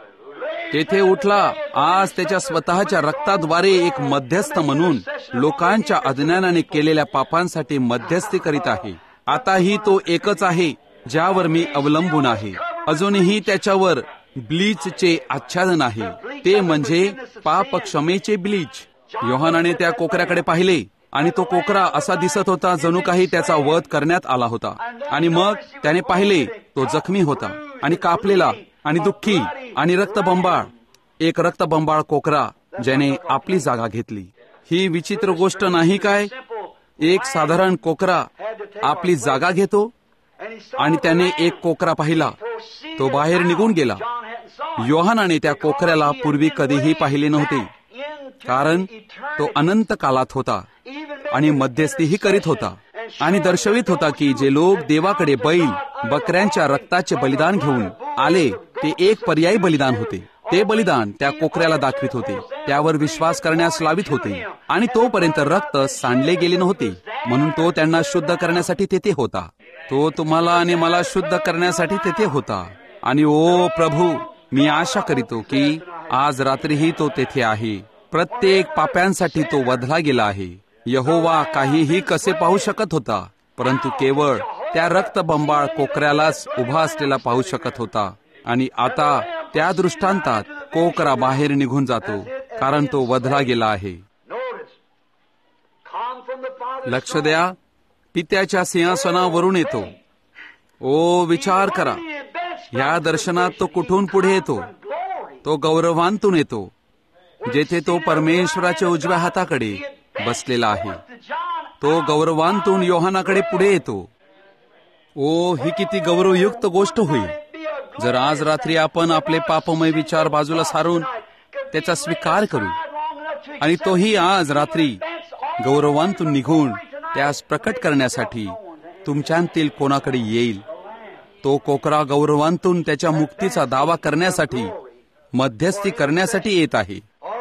तेथे उठला. आज त्याच्या स्वतःच्या रक्ताद्वारे एक मध्यस्थ म्हणून लोकांच्या अज्ञानाने केलेल्या पापांसाठी मध्यस्थी करीत आहे. आताही तो एकच आहे ज्यावर मी अवलंबून आहे. अजूनही त्याच्यावर ब्लीचचे आच्छादन आहे, ते म्हणजे पाप क्षमेचे ब्लीच. योहानाने त्या कोकऱ्याकडे पाहिले आणि तो कोकरा असा दिसत होता जणू काही त्याचा वध करण्यात आला होता. आणि मग त्याने पाहिले तो जखमी होता आणि कापलेला आणि दुःखी आणि रक्तबंबाळ, एक रक्तबंबाळ कोकरा ज्याने आपली जागा घेतली. ही विचित्र गोष्ट नाही काय? एक साधारण कोकरा आपली जागा घेतो. आणि त्याने एक कोकरा पाहिला, तो बाहेर निघून गेला. योहानाने त्या कोकऱ्याला पूर्वी कधीही पाहिले नव्हते, कारण तो अनंत काळात होता आणि मध्यस्थीही करीत होता आणि दर्शवित होता की जे लोक देवाकडे बैल बकऱ्यांच्या रक्ताचे बलिदान घेऊन आले ते एक पर्यायी बलिदान होते. ते बलिदान त्या कोकऱ्याला दाखवित होते, त्यावर विश्वास करण्यास लावित होते आणि तोपर्यंत रक्त सांडले गेले नव्हते, म्हणून तो त्यांना शुद्ध करण्यासाठी तेथे होता. तो तुम्हाला आणि मला शुद्ध करण्यासाठी तेथे होता. आणि ओ प्रभू, मी आशा करीतो की आज रात्रीही तो तेथे आहे. प्रत्येक पाप्यांसाठी तो वधला गेला आहे. यहोवा काहीही कसे पाहू शकत होता, परंतु केवळ त्या रक्तबंबाळ कोकऱ्यालाच उभा असलेला पाहू शकत होता. आणि आता त्या दृष्टांतात कोकरा बाहेर निघून जातो, कारण तो वधला गेला आहे. लक्ष द्या, पित्याच्या सिंहासनावरून येतो. ओ विचार करा, या दर्शनात तो कुठून पुढे येतो? तो गौरवांतून येतो, जेथे तो परमेश्वराच्या उजव्या हाताकडे बसलेला आहे. तो गौरवांतून योहानाकडे पुढे येतो. ओ, ही किती गौरवयुक्त गोष्ट होईल जर आज रात्री आपण आपले पापमय विचार बाजूला सारून त्याचा स्वीकार करू, आणि तोही आज रात्री गौरवांतून निघून त्यास प्रकट करण्यासाठी तुमच्यातील कोणाकडे येईल. तो कोकरा गौरवांतून त्याच्या मुक्तीचा दावा करण्यासाठी, मध्यस्थी करण्यासाठी येत आहे.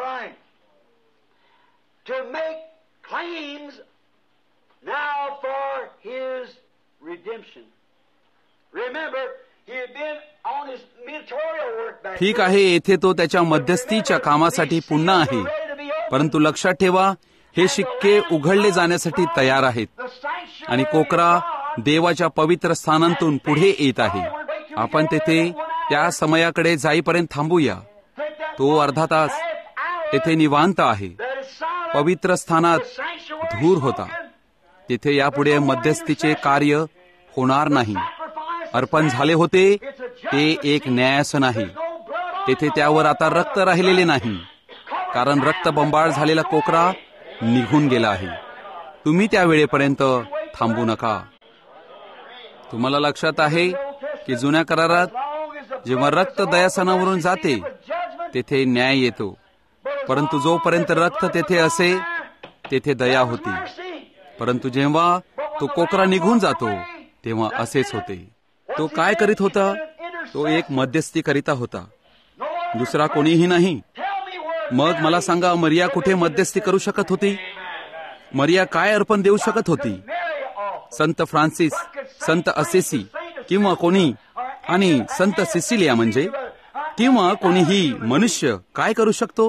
ठीक आहे, येथे तो त्याच्या मध्यस्थीच्या कामासाठी पुन्हा आहे, परंतु लक्षात ठेवा, हे शिक्के उघडले जाण्यासाठी तयार आहेत. आणि कोकरा देवाच्या पवित्र स्थानांतून पुढे येत आहे. आपण तेथे त्या समयाकडे जाईपर्यंत थांबूया. तो अर्धा तास तेथे निवांत आहे. पवित्र स्थानात धूर होता. तिथे यापुढे मध्यस्थीचे कार्य होणार नाही. अर्पण झाले होते, ते एक न्यायासन आहे. तेथे त्यावर आता रक्त राहिलेले नाही, कारण रक्तबंबाळ झालेला कोकरा निघून गेला आहे. तुम्ही त्या वेळेपर्यंत थांबू नका. तुम्हाला लक्षात आहे की जुन्या करारात जेव्हा रक्त दयासनावरून जाते तेथे न्याय येतो, परंतु जोपर्यंत रक्त तेथे असे तेथे दया होती. परंतु जेव्हा तो कोकरा निघून जातो तेव्हा असेच होते. तो काय करीत होता? तो एक मध्यस्थी करिता होता, दुसरा कोणीही नाही. मग मला सांगा, मरिया कुठे मध्यस्थी करू शकत होती? मरिया काय अर्पण देऊ शकत होती? संत फ्रान्सिस, संत असेसी किंवा कोणी, आणि संत सिसिलिया म्हणजे, किंवा कोणीही मनुष्य काय करू शकतो?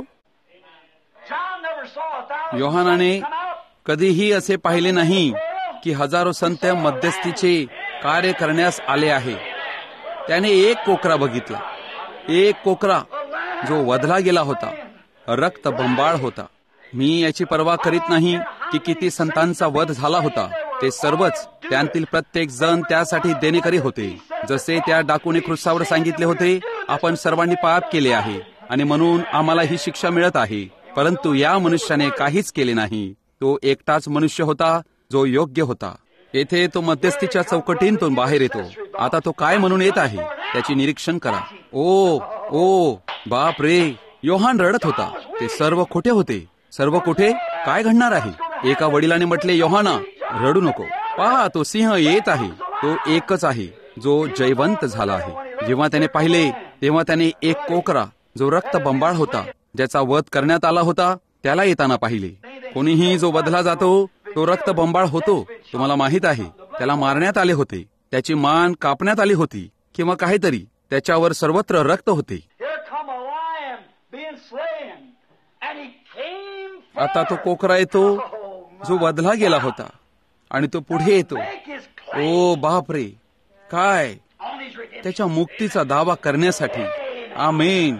योहानाने कधीही असे पाहिले नाही की हजारो संत मध्यस्थीचे कार्य करण्यास आले आहे. त्याने एक कोकरा बघितला, एक कोकरा जो वधला गेला होता, रक्त बंबाळ होता. मी याची पर्वा करीत नाही की किती संतांचा वध झाला होता. ते सर्वच, त्यांतील प्रत्येक जण त्यासाठी देणेकरी होते. जसे त्या डाकूने क्रुसावर सांगितले होते, आपण सर्वांनी पाप केले आहे आणि म्हणून आम्हाला ही शिक्षा मिळत आहे. परंतु या मनुष्याने काहीच केले नाही. तो एकटाच मनुष्य होता जो योग्य होता. येथे तो मध्यस्थीच्या चौकटींतून बाहेर येतो. आता तो काय म्हणून येत आहे त्याची निरीक्षण करा. ओ ओ बाप रे, योहान रडत होता. ते सर्व खोटे होते. सर्व खोटे. काय घडणार आहे? एका वडिलाने म्हटले, योहाना रडू नको. पहा, तो सिंह येत आहे. तो एकच आहे जो जयवंत झाला आहे. जेव्हा त्याने पाहिले तेव्हा त्याने एक कोकरा जो रक्त बंबाळ होता, ज्याचा वध करण्यात आला होता, त्याला येताना पाहिले. कोणीही जो वधला जातो तो रक्त बंबाळ होतो. तुम्हाला माहित आहे, त्याला मारण्यात आले होते. त्याची मान कापण्यात आली होती किंवा काहीतरी. त्याच्यावर सर्वत्र रक्त होते. आता तो कोकरा येतो जो वधला गेला होता आणि तो पुढे येतो. ओ बापरे, काय त्याच्या मुक्तीचा दावा करण्यासाठी. आमेन.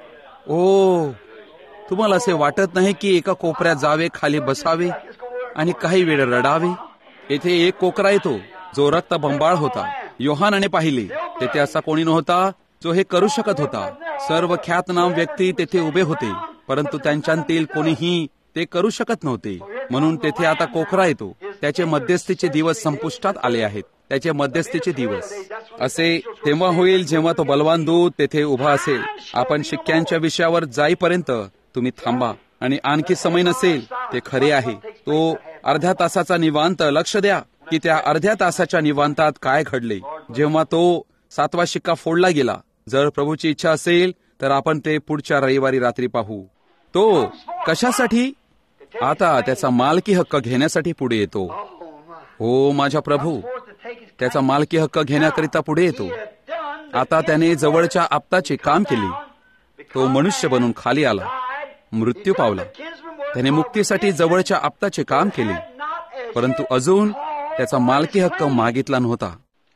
ओ, तुम्हाला असे वाटत नाही की एका कोपऱ्यात जावे, खाली बसावे आणि काही वेळ रडावे? येथे एक कोकरा येतो जो रक्त बंबाळ होता. योहानाने पाहिले. तेथे असा कोणी नव्हता जो हे करू शकत होता. सर्व ख्यातनाम व्यक्ती तेथे उभे होते, परंतु त्यांच्यातील कोणीही ते करू शकत नव्हते. म्हणून तेथे आता कोकरा येतो. त्याचे मध्यस्थीचे दिवस संपुष्टात आले आहेत. त्याचे मध्यस्थीचे दिवस असे तेव्हा होईल जेव्हा तो बलवान दूत तेथे उभा असेल. आपण शिक्क्यांच्या विषयावर जाईपर्यंत तुम्ही थांबा आणि आणखी समय नसेल. ते खरे आहे. तो अर्ध्या तासाचा निवांत लक्ष द्या की त्या अर्ध्या तासाच्या निवांतात काय घडले जेव्हा तो सातवा शिक्का फोडला गेला. जर प्रभूची इच्छा असेल तर आपण ते पुढच्या रविवारी रात्री पाहू. तो कशासाठी? आता त्याचा मालकी हक्क घेण्यासाठी पुढे येतो. हो माझ्या प्रभू, त्याचा मालकी हक्क घेण्याकरिता पुढे येतो. आता त्याने जवळच्या आप्ताचे काम केले. तो मनुष्य बनून खाली आला, मृत्यू पावला. त्याने मुक्तीसाठी जवळच्या आप्ताचे काम केले, परंतु अजून त्याचा मालकी हक्क मागितला नव्हता.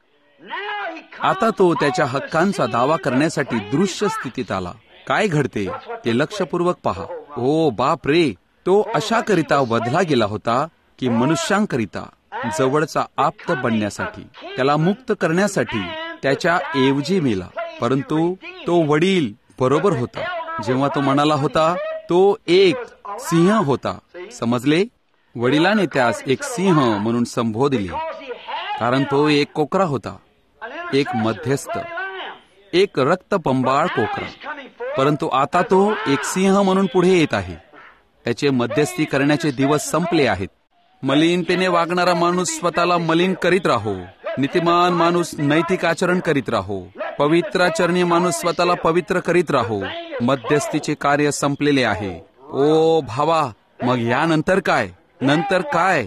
आता तो त्याच्या हक्कांचा दावा करण्यासाठी दृश्य स्थितीत आला. काय घडते ते लक्षपूर्वक पहा. ओ बाप रे, तो अशाकरिता वधला गेला होता की मनुष्यांकरिता जवळचा आप्त बनण्यासाठी, त्याला मुक्त करण्यासाठी त्याच्या ऐवजी मेला. परंतु तो वडील बरोबर होता जेव्हा तो म्हणाला होता. तो एक सिंह होता. समजले? वडिलाने त्यास एक सिंह म्हणून संबोधले कारण तो एक कोकरा होता, एक मध्यस्थ, एक रक्तबंबाळ कोकरा. परंतु आता तो एक सिंह म्हणून पुढे येत आहे. त्याचे मध्यस्थी करण्याचे दिवस संपले आहेत. मलिनतेने वागणारा माणूस स्वतःला मलिन करीत राहो. नीतिमान माणूस नैतिक आचरण करीत राहो. पवित्राचरणी माणूस स्वतःला पवित्र करीत राहो. मध्यस्थीचे कार्य संपलेले आहे. ओ भावा, मग यानंतर काय? नंतर काय?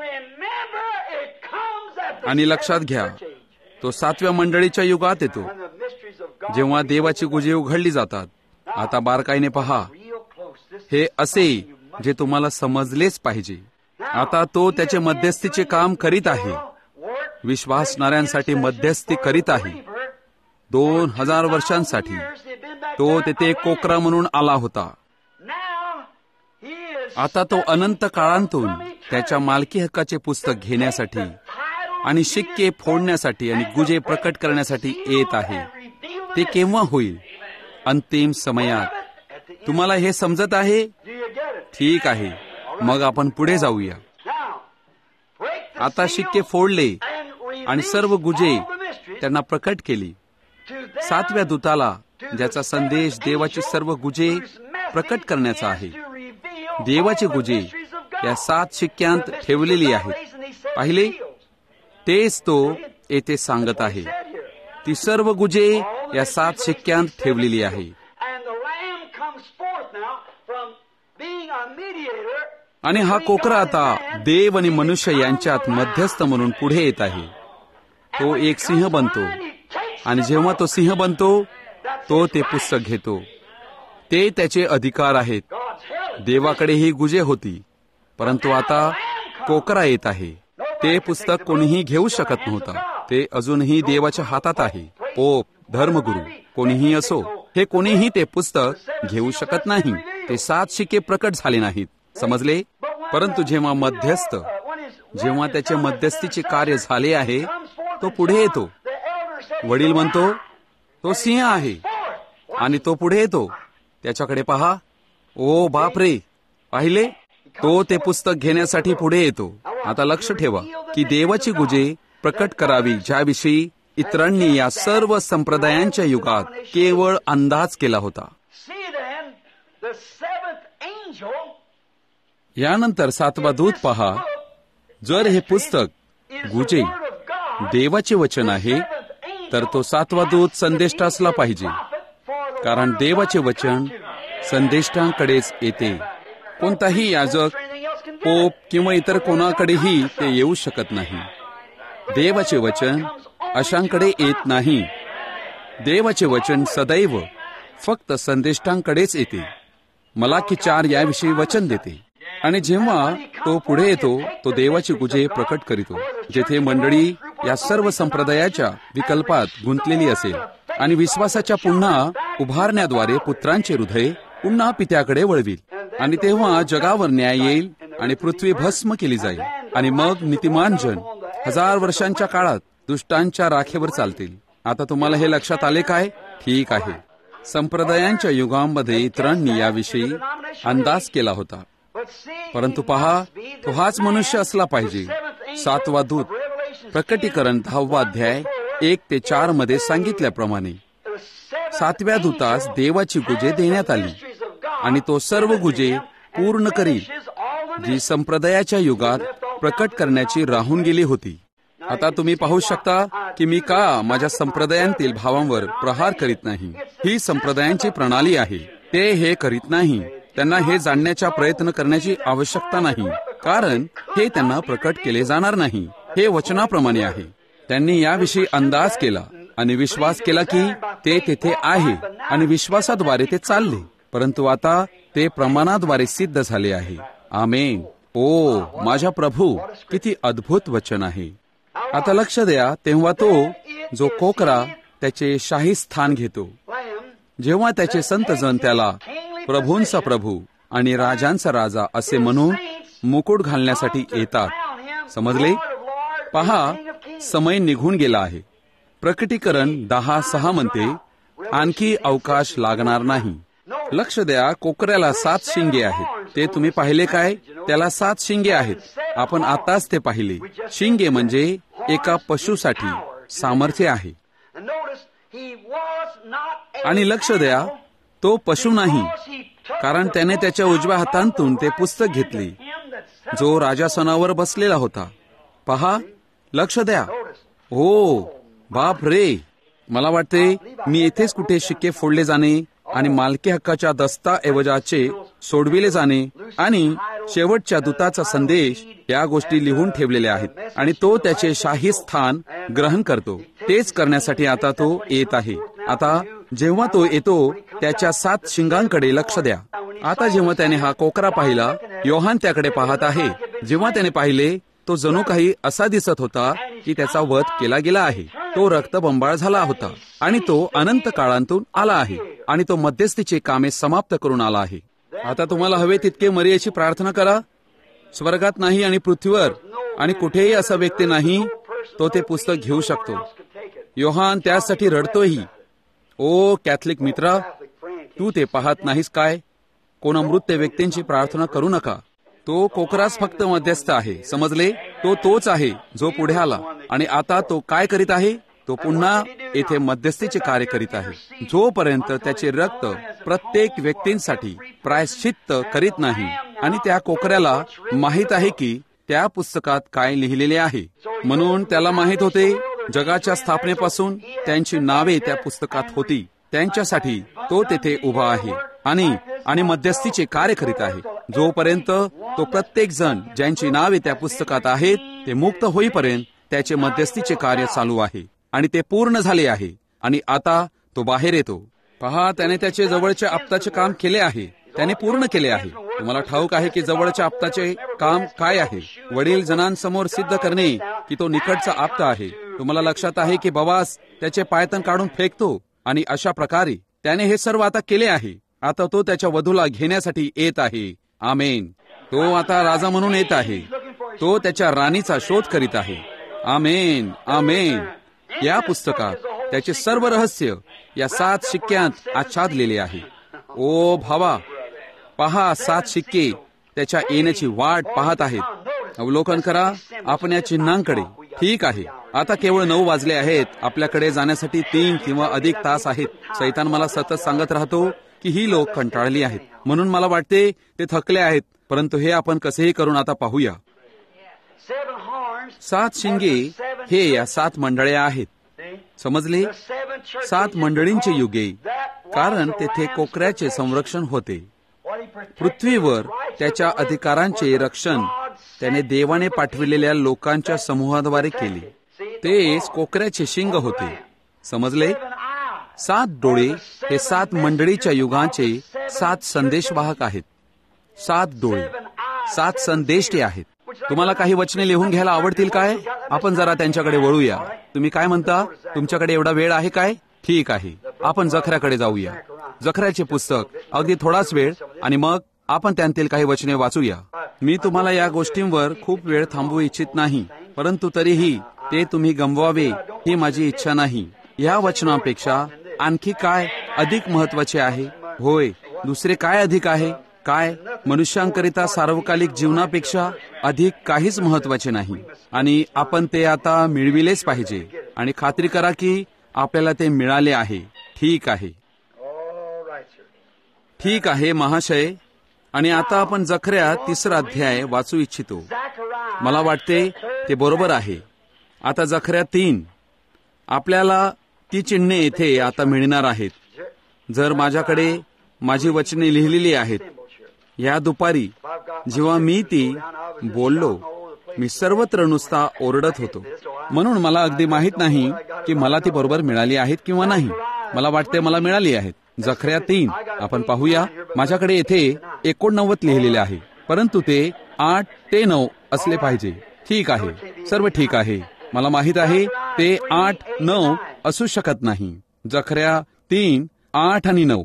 आणि लक्षात घ्या, तो सातव्या मंडळीच्या युगात येतो जेव्हा देवाची गुजे उघडली जातात. आता बारकाईने पहा. हे असे जे तुम्हाला समजलेच पाहिजे. आता तो त्याचे मध्यस्थीचे काम करीत आहे. विश्वासणाऱ्यांसाठी मध्यस्थी करीत आहे. दोन हजार वर्षांसाठी तो तेथे कोकरा म्हणून आला होता. आता तो अनंत काळांतून त्याच्या मालकी हक्काचे पुस्तक घेण्यासाठी आणि शिक्के फोडण्यासाठी आणि गुजे प्रकट करण्यासाठी येत आहे. ते केव्हा होईल? अंतिम समयात. तुम्हाला हे समजत आहे? ठीक आहे, मग आपण पुढे जाऊया. आता शिक्के फोडले आणि सर्व गुजे त्यांना प्रकट केली. सातव्या दूताला, ज्याचा संदेश देवाची सर्व गुजे प्रकट करण्याचा आहे. देवाची गुजे या सात शिक्क्यांत ठेवलेली आहेत. पाहिले? तेच तो येथे सांगत आहे. ती सर्व गुजे या सात शिक्क्यांत ठेवलेली आहे. आणि हा कोकरा आता देव आणि मनुष्य यांच्यात मध्यस्थ म्हणून पुढे येत आहे. तो एक सिंह बनतो आणि जेव्हा तो सिंह बनतो तो ते पुस्तक घेतो. ते त्याचे अधिकार आहेत. देवाकडे ही गुजे होती, परंतु आता कोकरा येत आहे. ते पुस्तक कोणीही घेऊ शकत नव्हता. ते अजूनही देवाच्या हातात आहे. पोप, धर्मगुरू, कोणीही असो, हे कोणीही ते पुस्तक घेऊ शकत नाही. ते सात शिक्के प्रकट झाले नाहीत. समजले? परंतु जेव्हा मध्यस्थ, जेव्हा त्याचे मध्यस्थीचे कार्य झाले आहे, तो पुढे येतो. वडील म्हणतो तो सिंह आहे आणि तो पुढे येतो. त्याच्याकडे पहा. ओ बापरे, पाहिले? तो ते पुस्तक घेण्यासाठी पुढे येतो. आता लक्ष ठेवा की देवाची गुजे प्रकट करावी, ज्याविषयी इतरांनी या सर्व संप्रदायांच्या युगात केवळ अंदाज केला होता. The seventh angel यानंतर सातवा दूत पहा. जर हे पुस्तक गुजे देवाचे वचन आहे तर तो सातवा दूत संदेष्टा असला पाहिजे, कारण देवाचे वचन संदेष्टांकडेच येते. कोणताही याजक, पोप किंवा इतर कोणाकडेही ते येऊ शकत नाही. देवाचे वचन अशांकडे येत नाही. देवाचे वचन सदैव फक्त संदेष्टांकडेच येते. मलाकी चार याविषयी वचन देते. आणि जेव्हा तो पुढे येतो तो देवाची गुजे प्रकट करीतो, जेथे मंडळी या सर्व संप्रदायाच्या विकल्पात गुंतलेली असेल आणि विश्वासाच्या पुन्हा उभारण्याद्वारे पुत्रांचे हृदय पुन्हा पित्याकडे वळवील. आणि तेव्हा जगावर न्याय येईल आणि पृथ्वी भस्म केली जाईल. आणि मग नीतिमान जन हजार वर्षांच्या काळात दुष्टांच्या राखेवर चालतील. आता तुम्हाला हे लक्षात आले काय? ठीक आहे. संप्रदायांच्या युगांमध्ये इतरांनी याविषयी अंदाज केला होता, परंतु पहा, तो हाच मनुष्य असला पाहिजे. सातवा दूत प्रकटीकरण दहावा अध्याय एक ते चार मध्ये सांगितल्याप्रमाणे सातव्या दूतास देवाची गुजे देण्यात आली आणि तो सर्व गुजे पूर्ण करील जी संप्रदायाच्या युगात प्रकट करण्याची राहून गेली होती. आता तुम्ही पाहू शकता की मी का माझ्या संप्रदायांतील भावांवर प्रहार करीत नाही. ही संप्रदायांची प्रणाली आहे. ते हे करीत नाही. त्यांना हे जाणण्याचा प्रयत्न करण्याची आवश्यकता नाही, कारण हे त्यांना प्रकट केले जाणार नाही. हे वचनाप्रमाणे आहे. त्यांनी याविषयी अंदाज केला आणि विश्वास केला की ते तेथे आहे आणि विश्वासाद्वारे ते चालले. परंतु आता ते प्रमाणाद्वारे सिद्ध झाले आहे. आमेन. ओ माझ्या प्रभू, किती अद्भुत वचन आहे. आता लक्ष द्या. तेव्हा तो जो कोकरा त्याचे शाही स्थान घेतो, जेव्हा त्याचे संतजन त्याला प्रभूंचा प्रभू आणि राजांचा राजा असे म्हणून मुकुट घालण्यासाठी येतात. समजले? पहा, समय निघून गेला आहे. प्रकटीकरण दहा सहा म्हणते आणखी अवकाश लागणार नाही. लक्ष द्या. कोकऱ्याला सात शिंगे आहेत. ते तुम्ही पाहिले काय? त्याला सात शिंगे आहेत. आपण आताच ते पाहिले. शिंगे म्हणजे एका पशुसाठी सामर्थ्य आहे. आणि लक्ष द्या, तो पशु नाही, कारण त्याने त्याच्या उजव्या हातांतून ते पुस्तक घेतले जो राजासनावर बसलेला होता. पहा, लक्ष द्या. हो बाप रे, मला वाटते मी येथेच कुठे शिक्के फोडले जाणे आणि मालकी हक्काच्या दस्ताऐवजाचे सोडविले जाणे आणि शेवटच्या दूताचा संदेश या गोष्टी लिहून ठेवलेल्या आहेत. आणि तो त्याचे शाही स्थान ग्रहण करतो. तेच करण्यासाठी आता तो येत आहे. आता जेव्हा तो येतो त्याच्या सात शिंगांकडे लक्ष द्या. आता जेव्हा त्याने हा कोकरा पाहिला, योहान त्याकडे पाहत आहे. जेव्हा त्याने पाहिले, तो जणू काही असा दिसत होता की त्याचा वध केला गेला आहे. तो रक्तबंबाळ झाला होता आणि तो अनंत काळांतून आला आहे आणि तो मध्यस्थीचे कामे समाप्त करून आला आहे. आता तुम्हाला हवे तितके मरियेची प्रार्थना करा. स्वर्गात नाही आणि पृथ्वीवर आणि कुठेही असा व्यक्ती नाही तो ते पुस्तक घेऊ शकतो. योहान त्यासाठी रडतोही. ओ कॅथलिक मित्रा, तू ते पाहत नाहीस काय? कोण अमृत व्यक्तींची प्रार्थना करू नका. तो कोकरास फक्त मध्यस्थ आहे. समजले? तो तोच आहे जो पुढे आला आणि आता तो काय करीत आहे? तो पुन्हा येथे मध्यस्थीचे कार्य करीत आहे. जोपर्यंत त्याचे रक्त प्रत्येक व्यक्तींसाठी प्रायश्चित्त करीत नाही. आणि त्या कोकऱ्याला माहित आहे की त्या पुस्तकात काय लिहिलेले आहे. म्हणून त्याला माहित होते जगाच्या स्थापनेपासून त्यांची नावे त्या पुस्तकात होती. त्यांच्यासाठी तो तेथे उभा आहे आणि आणि मध्यस्थीचे कार्य करीत आहे. जोपर्यंत तो प्रत्येक जण ज्यांची नावे त्या पुस्तकात आहेत ते मुक्त होईपर्यंत त्याचे मध्यस्थीचे कार्य चालू आहे आणि ते पूर्ण झाले आहे. आणि आता तो बाहेर येतो. पहा, त्याने त्याचे जवळच्या आप्ताचे काम केले आहे. त्याने पूर्ण केले आहे. तुम्हाला ठाऊक आहे की जवळच्या आप्ताचे काम काय आहे? वडील जणांसमोर सिद्ध करणे की तो निकटचा आप्त आहे. तुम्हाला लक्षात आहे की बवास त्याचे पायतन काढून फेकतो आणि अशा प्रकारे त्याने हे सर्व आता केले आहे. आता तो त्याच्या वधूला घेण्यासाठी येत आहे. आमेन. तो आता राजा म्हणून येत आहे. तो त्याच्या राणीचा शोध करीत आहे. आमेन, आमेन. या पुस्तकात त्याचे सर्व रहस्य या सात शिक्क्यात आच्छादलेले आहे. ओ भावा, पहा, सात शिक्के त्याच्या येण्याची वाट पाहत आहेत. अवलोकन करा आपण या चिन्हांकडे. ठीक आहे, आता केवळ नऊ वाजले आहेत. आपल्याकडे जाण्यासाठी तीन किंवा अधिक तास आहेत. सैतान मला सतत सांगत राहतो की ही लोक कंटाळली आहेत, म्हणून मला वाटते ते थकले आहेत. परंतु हे आपण कसेही करून आता पाहूया. सात शिंगे हे या सात मंडळ्या आहेत. समजले? सात मंडळींचे युगे, कारण तेथे कोकऱ्याचे संरक्षण होते. पृथ्वीवर त्याच्या अधिकारांचे रक्षण त्याने देवाने पाठविलेल्या लोकांच्या समूहाद्वारे केले. तेच कोकऱ्याचे शिंग होते. समजले? सात डोळे हे सात मंडळीच्या युगांचे सात संदेशवाहक आहेत. सात डोळे सात संदेष्टे आहेत. तुम्हाला काही वचने लिहून घ्यायला आवडतील काय? आपण जरा त्यांच्याकडे वळूया. तुम्ही काय म्हणता? तुमच्याकडे एवढा वेळ आहे काय? ठीक आहे, आपण जखऱ्याकडे जाऊया. जखऱ्याचे पुस्तक, अगदी थोडाच वेळ, आणि मग आपण त्यांतील काही वचने वाचूया. मी तुम्हाला या गोष्टींवर खूप वेळ थांबवू इच्छित नाही, परंतु तरीही ते तुम्ही गमवावे ही माझी इच्छा नाही. या वचनापेक्षा आणखी काय अधिक महत्वाचे आहे? होय, दुसरे काय अधिक आहे? काय मनुष्यांकरिता सार्वकालिक जीवनापेक्षा अधिक काहीच महत्वाचे नाही, आणि आपण ते आता मिळविलेच पाहिजे. आणि खात्री करा की आपल्याला ते मिळाले आहे. ठीक आहे, ठीक आहे महाशय. आणि आता आपण जखऱ्या तिसरा अध्याय वाचू इच्छितो. मला वाटते ते बरोबर आहे. आता जखऱ्या तीन, आपल्याला ती चिन्हे येथे आता मिळणार आहेत. जर माझ्याकडे माझी वचने लिहिलेली आहेत, या दुपारी जेव्हा मी ती बोललो, मी सर्वत्र नुसता ओरडत होतो, म्हणून मला अगदी माहित नाही की मला ती बरोबर मिळाली आहेत किंवा नाही. मला वाटते मला मिळाली आहेत. जखऱ्या तीन आपण पाहूया. माझ्याकडे येथे एकोणनव्वद लिहिलेले आहे, परंतु ते आठ ते नऊ असले पाहिजे. ठीक आहे, सर्व ठीक आहे. मला माहित आहे ते आठ नऊ असू शकत नाही. जखऱ्या तीन आठ आणि नऊ.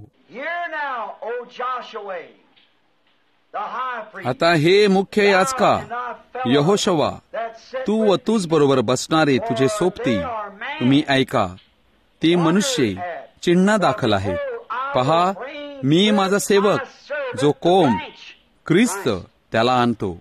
आता हे मुख्य याजका यहोशवा, तू व तूच बरोबर बसणारे तुझे सोबती, तुम्ही ऐका. ती मनुष्य चिन्ह दाखल आहेत. पहा, मी माझा सेवक जो कोंब ख्रिस्त त्याला आणतो.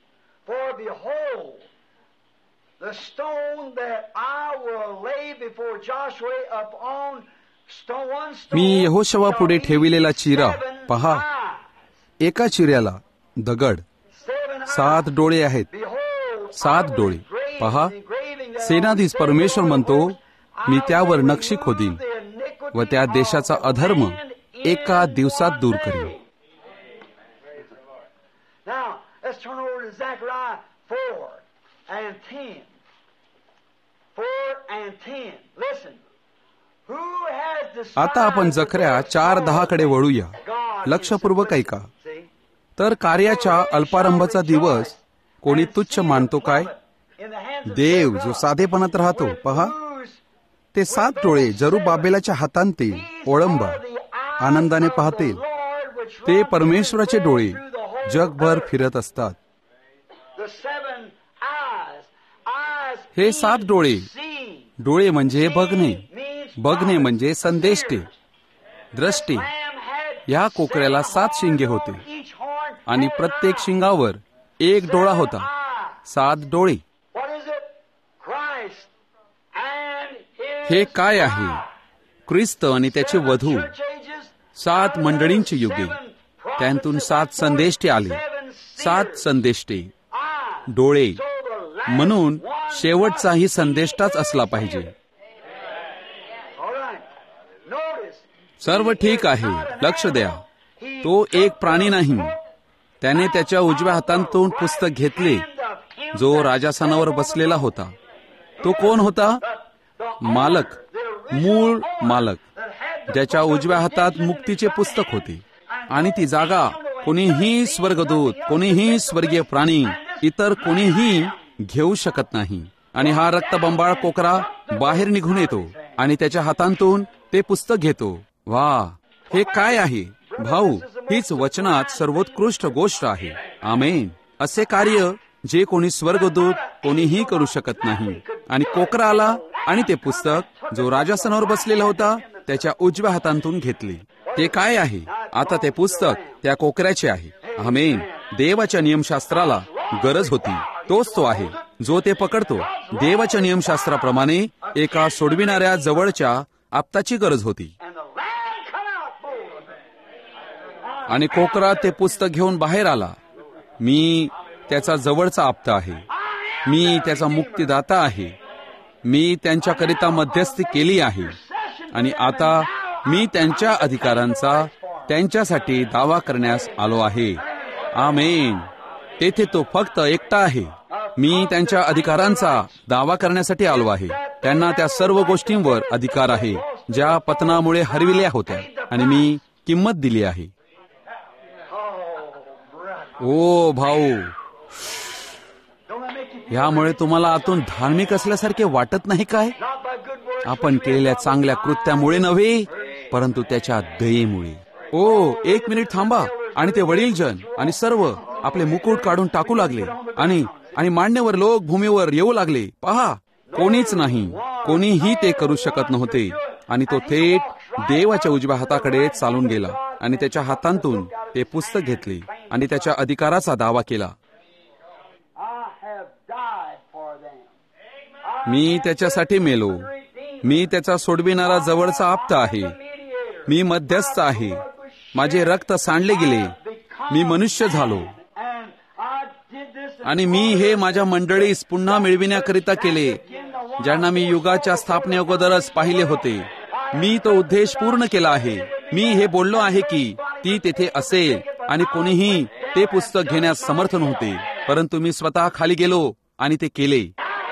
मी यहोशवा पुढे ठेविलेला चिरा पहा. एका चिऱ्याला दगड, सात डोळे आहेत. सात डोळे पहा. सेनाधीश परमेश्वर म्हणतो, मी त्यावर नक्षी खोदीन व त्या देशाचा अधर्म एका दिवसात दूर करीन. आता आपण जखऱ्या चार दहा कडे वळूया. लक्षपूर्वक ऐका. तर कार्याच्या अल्पारंभाचा दिवस कोणी तुच्छ मानतो काय? देव जो साधेपणात राहतो. पहा, ते सात डोळे जरुब्बाबेलाच्या हातांतील ओळंबा आनंदाने पाहतील. ते परमेश्वराचे डोळे जगभर फिरत असतात. हे सात डोळे, डोळे म्हणजे बघणे, बघणे म्हणजे संदेष्टे, दृष्टी. या कोकऱ्याला सात शिंगे होते आणि प्रत्येक शिंगावर एक डोळा होता. सात डोळे. हे काय आहे? ख्रिस्त आणि त्याचे वधू. सात मंडळींची युगे, त्यांतून सात संदेष्टे आले. सात संदेष्टे, डोळे, म्हणून शेवटचाही संदेष्टाच असला पाहिजे. सर्व ठीक आहे. लक्ष द्या. तो एक प्राणी नाही. त्याने त्याच्या उजव्या हातांतून पुस्तक घेतले जो राजासनावर बसलेला होता. तो कोण होता? मालक, मूळ मालक, ज्याच्या उजव्या हातात मुक्तीचे पुस्तक होते. आणि ती जागा कोणीही स्वर्गदूत, कोणीही स्वर्गीय प्राणी, इतर कोणीही घेऊ शकत नाही. आणि हा रक्तबंबाळ कोकरा बाहेर निघून येतो आणि त्याच्या हातांतून ते पुस्तक घेतो. वा, हे काय आहे भाऊ? हीच वचनात सर्वोत्कृष्ट गोष्ट आहे. आमेन. असे कार्य जे कोणी स्वर्गदूत कोणीही करू शकत नाही. आणि कोकरा आला आणि ते पुस्तक जो राजासनावर बसलेला होता त्याच्या उजव्या हातांतून घेतले. ते काय आहे? आता ते पुस्तक त्या कोकऱ्याचे आहे. आमेन. देवाच्या नियमशास्त्राला गरज होती. तोच तो आहे जो ते पकडतो. देवाच्या नियमशास्त्राप्रमाणे एका सोडविणाऱ्या जवळच्या आप्ताची गरज होती. आणि कोकरात ते पुस्तक घेऊन बाहेर आला. मी त्याचा जवळचा आप्त आहे. मी त्याचा मुक्तिदाता आहे. मी त्यांच्याकरिता मध्यस्थी केली आहे आणि आता मी त्यांच्या अधिकारांचा त्यांच्यासाठी दावा करण्यास आलो आहे. आमेन. तेथे तो फक्त एकटा आहे. मी त्यांच्या अधिकारांचा दावा करण्यासाठी आलो आहे. त्यांना त्या सर्व गोष्टींवर अधिकार आहे ज्या पतनामुळे हरविल्या होत्या आणि मी किंमत दिली आहे. ओ भाऊ, यामुळे तुम्हाला आतून धार्मिक असल्यासारखे वाटत नाही काय? आपण केलेल्या चांगल्या कृत्यामुळे नव्हे, परंतु त्याच्या दयेमुळे. ओ एक मिनिट थांबा. आणि ते वडीलजन आणि सर्व आपले मुकुट काढून टाकू लागले आणि आणि मान्यवर लोक भूमीवर येऊ लागले. पहा, कोणीच नाही, कोणीही ते करू शकत नव्हते. आणि तो थेट देवाच्या उजव्या हाताकडे चालून गेला आणि त्याच्या हातांतून ते पुस्तक घेतले आणि त्याच्या अधिकाराचा दावा केला. मी त्याच्यासाठी मेलो. मी त्याचा सोडविणारा जवळचा आप्त आहे. मी मध्यस्थ आहे. माझे रक्त सांडले गेले. मी मनुष्य झालो आणि मी हे माझ्या मंडळीस पुन्हा मिळविण्याकरिता केले, ज्यांना मी युगाच्या स्थापने अगोदरच पाहिले होते. मी तो उद्देश पूर्ण केला आहे. मी हे बोललो आहे की ती तेथे असेल आणि कोणीही ते पुस्तक घेण्यास समर्थ नव्हते, परंतु मी स्वतः खाली गेलो आणि ते केले.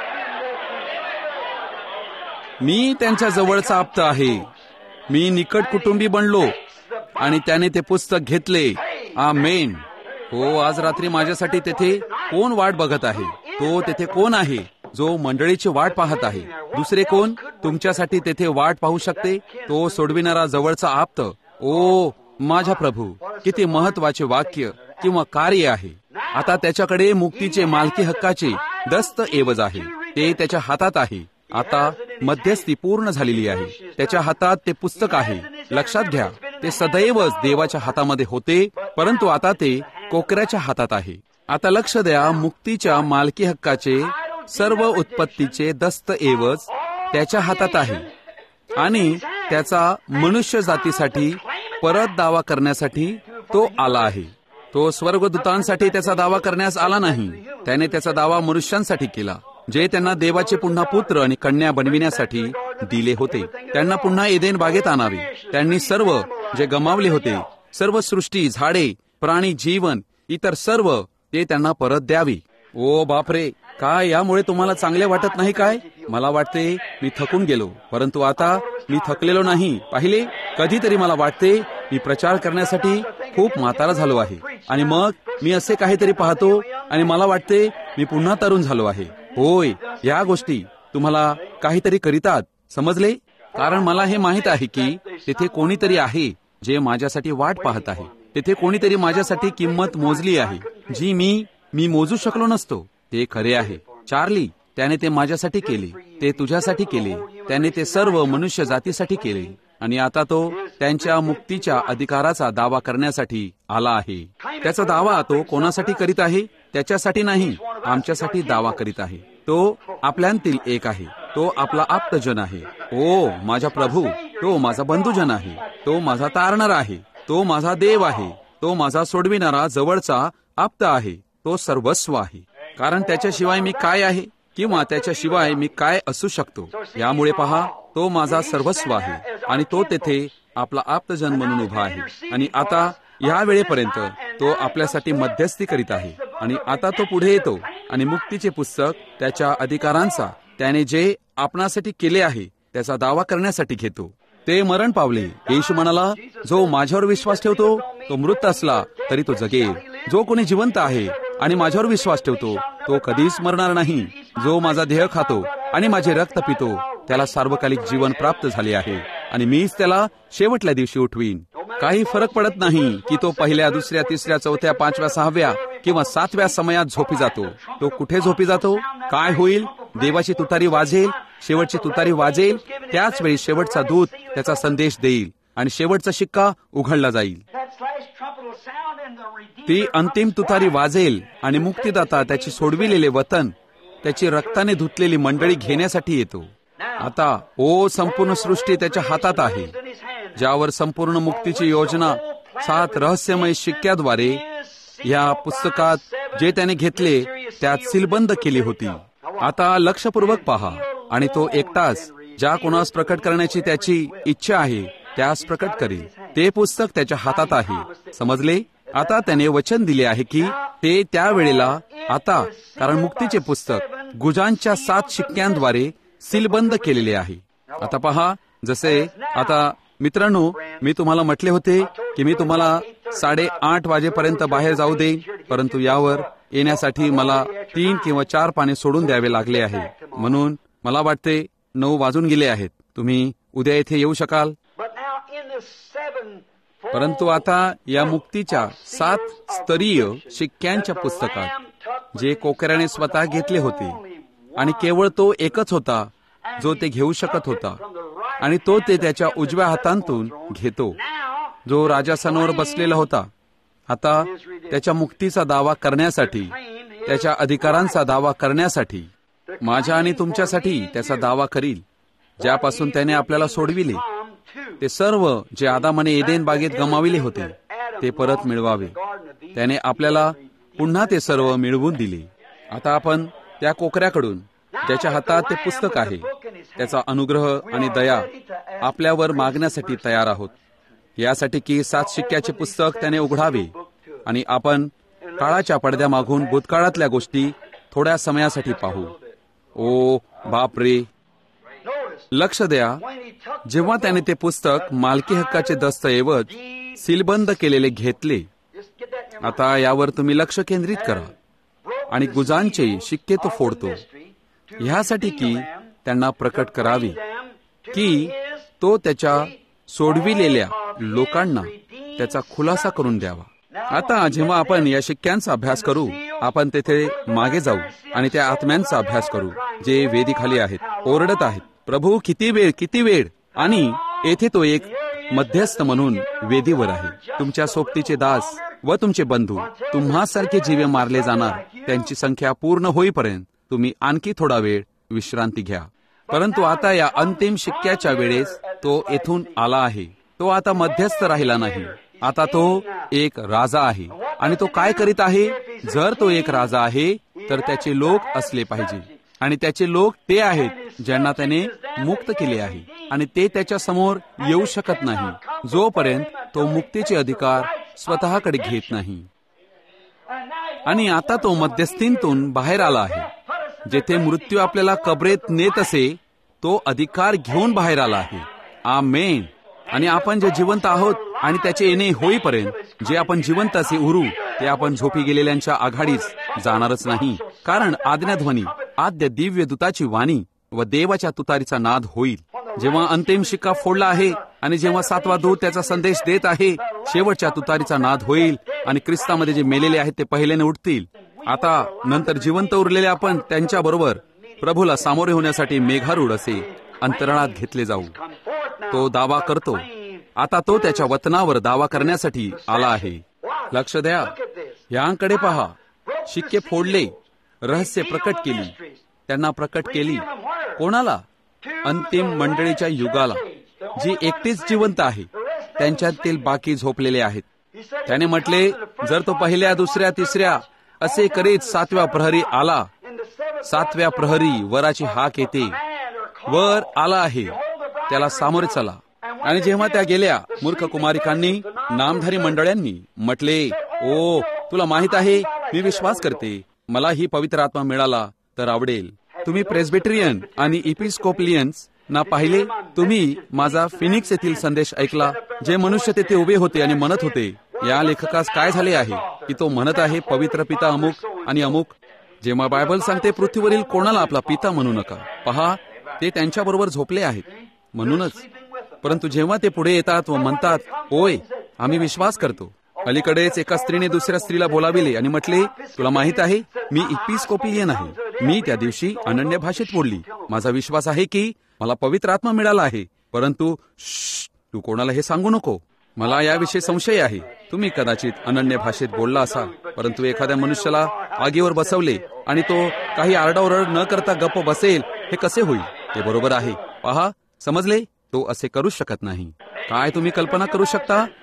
मी त्यांच्या जवळचा आप्त आहे. मी निकट कुटुंबी बनलो आणि त्याने ते पुस्तक घेतले. आमेन. हो, आज रात्री माझ्यासाठी तेथे कोण वाट बघत आहे? तो तेथे कोण आहे जो मंडळीची वाट पाहत आहे? दुसरे कोण तुमच्यासाठी तेथे वाट पाहू शकते? तो सोडविणारा जवळचा आप्त. ओ माझा प्रभू, किती महत्वाचे वाक्य किंवा कार्य आहे. आता त्याच्याकडे मुक्तीचे मालकी हक्काचे दस्त एवज आहे. ते त्याच्या हातात आहे. आता मध्यस्थी पूर्ण झालेली आहे. त्याच्या हातात ते पुस्तक आहे. लक्षात घ्या, ते सदैवच देवाच्या हातामध्ये होते, परंतु आता ते कोकऱ्याच्या हातात आहे. आता लक्ष द्या, मुक्तीच्या मालकी हक्काचे सर्व उत्पत्तीचे दस्तऐवज त्याच्या हातात आहे आणि त्याचा मनुष्य जातीसाठी परत दावा करण्यासाठी तो आला आहे. तो स्वर्गदूतांसाठी त्याचा दावा करण्यास आला नाही. त्याने त्याचा दावा मनुष्यांसाठी केला, जे त्यांना देवाचे पुन्हा पुत्र आणि कन्या बनविण्यासाठी दिले होते. त्यांना पुन्हा एदेन बागेत आणावे. त्यांनी सर्व जे गमावले होते, सर्व सृष्टी, झाडे, प्राणी, जीवन, इतर सर्व, ते त्यांना परत द्यावे. ओ बापरे, काय यामुळे तुम्हाला चांगले वाटत नाही काय? मला वाटते मी थकून गेलो, परंतु आता मी थकलेलो नाही. पाहिले, कधीतरी मला वाटते मी प्रचार करण्यासाठी खूप म्हातारा झालो आहे आणि मग मी असे काहीतरी पाहतो आणि मला वाटते मी पुन्हा तरुण झालो आहे. होय, या गोष्टी तुम्हाला काहीतरी करीतात, समजले? कारण मला हे माहित आहे की तेथे कोणीतरी आहे जे माझ्यासाठी वाट पाहत आहे. तेथे कोणीतरी माझ्यासाठी किंमत मोजली आहे, जी मी मी मोजू शकलो नसतो. ते खरे आहे. चार्ली, त्याने ते माझ्यासाठी केले, ते तुझ्यासाठी केले, त्याने ते सर्व मनुष्य जातीसाठी केले आणि आता तो त्यांच्या मुक्तीच्या अधिकाराचा दावा करण्यासाठी आला आहे. त्याचा दावा तो कोणासाठी करीत आहे? त्याच्यासाठी नाही, आमच्यासाठी दावा करीत आहे. तो आपल्यांतील एक आहे. तो आपला आप्तजन आहे. ओ माझा प्रभू, तो माझा बंधुजन आहे. तो माझा तारणार आहे. तो माझा देव आहे. तो माझा सोडविणारा जवळचा आप्त आहे. तो सर्वस्व आहे. कारण त्याच्याशिवाय मी काय आहे किंवा त्याच्याशिवाय मी काय असू शकतो? यामुळे पहा, तो माझा सर्वस्व आहे आणि तो तेथे आपला आप्तजन म्हणून उभा आहे. आणि आता या वेळेपर्यंत तो आपल्यासाठी मध्यस्थी करीत आहे आणि आता तो पुढे येतो आणि मुक्तीचे पुस्तक, त्याच्या अधिकारांचा, त्याने जे आपणासाठी केले आहे त्याचा दावा करण्यासाठी घेतो. ते मरण पावले. येशू म्हणाला, जो माझ्यावर विश्वास ठेवतो तो मृत असला तरी तो जगेल. जो कोणी जिवंत आहे आणि माझ्यावर विश्वास ठेवतो तो कधीच मरणार नाही. जो माझा देह खातो आणि माझे रक्त पितो त्याला सार्वकालिक जीवन प्राप्त झाले आहे आणि मीच त्याला शेवटल्या दिवशी उठवीन. काही फरक पडत नाही की तो पहिल्या, दुसऱ्या, तिसऱ्या, चौथ्या, पाचव्या, सहाव्या किंवा सातव्या समयात झोपी जातो. तो कुठे झोपी जातो? काय होईल? देवाची तुतारी वाजेल. शेवटची तुतारी वाजेल. त्याच वेळी शेवटचा दूत त्याचा संदेश देईल आणि शेवटचा शिक्का उघडला जाईल. ती अंतिम तुतारी वाजेल आणि मुक्तिदाता त्याची सोडविलेले वतन, त्याची रक्ताने धुतलेली मंडळी घेण्यासाठी येतो. आता ओ संपूर्ण सृष्टी त्याच्या हातात आहे, ज्यावर संपूर्ण मुक्तीची योजना सात रहस्यमय शिक्क्याद्वारे या पुस्तकात जे त्याने घेतले त्यात सीलबंद केली होती. आता लक्षपूर्वक पहा, आणि तो एकटाच ज्या कोणास प्रकट करण्याची त्याची इच्छा आहे त्यास प्रकट करेल. ते पुस्तक त्याच्या हातात आहे. समजले? आता त्याने वचन दिले आहे की ते त्यावेळेला, आता कारण मुक्तीचे पुस्तक गुजांच्या सात शिक्क्यांद्वारे सीलबंद केलेले आहे. आता पहा, जसे आता मित्रांनो, मी तुम्हाला म्हटले होते की मी तुम्हाला साडे आठ वाजेपर्यंत बाहेर जाऊ दे, परंतु यावर येण्यासाठी मला तीन किंवा चार पाने सोडून द्यावे लागले आहे. म्हणून मला वाटते नऊ वाजून गेले आहेत. तुम्ही उद्या येथे येऊ शकाल. परंतु आता या मुक्तीच्या सात स्तरीय शिक्क्यांच्या पुस्तकात जे कोकऱ्याने स्वतः घेतले होते, आणि केवळ तो एकच होता जो ते घेऊ शकत होता, आणि तो ते त्याच्या उजव्या हातांतून घेतो, जो राजासनावर बसलेला होता. आता त्याच्या मुक्तीचा दावा करण्यासाठी, त्याच्या अधिकारांचा दावा करण्यासाठी, माझ्या आणि तुमच्यासाठी त्याचा दावा करील, ज्यापासून त्याने आपल्याला सोडविले. ते सर्व जे आदामाने एदेन बागेत गमाविले होते ते परत मिळवावे. त्याने आपल्याला पुन्हा ते सर्व मिळवून दिले. आता आपण त्या कोकऱ्याकडून, ज्याच्या हातात ते पुस्तक आहे, त्याचा अनुग्रह आणि दया आपल्यावर मागण्यासाठी तयार आहोत, यासाठी की सात शिक्क्याचे पुस्तक त्याने उघडावे आणि आपण काळाच्या पडद्यामागून भूतकाळातल्या गोष्टी थोड्या समयासाठी पाहू. ओ बापरे, लक्ष द्या, जेव्हा त्याने ते पुस्तक मालकी हक्काचे दस्तऐवज सीलबंद केलेले घेतले. आता यावर तुम्ही लक्ष केंद्रित करा, आणि गुजांचे शिक्के तो फोडतो, ह्यासाठी की त्यांना प्रकट करावी की तो त्याच्या सोडविलेल्या लोकांना त्याचा खुलासा करून द्यावा. आता जेव्हा आपण या शिक्क्यांचा अभ्यास करू, आपण तेथे मागे जाऊ आणि त्या आत्म्यांचा अभ्यास करू जे वेदीखाली आहेत, ओरडत आहेत, प्रभू किती वेळ, किती वेळ. आणि येथे तो एक मध्यस्थ म्हणून वेदीवर आहे. तुमच्या सोबतीचे दास व तुमचे बंधू तुम्हासारखे जीवे मारले जाणार, त्यांची संख्या पूर्ण होईपर्यंत तुम्ही आणखी थोडा वेळ विश्रांती घ्या. परंतु आता या अंतिम शिक्क्याच्या वेळेस तो येथून आला आहे. तो आता मध्यस्थ राहिला नाही, आता तो एक राजा आहे. आणि तो काय करीत आहे? जर तो एक राजा आहे तर त्याचे लोक असले पाहिजे, आणि त्याचे लोक ते आहेत ज्यांना त्याने मुक्त केले आहे, आणि ते त्याच्या समोर येऊ शकत नाही जोपर्यंत तो मुक्तीचे अधिकार स्वतःकडे घेत नाही. आणि आता तो मध्यस्थींतून बाहेर आला आहे. जेथे मृत्यू आपल्याला कबरेत नेत असे, तो अधिकार घेऊन बाहेर आला आहे. आमेन. आणि आपण जे जिवंत आहोत आणि त्याचे येणे होईपर्यंत जे आपण जिवंत असे उरू, ते आपण झोपी गेलेल्यांच्या आघाडीस जाणारच नाही. कारण आज्ञाध्वनी, आद्य दिव्य दूताची वाणी व देवाच्या तुतारीचा नाद होईल. जेव्हा अंतिम शिक्का फोडला आहे आणि जेव्हा सातवा दूत त्याचा संदेश देत आहे, शेवटच्या तुतारीचा नाद होईल आणि ख्रिस्तामध्ये जे मेलेले आहेत ते पहिल्याने उठतील. आता नंतर जिवंत उरलेले आपण त्यांच्या बरोबर प्रभूला सामोरे होण्यासाठी मेघारूढ असे अंतराळात घेतले जाऊ. तो दावा करतो. आता तो त्याच्या वतनावर दावा करण्यासाठी आला आहे. लक्ष द्या, यांकडे पहा. शिक्के फोडले, रहस्य प्रकट केली, त्यांना प्रकट केली. कोणाला? अंतिम मंडळीच्या युगाला, जी एकटीच जिवंत आहे. त्यांच्यातील बाकी झोपलेले आहेत. त्याने म्हटले, जर तो पहिल्या, दुसऱ्या, तिसऱ्या असे करीत सातव्या प्रहरी आला, सातव्या प्रहरी वराची हाक येते, वर आला आहे, त्याला सामोरे चला. आणि जेव्हा त्या गेल्या, मूर्ख कुमारिकांनी, नामधारी मंडळ्यांनी म्हटले, ओ तुला माहित आहे, मी विश्वास करते, मला ही पवित्र आत्मा मिळाला तर आवडेल. तुम्ही प्रेस्बिटेरियन आणि इपिस्कोपलियन्स ना पाहिले? तुम्ही माझा फिनिक्स येथील संदेश ऐकला, जे मनुष्य तेथे उभे होते आणि म्हणत होते, या लेखकास काय झाले आहे की तो म्हणत आहे पवित्र पिता अमुक आणि अमुक. जेव्हा बायबल सांगते पृथ्वीवरील कोणाला आपला पिता म्हणू नका, पहा ते त्यांच्याबरोबर झोपले आहेत म्हणूनच. परंतु जेव्हा ते पुढे येतात व म्हणतात, ओय आम्ही विश्वास करतो. अलीकडेच एका स्त्रीने दुसऱ्या स्त्रीला बोलाविले आणि म्हटले, तुला माहित आहे मी इपिस्कोपियन आहे. मी त्या दिवशी अनन्य भाषेत बोलली. माझा विश्वास आहे की मला पवित्र आत्मा मिळाला आहे, परंतु तू कोणाला हे सांगू नको. मला याविषयी संशय आहे. तुम्ही कदाचित अनन्य भाषेत बोलला असा, परंतु एखाद्या मनुष्याला आगीवर बसवले आणि तो काही आरडाओरड न करता गप्प बसेल, हे कसे होईल? ते बरोबर आहे. पहा, समजले? तो असे करू शकत नाही. काय तुम्ही कल्पना करू शकता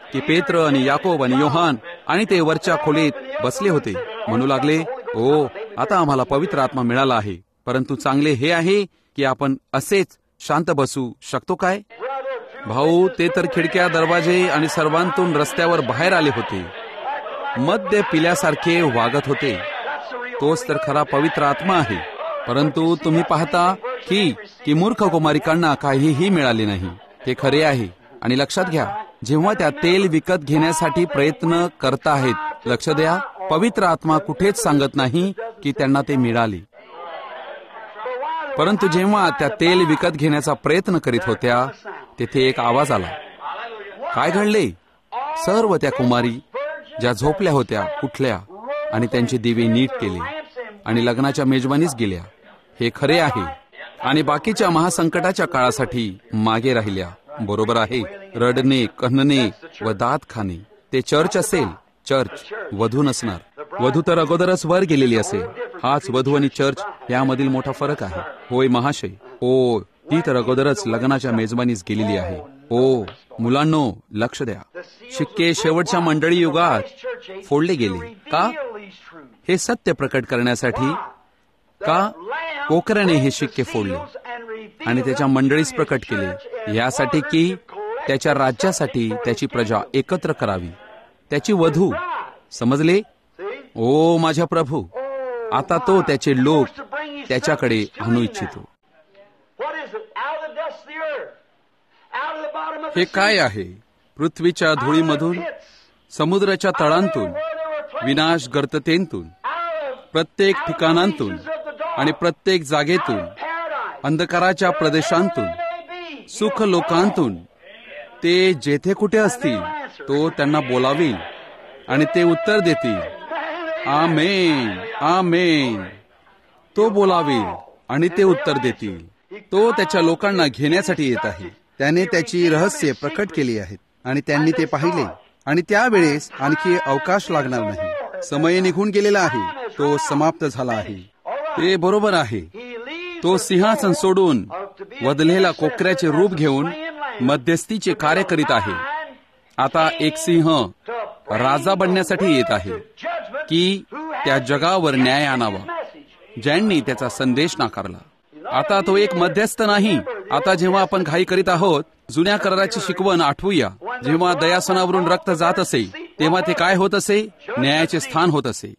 की पेत्र आणि याकोब आणि योहान आणि ते वरच्या खोलीत बसले होते. म्हणू लागले, ओ आता आम्हाला पवित्र आत्मा मिळाला आहे, परंतु चांगले हे आहे की आपण असेच शांत बसू शकतो काय? भाऊ, ते तर खिडक्या, दरवाजे आणि सर्वांतून रस्त्यावर बाहेर आले होते, मद्य पिल्यासारखे वागत होते. तोच तर खरा पवित्र आत्मा आहे. परंतु तुम्ही पाहता की की मूर्ख कुमारिकांना काहीही मिळाले नाही. हे खरे आहे. आणि लक्षात घ्या, जेव्हा त्या तेल विकत घेण्यासाठी प्रयत्न करताहेत, लक्ष द्या, पवित्र आत्मा कुठेच सांगत नाही की त्यांना ते मिळाले. परंतु जेव्हा त्या तेल विकत घेण्याचा प्रयत्न करीत होत्या, तेथे एक आवाज आला. काय घडले? सर्व त्या कुमारी ज्या झोपल्या होत्या उठल्या आणि त्यांचे दिवे नीट केले आणि लग्नाच्या मेजवानीस गेल्या. हे खरे आहे. आणि बाकीच्या महासंकटाच्या काळासाठी मागे राहिल्या. बरोबर आहे. रडणे, कणणे व दात खाणे ते चर्च असेल. चर्च वधू नसणार. वधू तर अगोदरच वर गेलेली असेल. हाच वधू आणि चर्च यामधील मोठा फरक आहे. होय महाशय. ओ ती तर अगोदरच लग्नाच्या मेजबानीस गेलेली आहे. ओ मुलांनो, लक्ष द्या. शिक्के शेवटच्या मंडळी युगात फोडले गेले. का? हे सत्य प्रकट करण्यासाठी. का? कोकराने हे शिक्के फोडले आणि त्याच्या मंडळीस प्रकट केले, यासाठी की त्याच्या राज्यासाठी त्याची प्रजा एकत्र करावी, त्याची वधू. समजले? ओ माझ्या प्रभू, आता तो त्याचे लोक त्याच्याकडे आणू इच्छितो. हे काय आहे? पृथ्वीच्या धुळीमधून, समुद्राच्या तळांतून, विनाश गर्ततेंतून, प्रत्येक ठिकाणांतून आणि प्रत्येक जागेतून, अंधकाराच्या प्रदेशांतून, सुख लोकांतून ते जेथे कुठे असतील तो त्यांना बोलावील आणि ते उत्तर देतील. आमेन, आमेन. तो बोलावील आणि ते उत्तर देतील. तो त्याच्या लोकांना घेण्यासाठी येत आहे. त्याने त्याची रहस्य प्रकट केली आहेत आणि त्यांनी ते पाहिले. आणि त्यावेळेस आणखी अवकाश लागणार नाही. समय निघून गेलेला आहे. तो समाप्त झाला आहे. ते बरोबर आहे. तो सिंहासन सोडून वधलेला कोकऱ्याचे रूप घेऊन मध्यस्थीचे कार्य करीत आहे. आता एक सिंह राजा बनण्यासाठी येत आहे की त्या जगावर न्याय आणावा ज्यांनी त्याचा संदेश नाकारला. आता तो एक मध्यस्थ नाही. आता जेव्हा आपण घाई करीत आहोत, जुन्या कराराची शिकवण आठवूया. जेव्हा दयासनावरून रक्त जात असे, तेव्हा ते काय होत असे? न्यायाचे स्थान होत असे.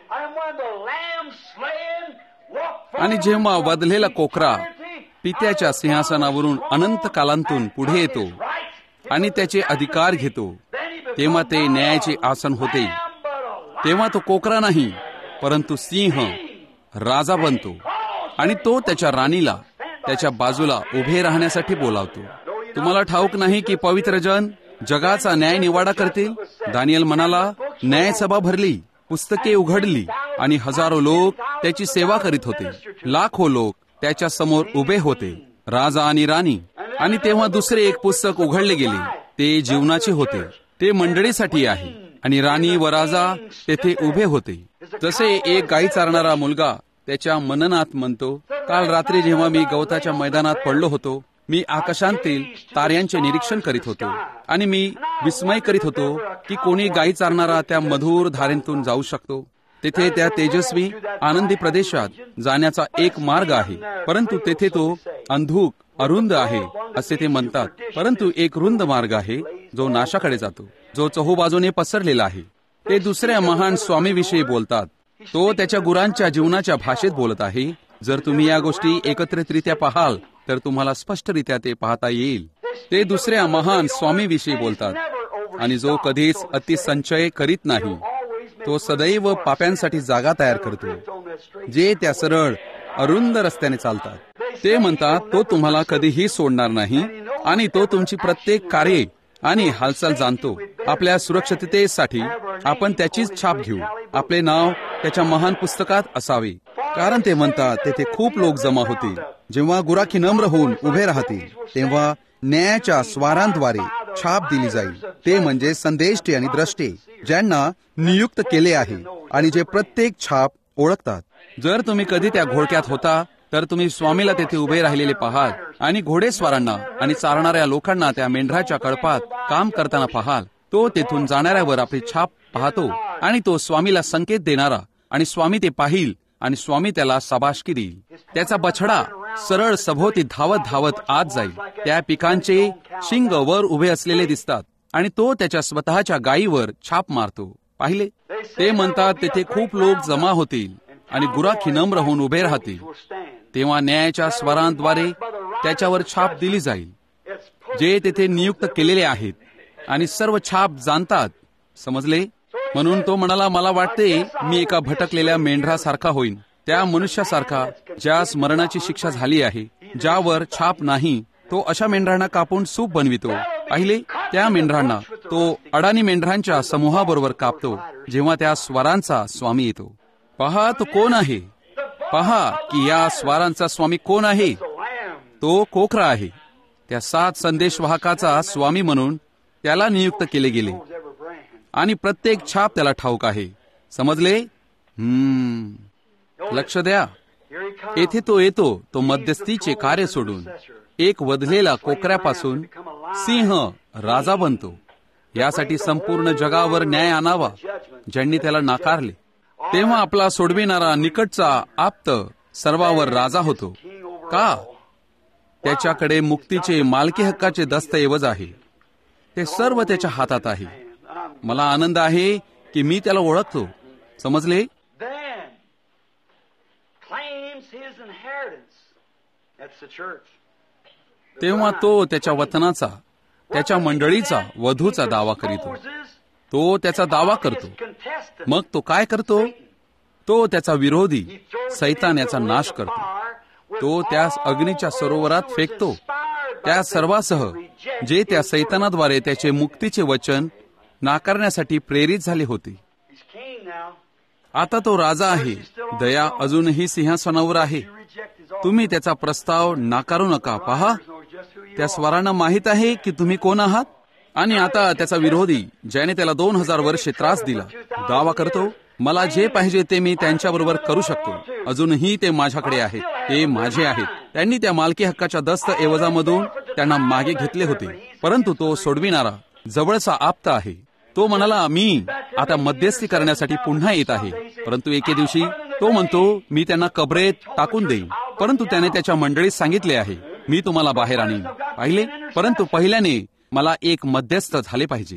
आणि जेव्हा वधलेला कोकरा पित्याच्या सिंहासनावरून अनंत कालांतून पुढे येतो आणि त्याचे अधिकार घेतो, तेव्हा ते न्यायाचे आसन होते. तेव्हा तो कोकरा नाही, परंतु सिंह राजा बनतो आणि तो त्याच्या राणीला त्याच्या बाजूला उभे राहण्यासाठी बोलावतो. तुम्हाला ठाऊक नाही की पवित्र जन जगाचा न्याय निवाडा करतील? दानियल म्हणाला, न्यायसभा भरली, पुस्तके उघडली आणि हजारो लोक त्याची सेवा करीत होते. लाखो लोक त्याच्या समोर उभे होते, राजा आणि राणी. आणि तेव्हा दुसरे एक पुस्तक उघडले गेले. ते जीवनाचे होते. ते मंडळीसाठी आहे आणि राणी व राजा तेथे उभे होते. जसे एक गाई चारणारा मुलगा त्याच्या मननात म्हणतो. काल रात्री जेव्हा मी गवताच्या मैदानात पडलो होतो, मी आकाशांतील ताऱ्यांचे निरीक्षण करीत होतो आणि मी विस्मय करीत होतो की कोणी गाई चारणारा त्या मधुर धारेतून जाऊ शकतो. तेथे त्या तेजस्वी आनंदी प्रदेशात जाण्याचा एक मार्ग आहे, परंतु तेथे तो अंधुक अरुंद आहे असे ते म्हणतात. परंतु एक रुंद मार्ग आहे जो नाशाकडे जातो, जो चहूबाजूने पसरलेला आहे. ते दुसऱ्या महान स्वामीविषयी बोलतात. तो त्याच्या गुरांच्या जीवनाच्या भाषेत बोलत आहे. जर तुम्ही या गोष्टी एकत्रितरित्या पाहाल तर तुम्हाला स्पष्टरित्या ते पाहता येईल. ते दुसऱ्या महान स्वामीविषयी बोलतात आणि जो कधीच अतिसंचय करीत नाही. तो सदैव पाप्यांसाठी जागा तयार करतो जे त्या सरळ अरुंद रस्त्याने चालतात. ते म्हणतात तो तुम्हाला कधीही सोडणार नाही आणि तो तुमची प्रत्येक कार्ये आणि हालचाल जाणतो. आपल्या सुरक्षिततेसाठी आपण त्याचीच छाप घेऊ. आपले नाव त्याच्या महान पुस्तकात असावे, कारण ते म्हणतात तेथे खूप लोक जमा होतील. जेव्हा गुराखी नम्र होऊन उभे राहतील तेव्हा न्यायाच्या स्वारांद्वारे छाप दिली जाईल. ते म्हणजे संदेष्टे आणि द्रष्टे ज्यांना नियुक्त केले आहे आणि जे प्रत्येक छाप ओळखतात. जर तुम्ही कधी त्या घोळक्यात होता तर तुम्ही स्वामीला तेथे उभे राहिलेले पाहाल आणि घोडेस्वारांना आणि चालणाऱ्या लोकांना त्या मेंढराच्या कळपात काम करताना पाहाल. तो तेथून जाणाऱ्यावर आपली छाप पाहतो आणि तो स्वामीला संकेत देणारा, आणि स्वामी ते पाहिल आणि स्वामी त्याला शाबासकी देईल. त्याचा बछडा सरळ सभोवती धावत धावत आत जाईल. त्या पिकांचे शिंग वर उभे असलेले दिसतात आणि तो त्याच्या स्वतःच्या गायीवर छाप मारतो. पाहिले, ते म्हणतात तेथे खूप लोक जमा होतील आणि गुराखी नम्र होऊन उभे राहतील. तेव्हा न्यायाच्या स्वरांद्वारे त्याच्यावर छाप दिली जाईल, जे तेथे नियुक्त केलेले आहेत, आणि सर्व छाप जाणतात. समजले? म्हणून तो म्हणाला, मला वाटते मी एका भटकलेल्या मेंढरासारखा होईन, त्या मनुष्यासारखा ज्यास मरणाची शिक्षा झाली आहे, ज्यावर छाप नाही. तो अशा मेंढरांना कापून सूप बनवितो. पाहिले, त्या मेंढरांना तो अडाणी मेंढरांच्या समूहाबरोबर कापतो जेव्हा त्या स्वरांचा स्वामी येतो. पहा तो कोण आहे. पहा की या स्वारांचा स्वामी कोण आहे. तो कोकरा आहे. त्या सात संदेशवाहकाचा स्वामी म्हणून त्याला नियुक्त केले गेले आणि प्रत्येक छाप त्याला ठाऊक आहे. समजले? हम्म लक्ष द्या. येथे तो येतो, तो मध्यस्थीचे कार्य सोडून एक वधलेला कोकऱ्यापासून सिंह राजा बनतो, यासाठी संपूर्ण जगावर न्याय आणावा ज्यांनी त्याला नाकारले. तेव्हा आपला सोडविणारा निकटचा आप्त सर्वावर राजा होतो. का? त्याच्याकडे मुक्तीचे मालकी हक्काचे दस्तऐवज आहे. ते सर्व त्याच्या हातात आहे. मला आनंद आहे की मी त्याला ओळखतो. समजले? तेव्हा तो त्याच्या वतनाचा, त्याच्या मंडळीचा, वधूचा दावा करीतो. तो त्याचा दावा करतो. मग तो काय करतो? तो त्याचा विरोधी सैतान याचा नाश करतो. तो त्यास अग्नीच्या सरोवरात फेकतो, त्या सर्वासह जे त्या सैतानाद्वारे त्याचे मुक्तीचे वचन नाकारण्यासाठी प्रेरित झाले होते. आता तो राजा आहे. दया अजूनही सिंहासनावर आहे. तुम्ही त्याचा प्रस्ताव नाकारू नका. पहा, त्या स्वरांना माहित आहे की तुम्ही कोण आहात. आणि आता त्याचा विरोधी, ज्याने त्याला दोन हजार वर्षे त्रास दिला, दावा करतो, मला जे पाहिजे ते मी त्यांच्याबरोबर करू शकतो. अजूनही ते माझ्याकडे आहेत, ते माझे आहेत. त्यांनी त्या मालकी हक्काच्या दस्त ऐवजामधून त्यांना मागे घेतले होते. परंतु तो सोडविणारा जवळचा आप्त आहे. तो म्हणाला, मी आता मध्यस्थी करण्यासाठी पुन्हा येत आहे. परंतु एके दिवशी तो म्हणतो, मी त्यांना कबरेत टाकून देईन. परंतु त्याने त्याच्या मंडळीत सांगितले आहे, मी तुम्हाला बाहेर आणीन. पाहिले, परंतु पहिल्याने मला एक मध्यस्थ झाले पाहिजे.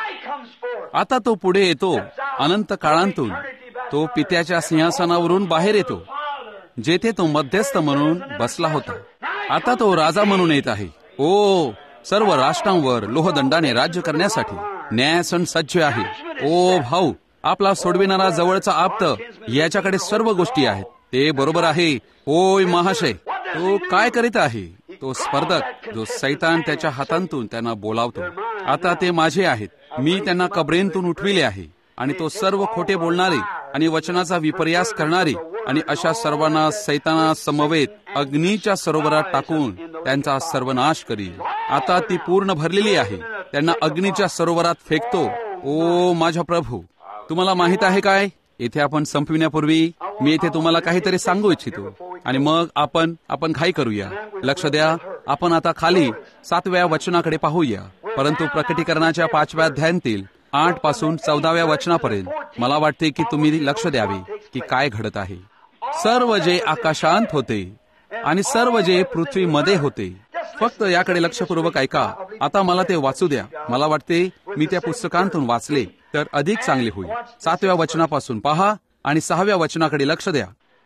आता तो पुढे येतो. अनंत काळांतून तो पित्याच्या सिंहासनावरून बाहेर येतो, जेथे तो मध्यस्थ म्हणून बसला होता. आता तो राजा म्हणून येत आहे. ओ, सर्व राष्ट्रांवर लोहदंडाने राज्य करण्यासाठी न्यायासन सज्ज आहे. ओ भाऊ, आपला सोडविणारा जवळचा आप्त, याच्याकडे सर्व गोष्टी आहेत. ते बरोबर आहे. ओय महाशय, तो काय करीत आहे? तो स्पर्धक, जो सैतान त्याच्या हातांतून त्यांना बोलावतो. आता ते माझे आहेत. मी त्यांना कबरेंतून उठविले आहे. आणि तो सर्व खोटे बोलणारे आणि वचनाचा विपर्यास करणारे आणि अशा सर्वांना सैताना समवेत अग्नीच्या सरोवरात टाकून त्यांचा सर्वनाश करील. आता ती पूर्ण भरलेली आहे. त्यांना अग्नीच्या सरोवरात फेकतो. ओ माझा प्रभू, तुम्हाला माहित आहे काय? येथे आपण संपविण्यापूर्वी मी येथे तुम्हाला काहीतरी सांगू इच्छितो आणि मग आपण आपण घाई करूया. लक्ष द्या. आपण आता खाली सातव्या वचनाकडे पाहूया. परंतु प्रकटीकरणाच्या पाचव्या अध्यायातील आठ पासून चौदाव्या वचनापर्यंत मला वाटते की तुम्ही लक्ष द्यावे की काय घडत आहे. सर्व जे आकाशांत होते आणि सर्व जे पृथ्वीमध्ये होते, फक्त याकडे लक्षपूर्वक ऐका. आता मला ते वाचू द्या. मला वाटते मी त्या पुस्तकांतून वाचले तर अधिक चांगले होईल. सातव्या वचनापासून पहा आणि सहाव्या वचनाकडे लक्ष द्या.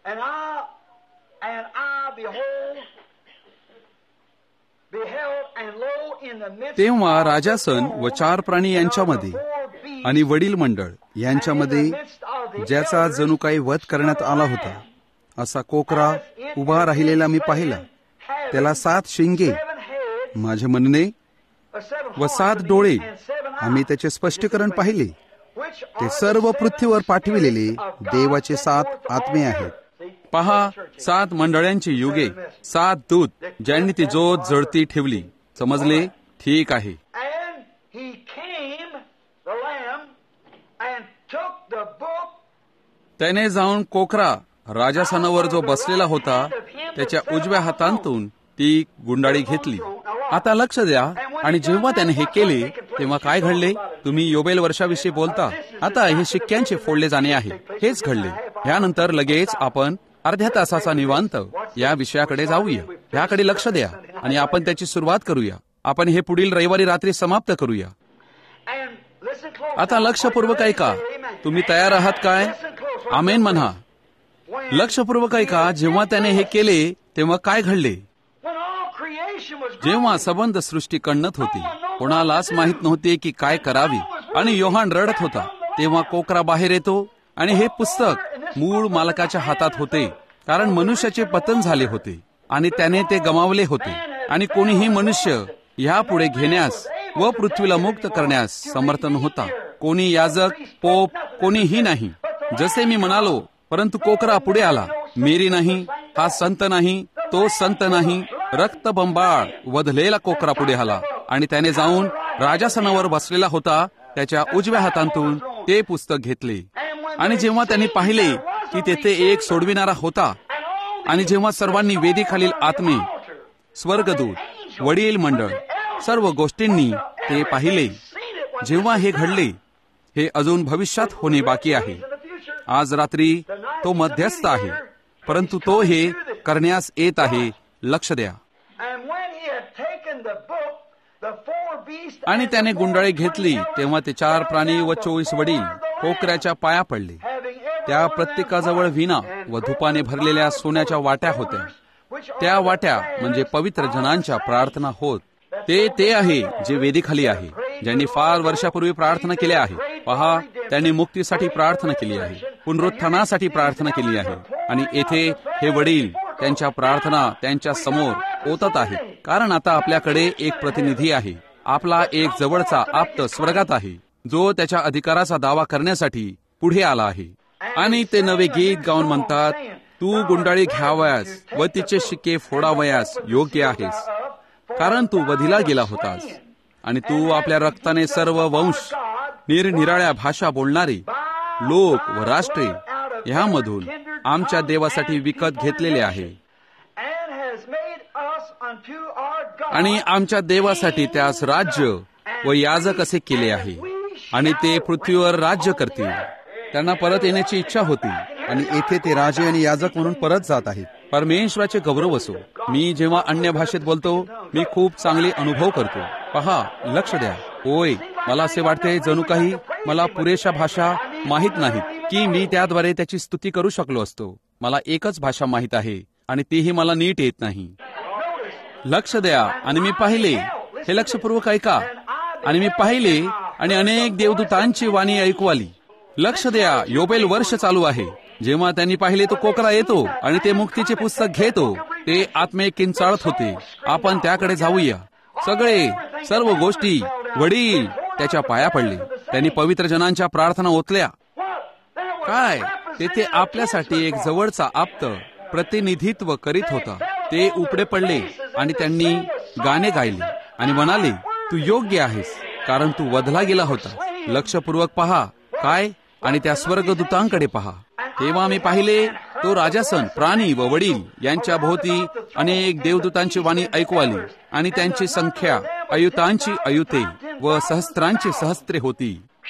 तेव्हा राजासन व चार प्राणी यांच्यामध्ये आणि वडील मंडळ यांच्यामध्ये, ज्याचा जणू काही वध करण्यात आला होता, असा कोकरा उभा राहिलेला मी पाहिला. त्याला सात शिंगे, माझे म्हणणे, व सात डोळे. आम्ही त्याचे स्पष्टीकरण पाहिले. ते सर्व पृथ्वीवर पाठविलेले देवाचे सात आत्मे आहेत. पहा, सात मंडळांची युगे, सात दूत, ज्यांनी ती ज्योत जळती ठेवली. समजले? ठीक आहे. त्याने जाऊन कोकरा राजासनावर जो बसलेला होता त्याच्या उजव्या हातांतून ती गुंडाळी घेतली. आता लक्ष द्या. आणि जेव्हा त्याने हे केले तेव्हा काय घडले? तुम्ही योबेल वर्षाविषयी बोलता. आता हे शिक्क्यांचे फोडले जाणे आहे. हेच घडले. यानंतर लगेच आपण अर्ध्या तासाचा निवांत या विषयाकडे जाऊया. याकडे लक्ष द्या आणि आपण त्याची सुरुवात करूया. आपण हे पुढील रविवारी रात्री समाप्त करूया. आता लक्षपूर्वक ऐका. तुम्ही तयार आहात काय? आमेन म्हणा. लक्षपूर्वक ऐका. जेव्हा त्याने हे केले तेव्हा काय घडले? जेव्हा सबंध सृष्टी कणत होती, कोणालाच माहित नव्हते की काय करावी, आणि योहान रडत होता, तेव्हा कोकरा बाहेर येतो आणि हे पुस्तक मूळ मालकाच्या हातात होते, कारण मनुष्याचे पतन झाले होते आणि त्याने ते गमावले होते. आणि कोणीही मनुष्य ह्यापुढे घेण्यास व पृथ्वीला मुक्त करण्यास समर्थ नव्हता. कोणी याजक, पोप, कोणीही नाही. जसे मी म्हणालो, परंतु कोकरा पुढे आला. मेरी नाही, हा संत नाही, तो संत नाही, रक्तबंबाळ वधलेला कोकरा पुढे आला आणि त्याने जाऊन राजासनावर बसलेला होता त्याच्या उजव्या हातातून ते पुस्तक घेतले. आणि जेव्हा त्यांनी पाहिले की तेथे एक सोडविणारा होता, आणि जेव्हा सर्वांनी वेदीखालील आत्मे, स्वर्गदूत, वडील मंडळ, सर्व गोष्टींनी ते पाहिले, जेव्हा हे घडले, हे अजून भविष्यात होणे बाकी आहे. आज रात्री तो मध्यस्थ आहे, परंतु तो हे करण्यास येत आहे. लक्ष द्या. आणि त्याने गुंडाळी घेतली, तेव्हा ते चार प्राणी व चोवीस वडील कोकऱ्याच्या पाया पडले. त्या प्रत्येकाजवळ विणा व धुपाने भरलेल्या सोन्याच्या वाट्या होत्या. त्या वाट्या म्हणजे पवित्र जनांच्या प्रार्थना होत. ते ते आहे जे वेदीखाली आहे, ज्यांनी फार वर्षापूर्वी प्रार्थना केल्या आहे. पहा, त्यांनी मुक्तीसाठी प्रार्थना केली आहे, पुनरुत्थानासाठी प्रार्थना केली आहे. आणि येथे हे वडील त्यांच्या प्रार्थना त्यांच्या समोर ओतत आहेत, कारण आता आपल्याकडे एक प्रतिनिधी आहे. आपला एक जवळचा आप्त स्वर्गात आहे, जो त्याच्या अधिकाराचा दावा करण्यासाठी पुढे आला आहे. आणि ते नवे गीत गाऊन म्हणतात, तू गुंडाळी घ्यावयास व तिचे शिक्के फोडावयास योग्य आहेस, कारण तू वधिला गेला होतास, आणि तू आपल्या रक्ताने सर्व वंश, निरनिराळ्या भाषा बोलणारे लोक व राष्ट्रे ह्यामधून आमच्या देवासाठी विकत घेतलेले आहे, आणि आमच्या देवासाठी त्यास राज्य व याजक असे केले आहे, आणि ते पृथ्वीवर राज्य करतील. त्यांना परत येण्याची इच्छा होती, आणि येथे ते राजे आणि याजक म्हणून परत जात आहेत. परमेश्वराचे गौरव असो. मी जेव्हा अन्य भाषेत बोलतो, मी खूप चांगले अनुभव करतो. पहा, लक्ष द्या. होय, मला असे वाटते जणू काही मला पुरेशा भाषा माहीत नाहीत की मी त्याद्वारे त्याची स्तुती करू शकलो असतो. मला एकच भाषा माहीत आहे, आणि तीही मला नीट येत नाही. लक्ष द्या. आणि मी पाहिले, हे लक्षपूर्वक ऐका. आणि मी पाहिले आणि अनेक देवदूतांची वाणी ऐकू आली. लक्ष द्या. योबेल वर्ष चालू आहे. जेव्हा त्यांनी पाहिले तो कोकरा येतो आणि ते मुक्तीचे पुस्तक घेतो, ते आत्मे किंचाळत होते. आपण त्याकडे जाऊया. सगळे सर्व गोष्टी वडील त्याच्या पाया पडले. त्यांनी पवित्र जनांच्या प्रार्थना ओतल्या. काय तेथे आपल्यासाठी एक जवळचा आप्त प्रतिनिधित्व करीत होता. ते उपडे पडले आणि त्यांनी गाणे गायले आणि म्हणाले, तू योग्य आहेस, कारण तू वधला गेला होता. लक्षपूर्वक पहा. काय? आणि त्या स्वर्गदूतांकडे पहा. तेव्हा मी पाहिले, तो राजासन, प्राणी व वडील यांच्या भोवती अनेक देवदूतांची वाणी ऐकू आली, आणि त्यांची संख्या अयुतांची अयुते व सहस्त्रांची सहस्त्रे होती.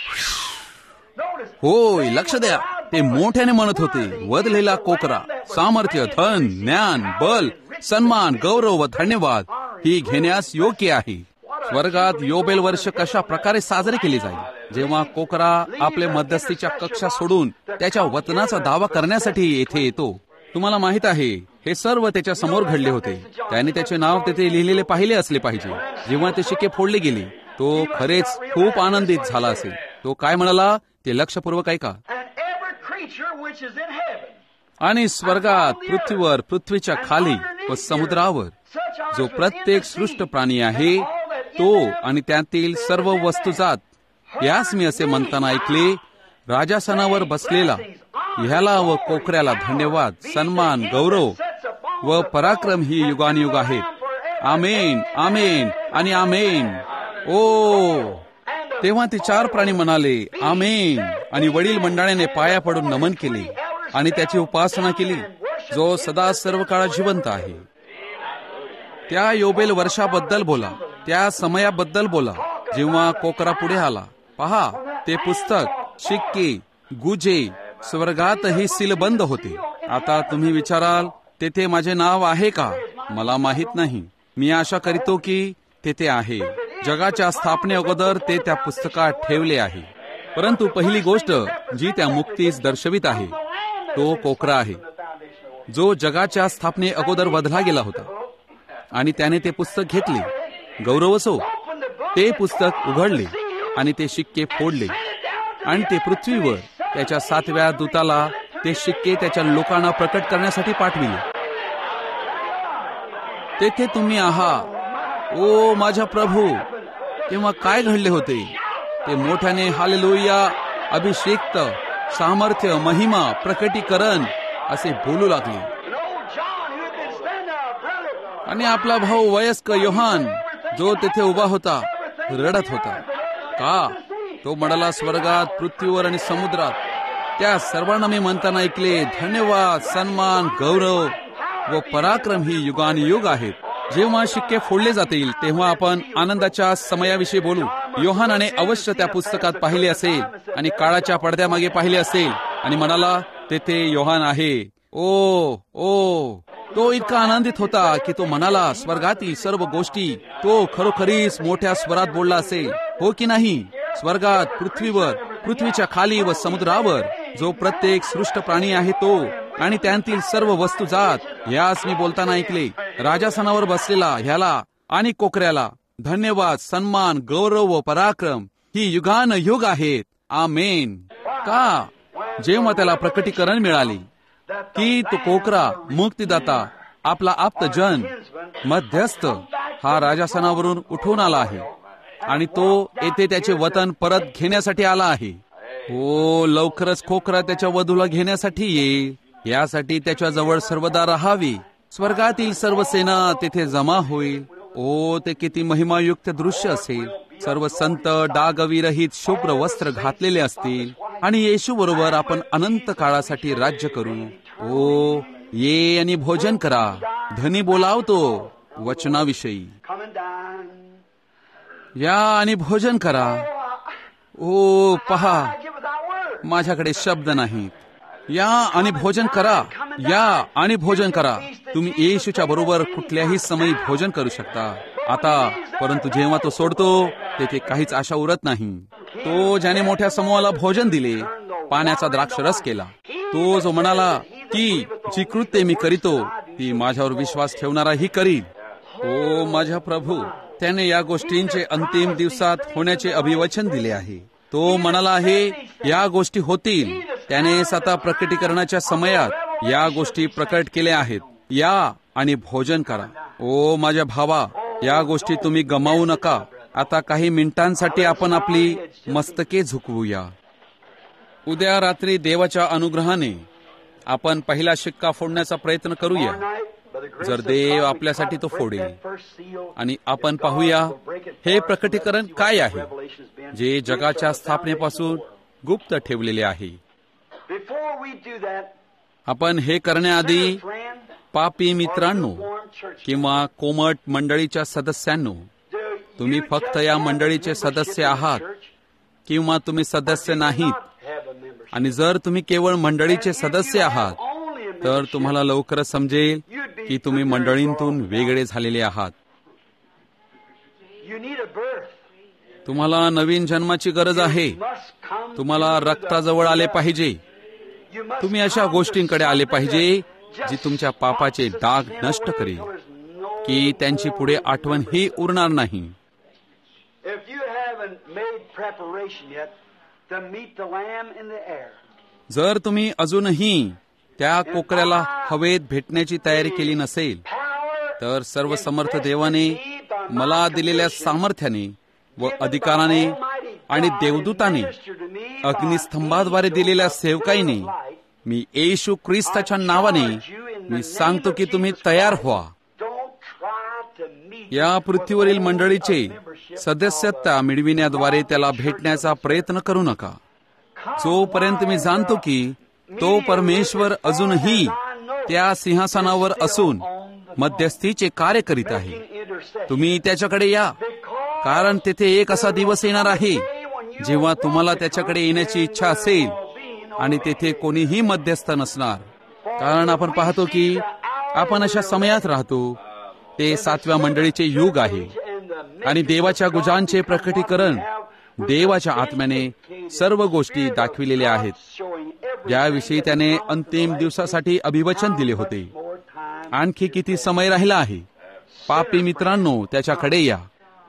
होय, लक्ष द्या. ते मोठ्याने म्हणत होते, वधलेला कोकरा सामर्थ्य, धन, ज्ञान, बल, सन्मान, गौरव व धन्यवाद ही घेण्यास योग्य आहे. स्वर्गात योबेल वर्ष कशा प्रकारे साजरे केले जाईल? जेव्हा कोकरा आपले मध्यस्थीच्या कक्षा सोडून त्याच्या वतनाचा दावा करण्यासाठी येथे येतो. तुम्हाला माहित आहे, हे सर्व त्याच्या समोर घडले होते. त्याने त्याचे नाव तेथे लिहिलेले पाहिले असले पाहिजे. जेव्हा ते शिक्के फोडले गेले, तो खरेच खूप आनंदित झाला असेल. तो काय म्हणाला ते लक्षपूर्वक ऐका. आणि स्वर्गात, पृथ्वीवर, पृथ्वीच्या खाली व समुद्रावर जो प्रत्येक सृष्ट प्राणी आहे, तो आणि त्यातील सर्व वस्तुजात, यास मी असे म्हणताना ऐकले, राजासनावर बसलेला ह्याला व कोकऱ्याला धन्यवाद, सन्मान, गौरव व पराक्रम ही युगानुयुग आहेत. आमेन, आमेन आणि आमेन. ओ, तेव्हा ते चार प्राणी म्हणाले, आमेन, आणि वडील मंडळाने पाया पडून नमन केले आणि त्याची उपासना केली, जो सदा सर्व काळ जिवंत आहे. त्या योबेल वर्षाबद्दल बोला, त्या समयाबद्दल बोला, जेव्हा कोकरा पुढे आला पहा, ते पुस्तक, शिक्के, गुजे स्वर्गातही सीलबंद होते. आता तुम्ही विचाराल, तेथे माझे नाव आहे का? मला माहित नाही. मी आशा करीतो की तेथे आहे. जगाच्या स्थापने अगोदर ते त्या पुस्तकात ठेवले आहे. परंतु पहिली गोष्ट जी त्या मुक्तीस दर्शवित आहे तो कोकरा आहे, जो जगाच्या स्थापने अगोदर वधला गेला होता. आणि त्याने ते पुस्तक घेतले. गौरव असो, ते पुस्तक उघडले आणि ते शिक्के फोडले आणि ते पृथ्वीवर त्याच्या सातव्या दूताला ते शिक्के त्याच्या लोकांना प्रकट करण्यासाठी पाठविले. तेथे तुम्ही आहात. ओ माझ्या प्रभू, तेव्हा काय घडले होते? ते मोठ्याने हालेलुया, अभिषेक्त, सामर्थ्य, महिमा, प्रकटीकरण असे बोलू लागले. आणि आपला भाऊ वयस्क योहान, जो तेथे उभा होता, रडत होता. का? तो म्हणाला, स्वर्गात, पृथ्वीवर आणि समुद्रात त्या सर्वांना मी म्हणताना ऐकले, धन्यवाद, सन्मान, गौरव व पराक्रम ही युगानुयुग आहेत. जेव्हा शिक्के फोडले जातील तेव्हा आपण आनंदाच्या समयाविषयी बोलू. योहानाने अवश्य त्या पुस्तकात पाहिले असेल आणि काळाच्या पडद्यामागे पाहिले असेल आणि म्हणाला, तेथे योहान आहे. ओ ओ तो इतका आनंदित होता की तो म्हणाला, स्वर्गातील सर्व गोष्टी तो खरोखरीच मोठ्या स्वरात बोलला असेल, हो की नाही? स्वर्गात, पृथ्वीवर, पृथ्वीच्या खाली व समुद्रावर जो प्रत्येक सृष्ट प्राणी आहे तो आणि त्यांतील सर्व वस्तुजात, यास मी बोलताना ऐकले. राजासनावर बसलेला ह्याला आणि कोकऱ्याला धन्यवाद, सन्मान, गौरव व पराक्रम ही युगान युग आहेत. आमेन. का? जेव्हा त्याला प्रकटीकरण मिळाले की तो कोकरा, मुक्तिदाता, आपला आप्तजन, मध्यस्थ हा राजासनावरून उठून आला आहे आणि तो येथे त्याचे वतन परत घेण्यासाठी आला आहे. हो, लवकरच कोकरा त्याच्या वधूला घेण्यासाठी येईल. यासाठी त्याच्या जवळ सर्वदा राहावी. स्वर्गातील सर्व सेना तेथे जमा होईल. ओ, ते किती महिमायुक्त दृश्य असेल. सर्व संत डागविरहित शुभ्र वस्त्र घातलेले असतील आणि येशू बरोबर आपण अनंत काळासाठी राज्य करू. ओ, ये आणि भोजन करा. धनी बोलावतो वचनाविषयी. या आणि भोजन करा. ओ पहा, माझ्याकडे शब्द नाहीत. या आणि भोजन करा. या आणि भोजन करा. तुम्ही येशूच्या बरोबर कुठल्याही समयी भोजन करू शकता आता. परंतु जेव्हा तो सोडतो तेथे काहीच आशा उरत नाही. तो ज्याने मोठ्या समूहाला भोजन दिले, पाण्याचा द्राक्षरस केला, तो जो म्हणाला की जी कृत्ये मी करीतो ती माझ्यावर विश्वास ठेवणाराही करील. ओ माझ्या प्रभू, त्याने या गोष्टींचे अंतिम दिवसात होण्याचे अभिवचन दिले आहे. तो म्हणाला आहे या गोष्टी होतील. त्याने स्वतः प्रकटीकरणाच्या समयात या गोष्टी प्रकट केल्या आहेत. या आणि भोजन करा. ओ माझ्या भावा, या गोष्टी तुम्ही गमावू नका. आता काही मिनिटांसाठी आपण आपली मस्तके झुकवूया. उद्या रात्री देवाच्या अनुग्रहाने आपण पहिला शिक्का फोडण्याचा प्रयत्न करूया. जर देव आपल्यासाठी तो फोडेल. आणि आपण पाहूया हे प्रकटीकरण काय आहे जे जगाच्या स्थापनेपासून गुप्त ठेवलेले आहे. आपण हे करण्याआधी पापी मित्रांनो किंवा कोमट मंडळीच्या सदस्यांनो, तुम्ही फक्त या मंडळीचे सदस्य आहात किंवा तुम्ही सदस्य नाहीत, आणि जर तुम्ही केवळ मंडळीचे सदस्य आहात तर तुम्हाला लवकरच समजेल की तुम्ही मंडळींतून वेगळे झालेले आहात. तुम्हाला नवीन जन्माची गरज आहे. तुम्हाला रक्ताजवळ आले पाहिजे. तुम्ही अशा गोष्टींकडे आले पाहिजे जी तुमच्या पापाचे डाग नष्ट करेल, की त्यांची पुढे आठवणही उरणार नाही. जर तुम्ही अजूनही त्या कोकऱ्याला हवेत भेटण्याची तयारी केली नसेल तर सर्व समर्थ देवाने मला दिलेल्या सामर्थ्याने व अधिकाराने आणि देवदूताने अग्निस्तंभाद्वारे दिलेल्या सेवकाईने मी येशू ख्रिस्ताच्या नावाने मी सांगतो की तुम्ही तयार व्हा. या पृथ्वीवरील मंडळीचे सदस्यता मिळविण्याद्वारे त्याला भेटण्याचा प्रयत्न करू नका. जोपर्यंत मी जाणतो की तो परमेश्वर अजूनही त्या सिंहासनावर असून मध्यस्थीचे कार्य करीत आहे, तुम्ही त्याच्याकडे या. कारण तेथे एक असा दिवस येणार आहे जेव्हा तुम्हाला त्याच्याकडे येण्याची इच्छा असेल आणि तेथे कोणीही मध्यस्थ नसणार. कारण आपण पाहतो की आपण अशा समयात राहतो, ते सातव्या मंडळीचे युग आहे आणि देवाच्या गुजांचे प्रकटीकरण देवाच्या आत्म्याने सर्व गोष्टी दाखविलेल्या आहेत, ज्याविषयी त्याने अंतिम दिवसासाठी अभिवचन दिले होते. आणखी किती समय राहिला आहे? पापी मित्रांनो, त्याच्याकडे या.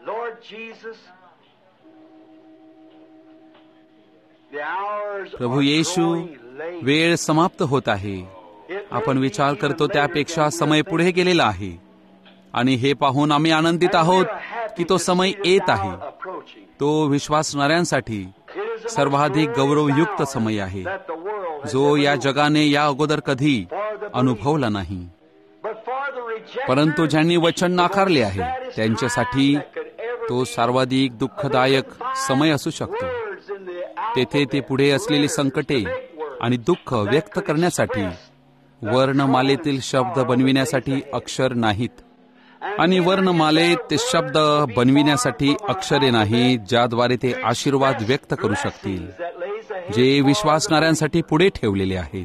प्रभू येशू, वेळ समाप्त होत आहे. आपण विचार करतो त्यापेक्षा समय पुढे गेलेला आहे आणि हे पाहून आम्ही आनंदित आहोत की तो समय येत आहे. तो विश्वासणाऱ्यांसाठी सर्वाधिक गौरवयुक्त समय आहे, जो या जगाने या अगोदर कधी अनुभवला नाही. परंतु ज्यांनी वचन नाकारले आहे त्यांच्यासाठी तो सर्वाधिक दुःखदायक समय असू शकतो. तेथे ते पुढे असलेली संकटे आणि दुःख व्यक्त करण्यासाठी वर्णमालेतील शब्द बनविण्यासाठी अक्षर नाहीत, आणि वर्णमालेत ते शब्द बनविण्यासाठी अक्षरे नाहीत ज्याद्वारे ते आशीर्वाद व्यक्त करू शकतील, जे विश्वासणाऱ्यांसाठी पुढे ठेवलेले आहेत.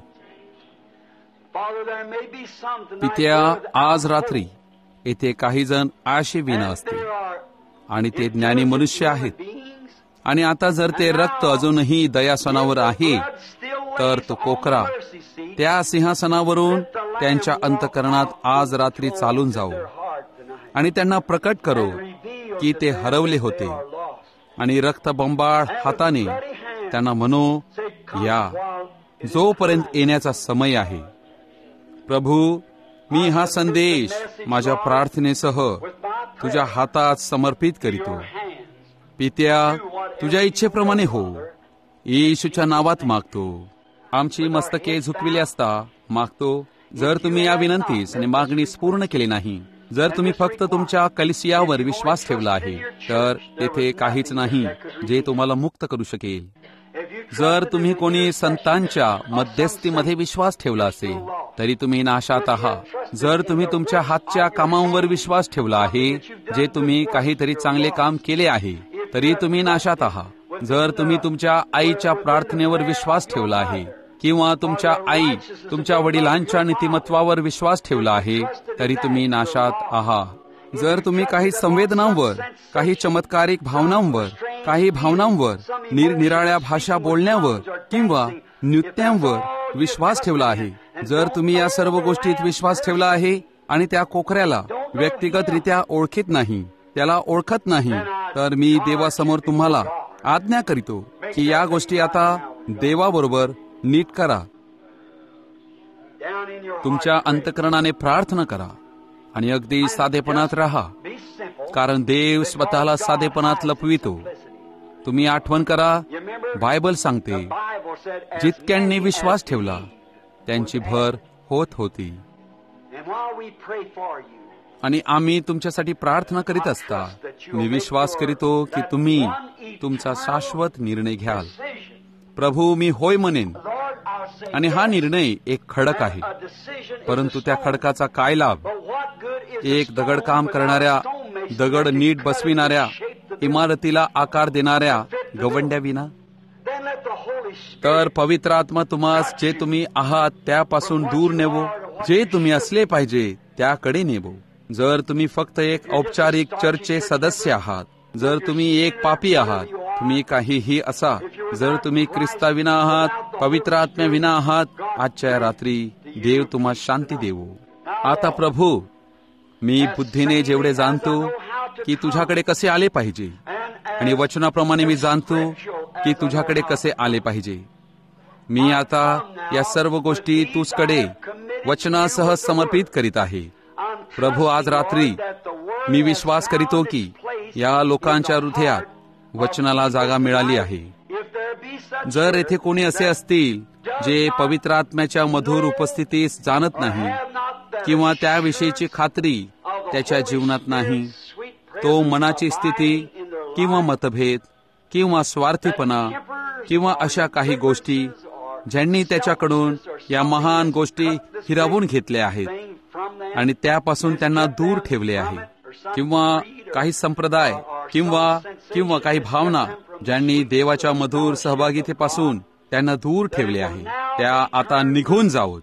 पित्या, आज रात्री येथे काही जण आशेविना असतील आणि ते ज्ञानी मनुष्य आहेत, आणि आता जर ते रक्त अजूनही दयासनावर आहे तर तो कोकरा त्या सिंहासनावरून त्यांच्या अंतःकरणात आज रात्री चालून जाऊ आणि त्यांना प्रकट करो की ते हरवले होते, आणि रक्तबंबाळ हाताने त्यांना म्हणो, या, जोपर्यंत येण्याचा समय आहे. प्रभू, मी हा संदेश माझ्या प्रार्थनेसह तुझ्या हातात समर्पित करीतो. पित्या, तुझ्या इच्छेप्रमाणे हो, येशूच्या नावात मागतो. आमची मस्तके झुकविली असता मागतो. जर तुम्ही या विनंतीस आणि मागणीस पूर्ण केले नाही, जर तुम्ही फक्त तुमच्या कलिसियावर विश्वास ठेवला आहे, तर तेथे काहीच नाही जे तुम्हाला मुक्त करू शकेल. जर तुम्ही कोणी संतांच्या मध्यस्थीमध्ये विश्वास ठेवला असेल तरी तुम्ही नाशात आहात. जर तुम्ही तुमच्या हातच्या कामांवर विश्वास ठेवला आहे, जे तुम्ही काहीतरी चांगले काम केले आहे, तरी तुम्ही नाशात आहात. जर तुम्ही तुमच्या आईच्या प्रार्थनेवर विश्वास ठेवला आहे, किंवा तुमच्या आई तुमच्या वडिलांच्या नीतिमत्वावर विश्वास ठेवला आहे, तरी तुम्ही नाशात आहात. जर तुम्ही काही संवेदनांवर, काही चमत्कारिक भावनांवर, काही भावनांवर, निरनिराळ्या भाषा बोलण्यावर किंवा नृत्यांवर विश्वास ठेवला आहे, जर तुम्ही या सर्व गोष्टीत विश्वास ठेवला आहे आणि त्या कोकऱ्याला व्यक्तिगतरित्या ओळखीत नाही, त्याला ओळखत नाही, तर मी देवासमोर तुम्हाला आज्ञा करीतो की या गोष्टी आता देवाबरोबर नीट करा. तुमच्या अंतःकरणाने प्रार्थना करा आणि अगदी साधेपणात राहा, कारण देव स्वतःला साधेपणात लपवितो. तुम्ही आठवण करा, बायबल सांगते, जितक्यांनी विश्वास ठेवला त्यांची भर होत होती. आणि आम्ही तुमच्यासाठी प्रार्थना करीत असता मी विश्वास करीतो की तुम्ही तुमचा शाश्वत निर्णय घ्याल. प्रभू, मी होय म्हणेन, आणि हा निर्णय एक खडक आहे, परंतु त्या खडकाचा काय लाभ? एक दगडकाम करणाऱ्या, दगड नीट बसविणाऱ्या, इमारतीला आकार देणाऱ्या गवंड्याविना? तर पवित्र आत्मा तुम्हास जे तुम्ही आहात त्यापासून दूर नेवो, जे तुम्ही असले पाहिजे त्याकडे नेवो. जर तुम्ही फक्त एक औपचारिक चर्चचे सदस्य आहात, जर तुम्ही एक पापी आहात, तुम्ही काहीही असा, जर तुम्ही ख्रिस्ताविना आहात, पवित्र आत्म्याविना आहात, आजच्या रात्री देव तुम्हा शांती देवो. आता प्रभू, मी बुद्धीने जेवढे जाणतो की तुझ्याकडे कसे आले पाहिजे, आणि वचनाप्रमाणे मी जाणतो की तुझ्याकडे कसे आले पाहिजे, मी आता या सर्व गोष्टी तुझकडे वचनासह समर्पित करीत आहे. प्रभू, आज रात्री मी विश्वास करीतो की या लोकांच्या हृदयात वचनाला जागा मिळाली आहे. जर येथे कोणी असे असतील जे पवित्र आत्म्याच्या मधुर उपस्थितीस जाणत नाही, किंवा त्याविषयीची खात्री त्याच्या जीवनात नाही, तो मनाची स्थिती किंवा मतभेद किंवा स्वार्थीपणा किंवा अशा काही गोष्टी ज्यांनी त्याच्याकडून या महान गोष्टी हिरावून घेतल्या आहेत आणि त्यापासून त्यांना दूर ठेवले आहे, किंवा काही संप्रदाय किंवा किंवा काही भावना ज्यांनी देवाच्या मधुर सहभागितेपासून त्यांना दूर ठेवले आहे, त्या आता निघून जावोत.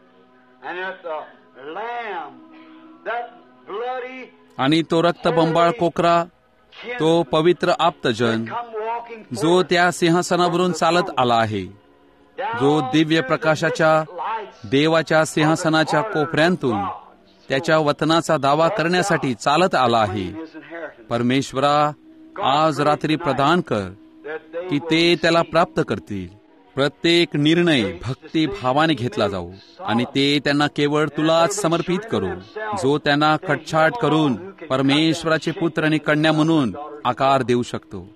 आणि तो रक्तबंबाळ कोकरा, तो पवित्र आप्तजन, जो त्या सिंहासनावरून चालत आला आहे, जो दिव्य प्रकाशाच्या देवाच्या सिंहासनाच्या कोपऱ्यांतून त्याच्या वतनाचा दावा करण्यासाठी चालत आला आहे. परमेश्वरा, आज रात्री प्रदान कर की ते त्याला प्राप्त करतील. प्रत्येक निर्णय भक्ती भावाने घेतला जाऊ आणि ते त्यांना केवळ तुलाच समर्पित करू, जो त्यांना कटछाट करून परमेश्वराचे पुत्र आणि कन्या म्हणून आकार देऊ शकतो.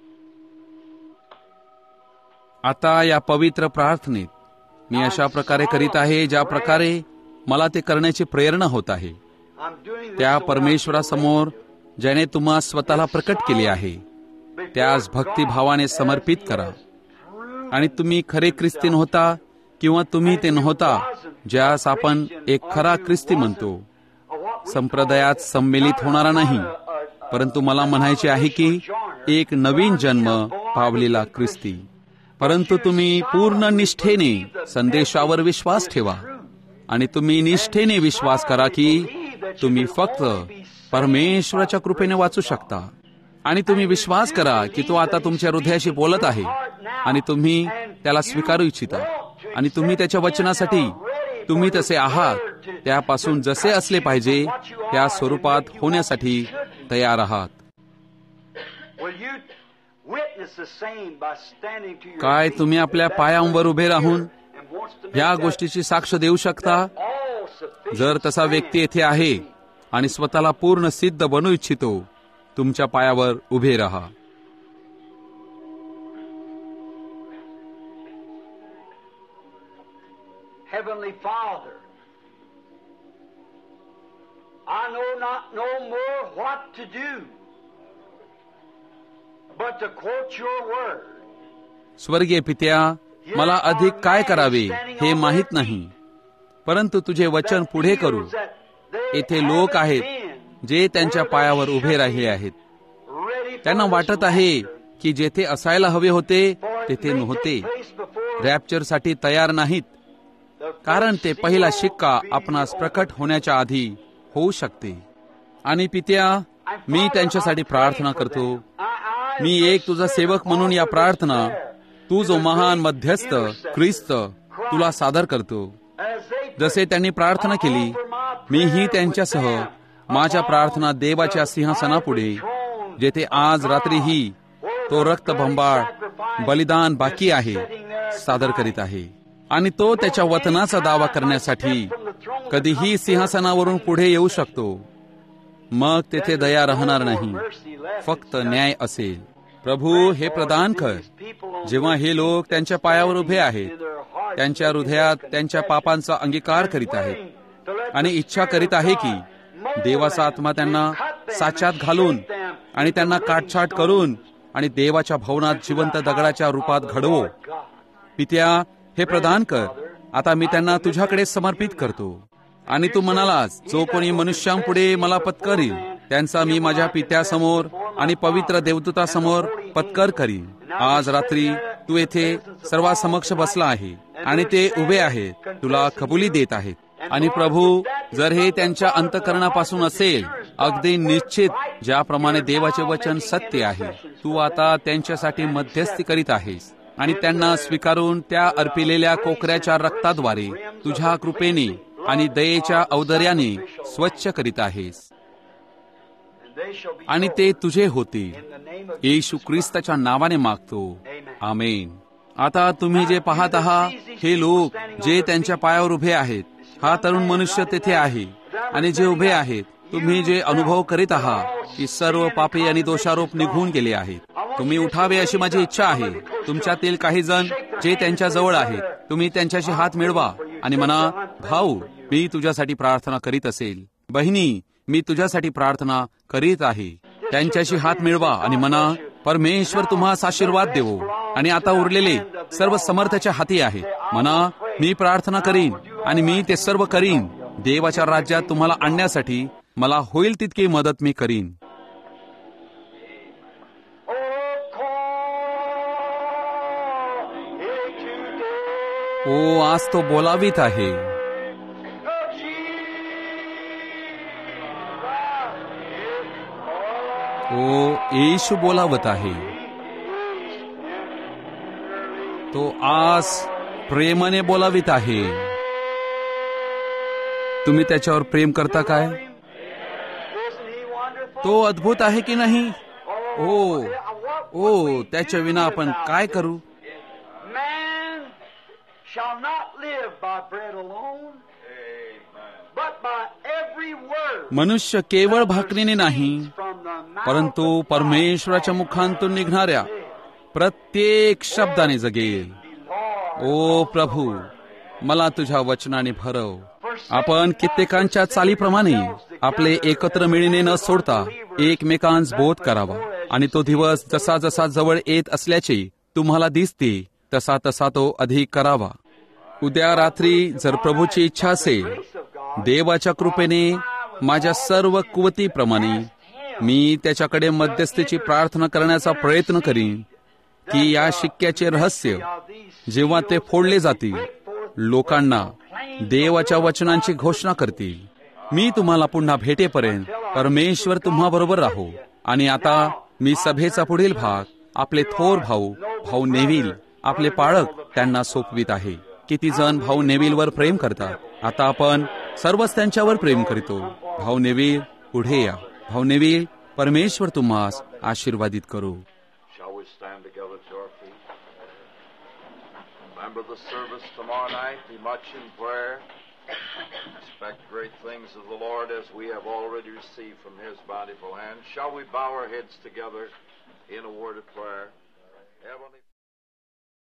आता या पवित्र प्रार्थनेत मी अशा प्रकारे करीत आहे ज्या प्रकारे मला ते करण्याची प्रेरणा होत आहे. त्या परमेश्वरासमोर ज्याने तुम्हा स्वतःला प्रकट केले आहे, त्यास भक्तिभावाने समर्पित करा. आणि तुम्ही खरे ख्रिस्ती नव्हता किंवा तुम्ही ते नव्हता ज्यास आपण एक खरा ख्रिस्ती म्हणतो, संप्रदायात संमेलित होणारा नाही, परंतु मला म्हणायचे आहे की एक नवीन जन्म पावलेला ख्रिस्ती. परंतु तुम्ही पूर्ण निष्ठेने संदेशावर विश्वास ठेवा आणि तुम्ही निष्ठेने विश्वास करा की तुम्ही फक्त परमेश्वराच्या कृपेने वाचू शकता. आणि तुम्ही विश्वास करा की तो आता तुमच्या हृदयाशी बोलत आहे आणि तुम्ही त्याला स्वीकारू इच्छिता आणि तुम्ही त्याच्या वचनासाठी तुम्ही तसे आहात त्यापासून जसे असले पाहिजे त्या स्वरूपात होण्यासाठी तयार आहात. काय तुम्ही आपल्या पायांवर उभे राहून या गोष्टीची साक्ष देऊ शकता? जर तसा व्यक्ती येथे आहे आणि स्वतःला पूर्ण सिद्ध बनवू इच्छितो, तुमच्या पायावर उभे राहा. Heavenly Father, I know not no more what to do but to quote your word. स्वर्गीय पित्या, मला अधिक काय करावे हे माहित नाही, परंतु तुझे वचन पुढे करू. येथे लोक आहेत जे त्यांच्या पायावर उभे राहिले आहेत. त्यांना वाटत आहे की जेथे असायला हवे होते तेथे नव्हते, रॅप्चरसाठी तयार नाहीत, कारण ते पहिला शिक्का आपणास प्रकट होण्याच्या आधी होऊ शकते. आणि पित्या, मी त्यांच्यासाठी प्रार्थना करतो. मी एक तुझा सेवक म्हणून या प्रार्थना, तू जो महान मध्यस्थ ख्रिस्त, तुला सादर करतो. जसे त्यांनी प्रार्थना केली, मीही त्यांच्यासह माझ्या प्रार्थना देवाच्या सिंहासनापुढे, जेथे आज रात्रीही तो रक्तबंबाळ बलिदान बाकी आहे, सादर करीत आहे. आणि तो त्याच्या वतनाचा दावा करण्यासाठी कधीही सिंहासनावरून पुढे येऊ शकतो. मग तेथे दया राहणार नाही, फक्त न्याय असेल. प्रभू, हे प्रदान कर. जेव्हा हे लोक त्यांच्या पायावर उभे आहेत, त्यांच्या हृदयात त्यांच्या पापांचा अंगीकार करीत आहेत आणि इच्छा करीत आहे की देवाचा आत्मा त्यांना साच्यात घालून आणि त्यांना काटछाट करून आणि देवाच्या भवनात जिवंत दगडाच्या रूपात घडवो. पित्या, हे प्रदान कर. आता मी त्यांना तुझ्याकडे समर्पित करतो. आणि तू म्हणालास, जो कोणी मनुष्यांपुढे मला पत्करील त्यांचा मी माझ्या पित्यासमोर आणि पवित्र देवदूतासमोर पत्कर करीन. आज रात्री तू येथे सर्वांसमक्ष बसला आहे आणि ते उभे आहेत, तुला कबुली देत आहेत. आणि प्रभू, जर हे त्यांच्या अंतःकरणापासून असेल, अगदी निश्चित ज्याप्रमाणे देवाचे वचन सत्य आहे, तू आता त्यांच्यासाठी मध्यस्थी करीत आहेस आणि त्यांना स्वीकारून त्या अर्पिलेल्या कोकऱ्याच्या रक्ताद्वारे तुझ्या कृपेने आणि दयेच्या औदर्याने स्वच्छ करीत आहेस. आणि ते तुझे होते. येशू ख्रिस्ताच्या नावाने मागतो, आमेन. आता तुम्ही जे पाहत आहात, हे लोक जे त्यांच्या पायावर उभे आहेत, हा तरुण मनुष्य तेथे आहे. आणि जे उभे आहेत, तुम्ही जे अनुभव करीत आहात की सर्व पापी आणि दोषारोप निघून गेले आहेत, तुम्ही उठावे अशी माझी इच्छा आहे. तुमच्यातील काही जण जे त्यांच्या जवळ आहेत, तुम्ही त्यांच्याशी हात मिळवा आणि म्हणा, भाऊ, मी तुझ्यासाठी प्रार्थना करीत असेल. बहिणी, मी तुझ्यासाठी प्रार्थना करीत आहे. त्यांच्याशी हात मिळवा आणि म्हणा, परमेश्वर तुम्हास आशीर्वाद देवो. आणि आता उरलेले सर्व समर्थाच्या हाती आहे. म्हणा, मी प्रार्थना करीन आणि मी ते सर्व करीन. देवाच्या राज्यात तुम्हाला आणण्यासाठी मला होईल तितकी मदत मी करीन. ओ आज तो बोलावीत आहे. ओ येशू बोलावत आहे. तो आज प्रेमाने बोलावीत आहे. तुम्ही त्याच्यावर प्रेम करता काय? तो अद्भुत आहे की नाही? ओ ओ त्याच्या विना आपण काय करू? मनुष्य केवळ भाकरीने नाही, परंतु परमेश्वराच्या मुखांतून निघणाऱ्या प्रत्येक शब्दाने जगेल. ओ प्रभू, मला तुझ्या वचनाने भरव. आपण कित्येकांच्या चालीप्रमाणे आपले एकत्र मिळणे न सोडता एकमेकांस बोध करावा, आणि तो दिवस जसा जसा जवळ येत असल्याचे तुम्हाला दिसते तसा तसा तो अधिक करावा. उद्या रात्री जर प्रभूची इच्छा असेल, देवाच्या कृपेने माझ्या सर्व कुवतीप्रमाणे मी त्याच्याकडे मध्यस्थीची प्रार्थना करण्याचा प्रयत्न करीन की या शिक्क्याचे रहस्य जेव्हा ते फोडले जातील, लोकांना देवाच्या वचनांची घोषणा करतील. मी तुम्हाला पुन्हा भेटेपर्यंत परमेश्वर तुम्हा बरोबर राहो. आणि आता मी सभेचा पुढील भाग आपले थोर भाऊ भाऊ नेव्हिल, आपले पाळक त्यांना सोपवित आहे. किती जण भाऊ नेव्हिलवर प्रेम करतात. आता आपण सर्वच त्यांच्यावर प्रेम करतो. भाऊ नेव्हिल, पुढे या. भाऊ नेव्हिल, परमेश्वर तुम्हास आशीर्वादित करू. Remember the service tomorrow night. Be much in prayer. Expect great things of the Lord as we have already received from His bountiful hand. Shall we bow our heads together in a word of prayer? Heavenly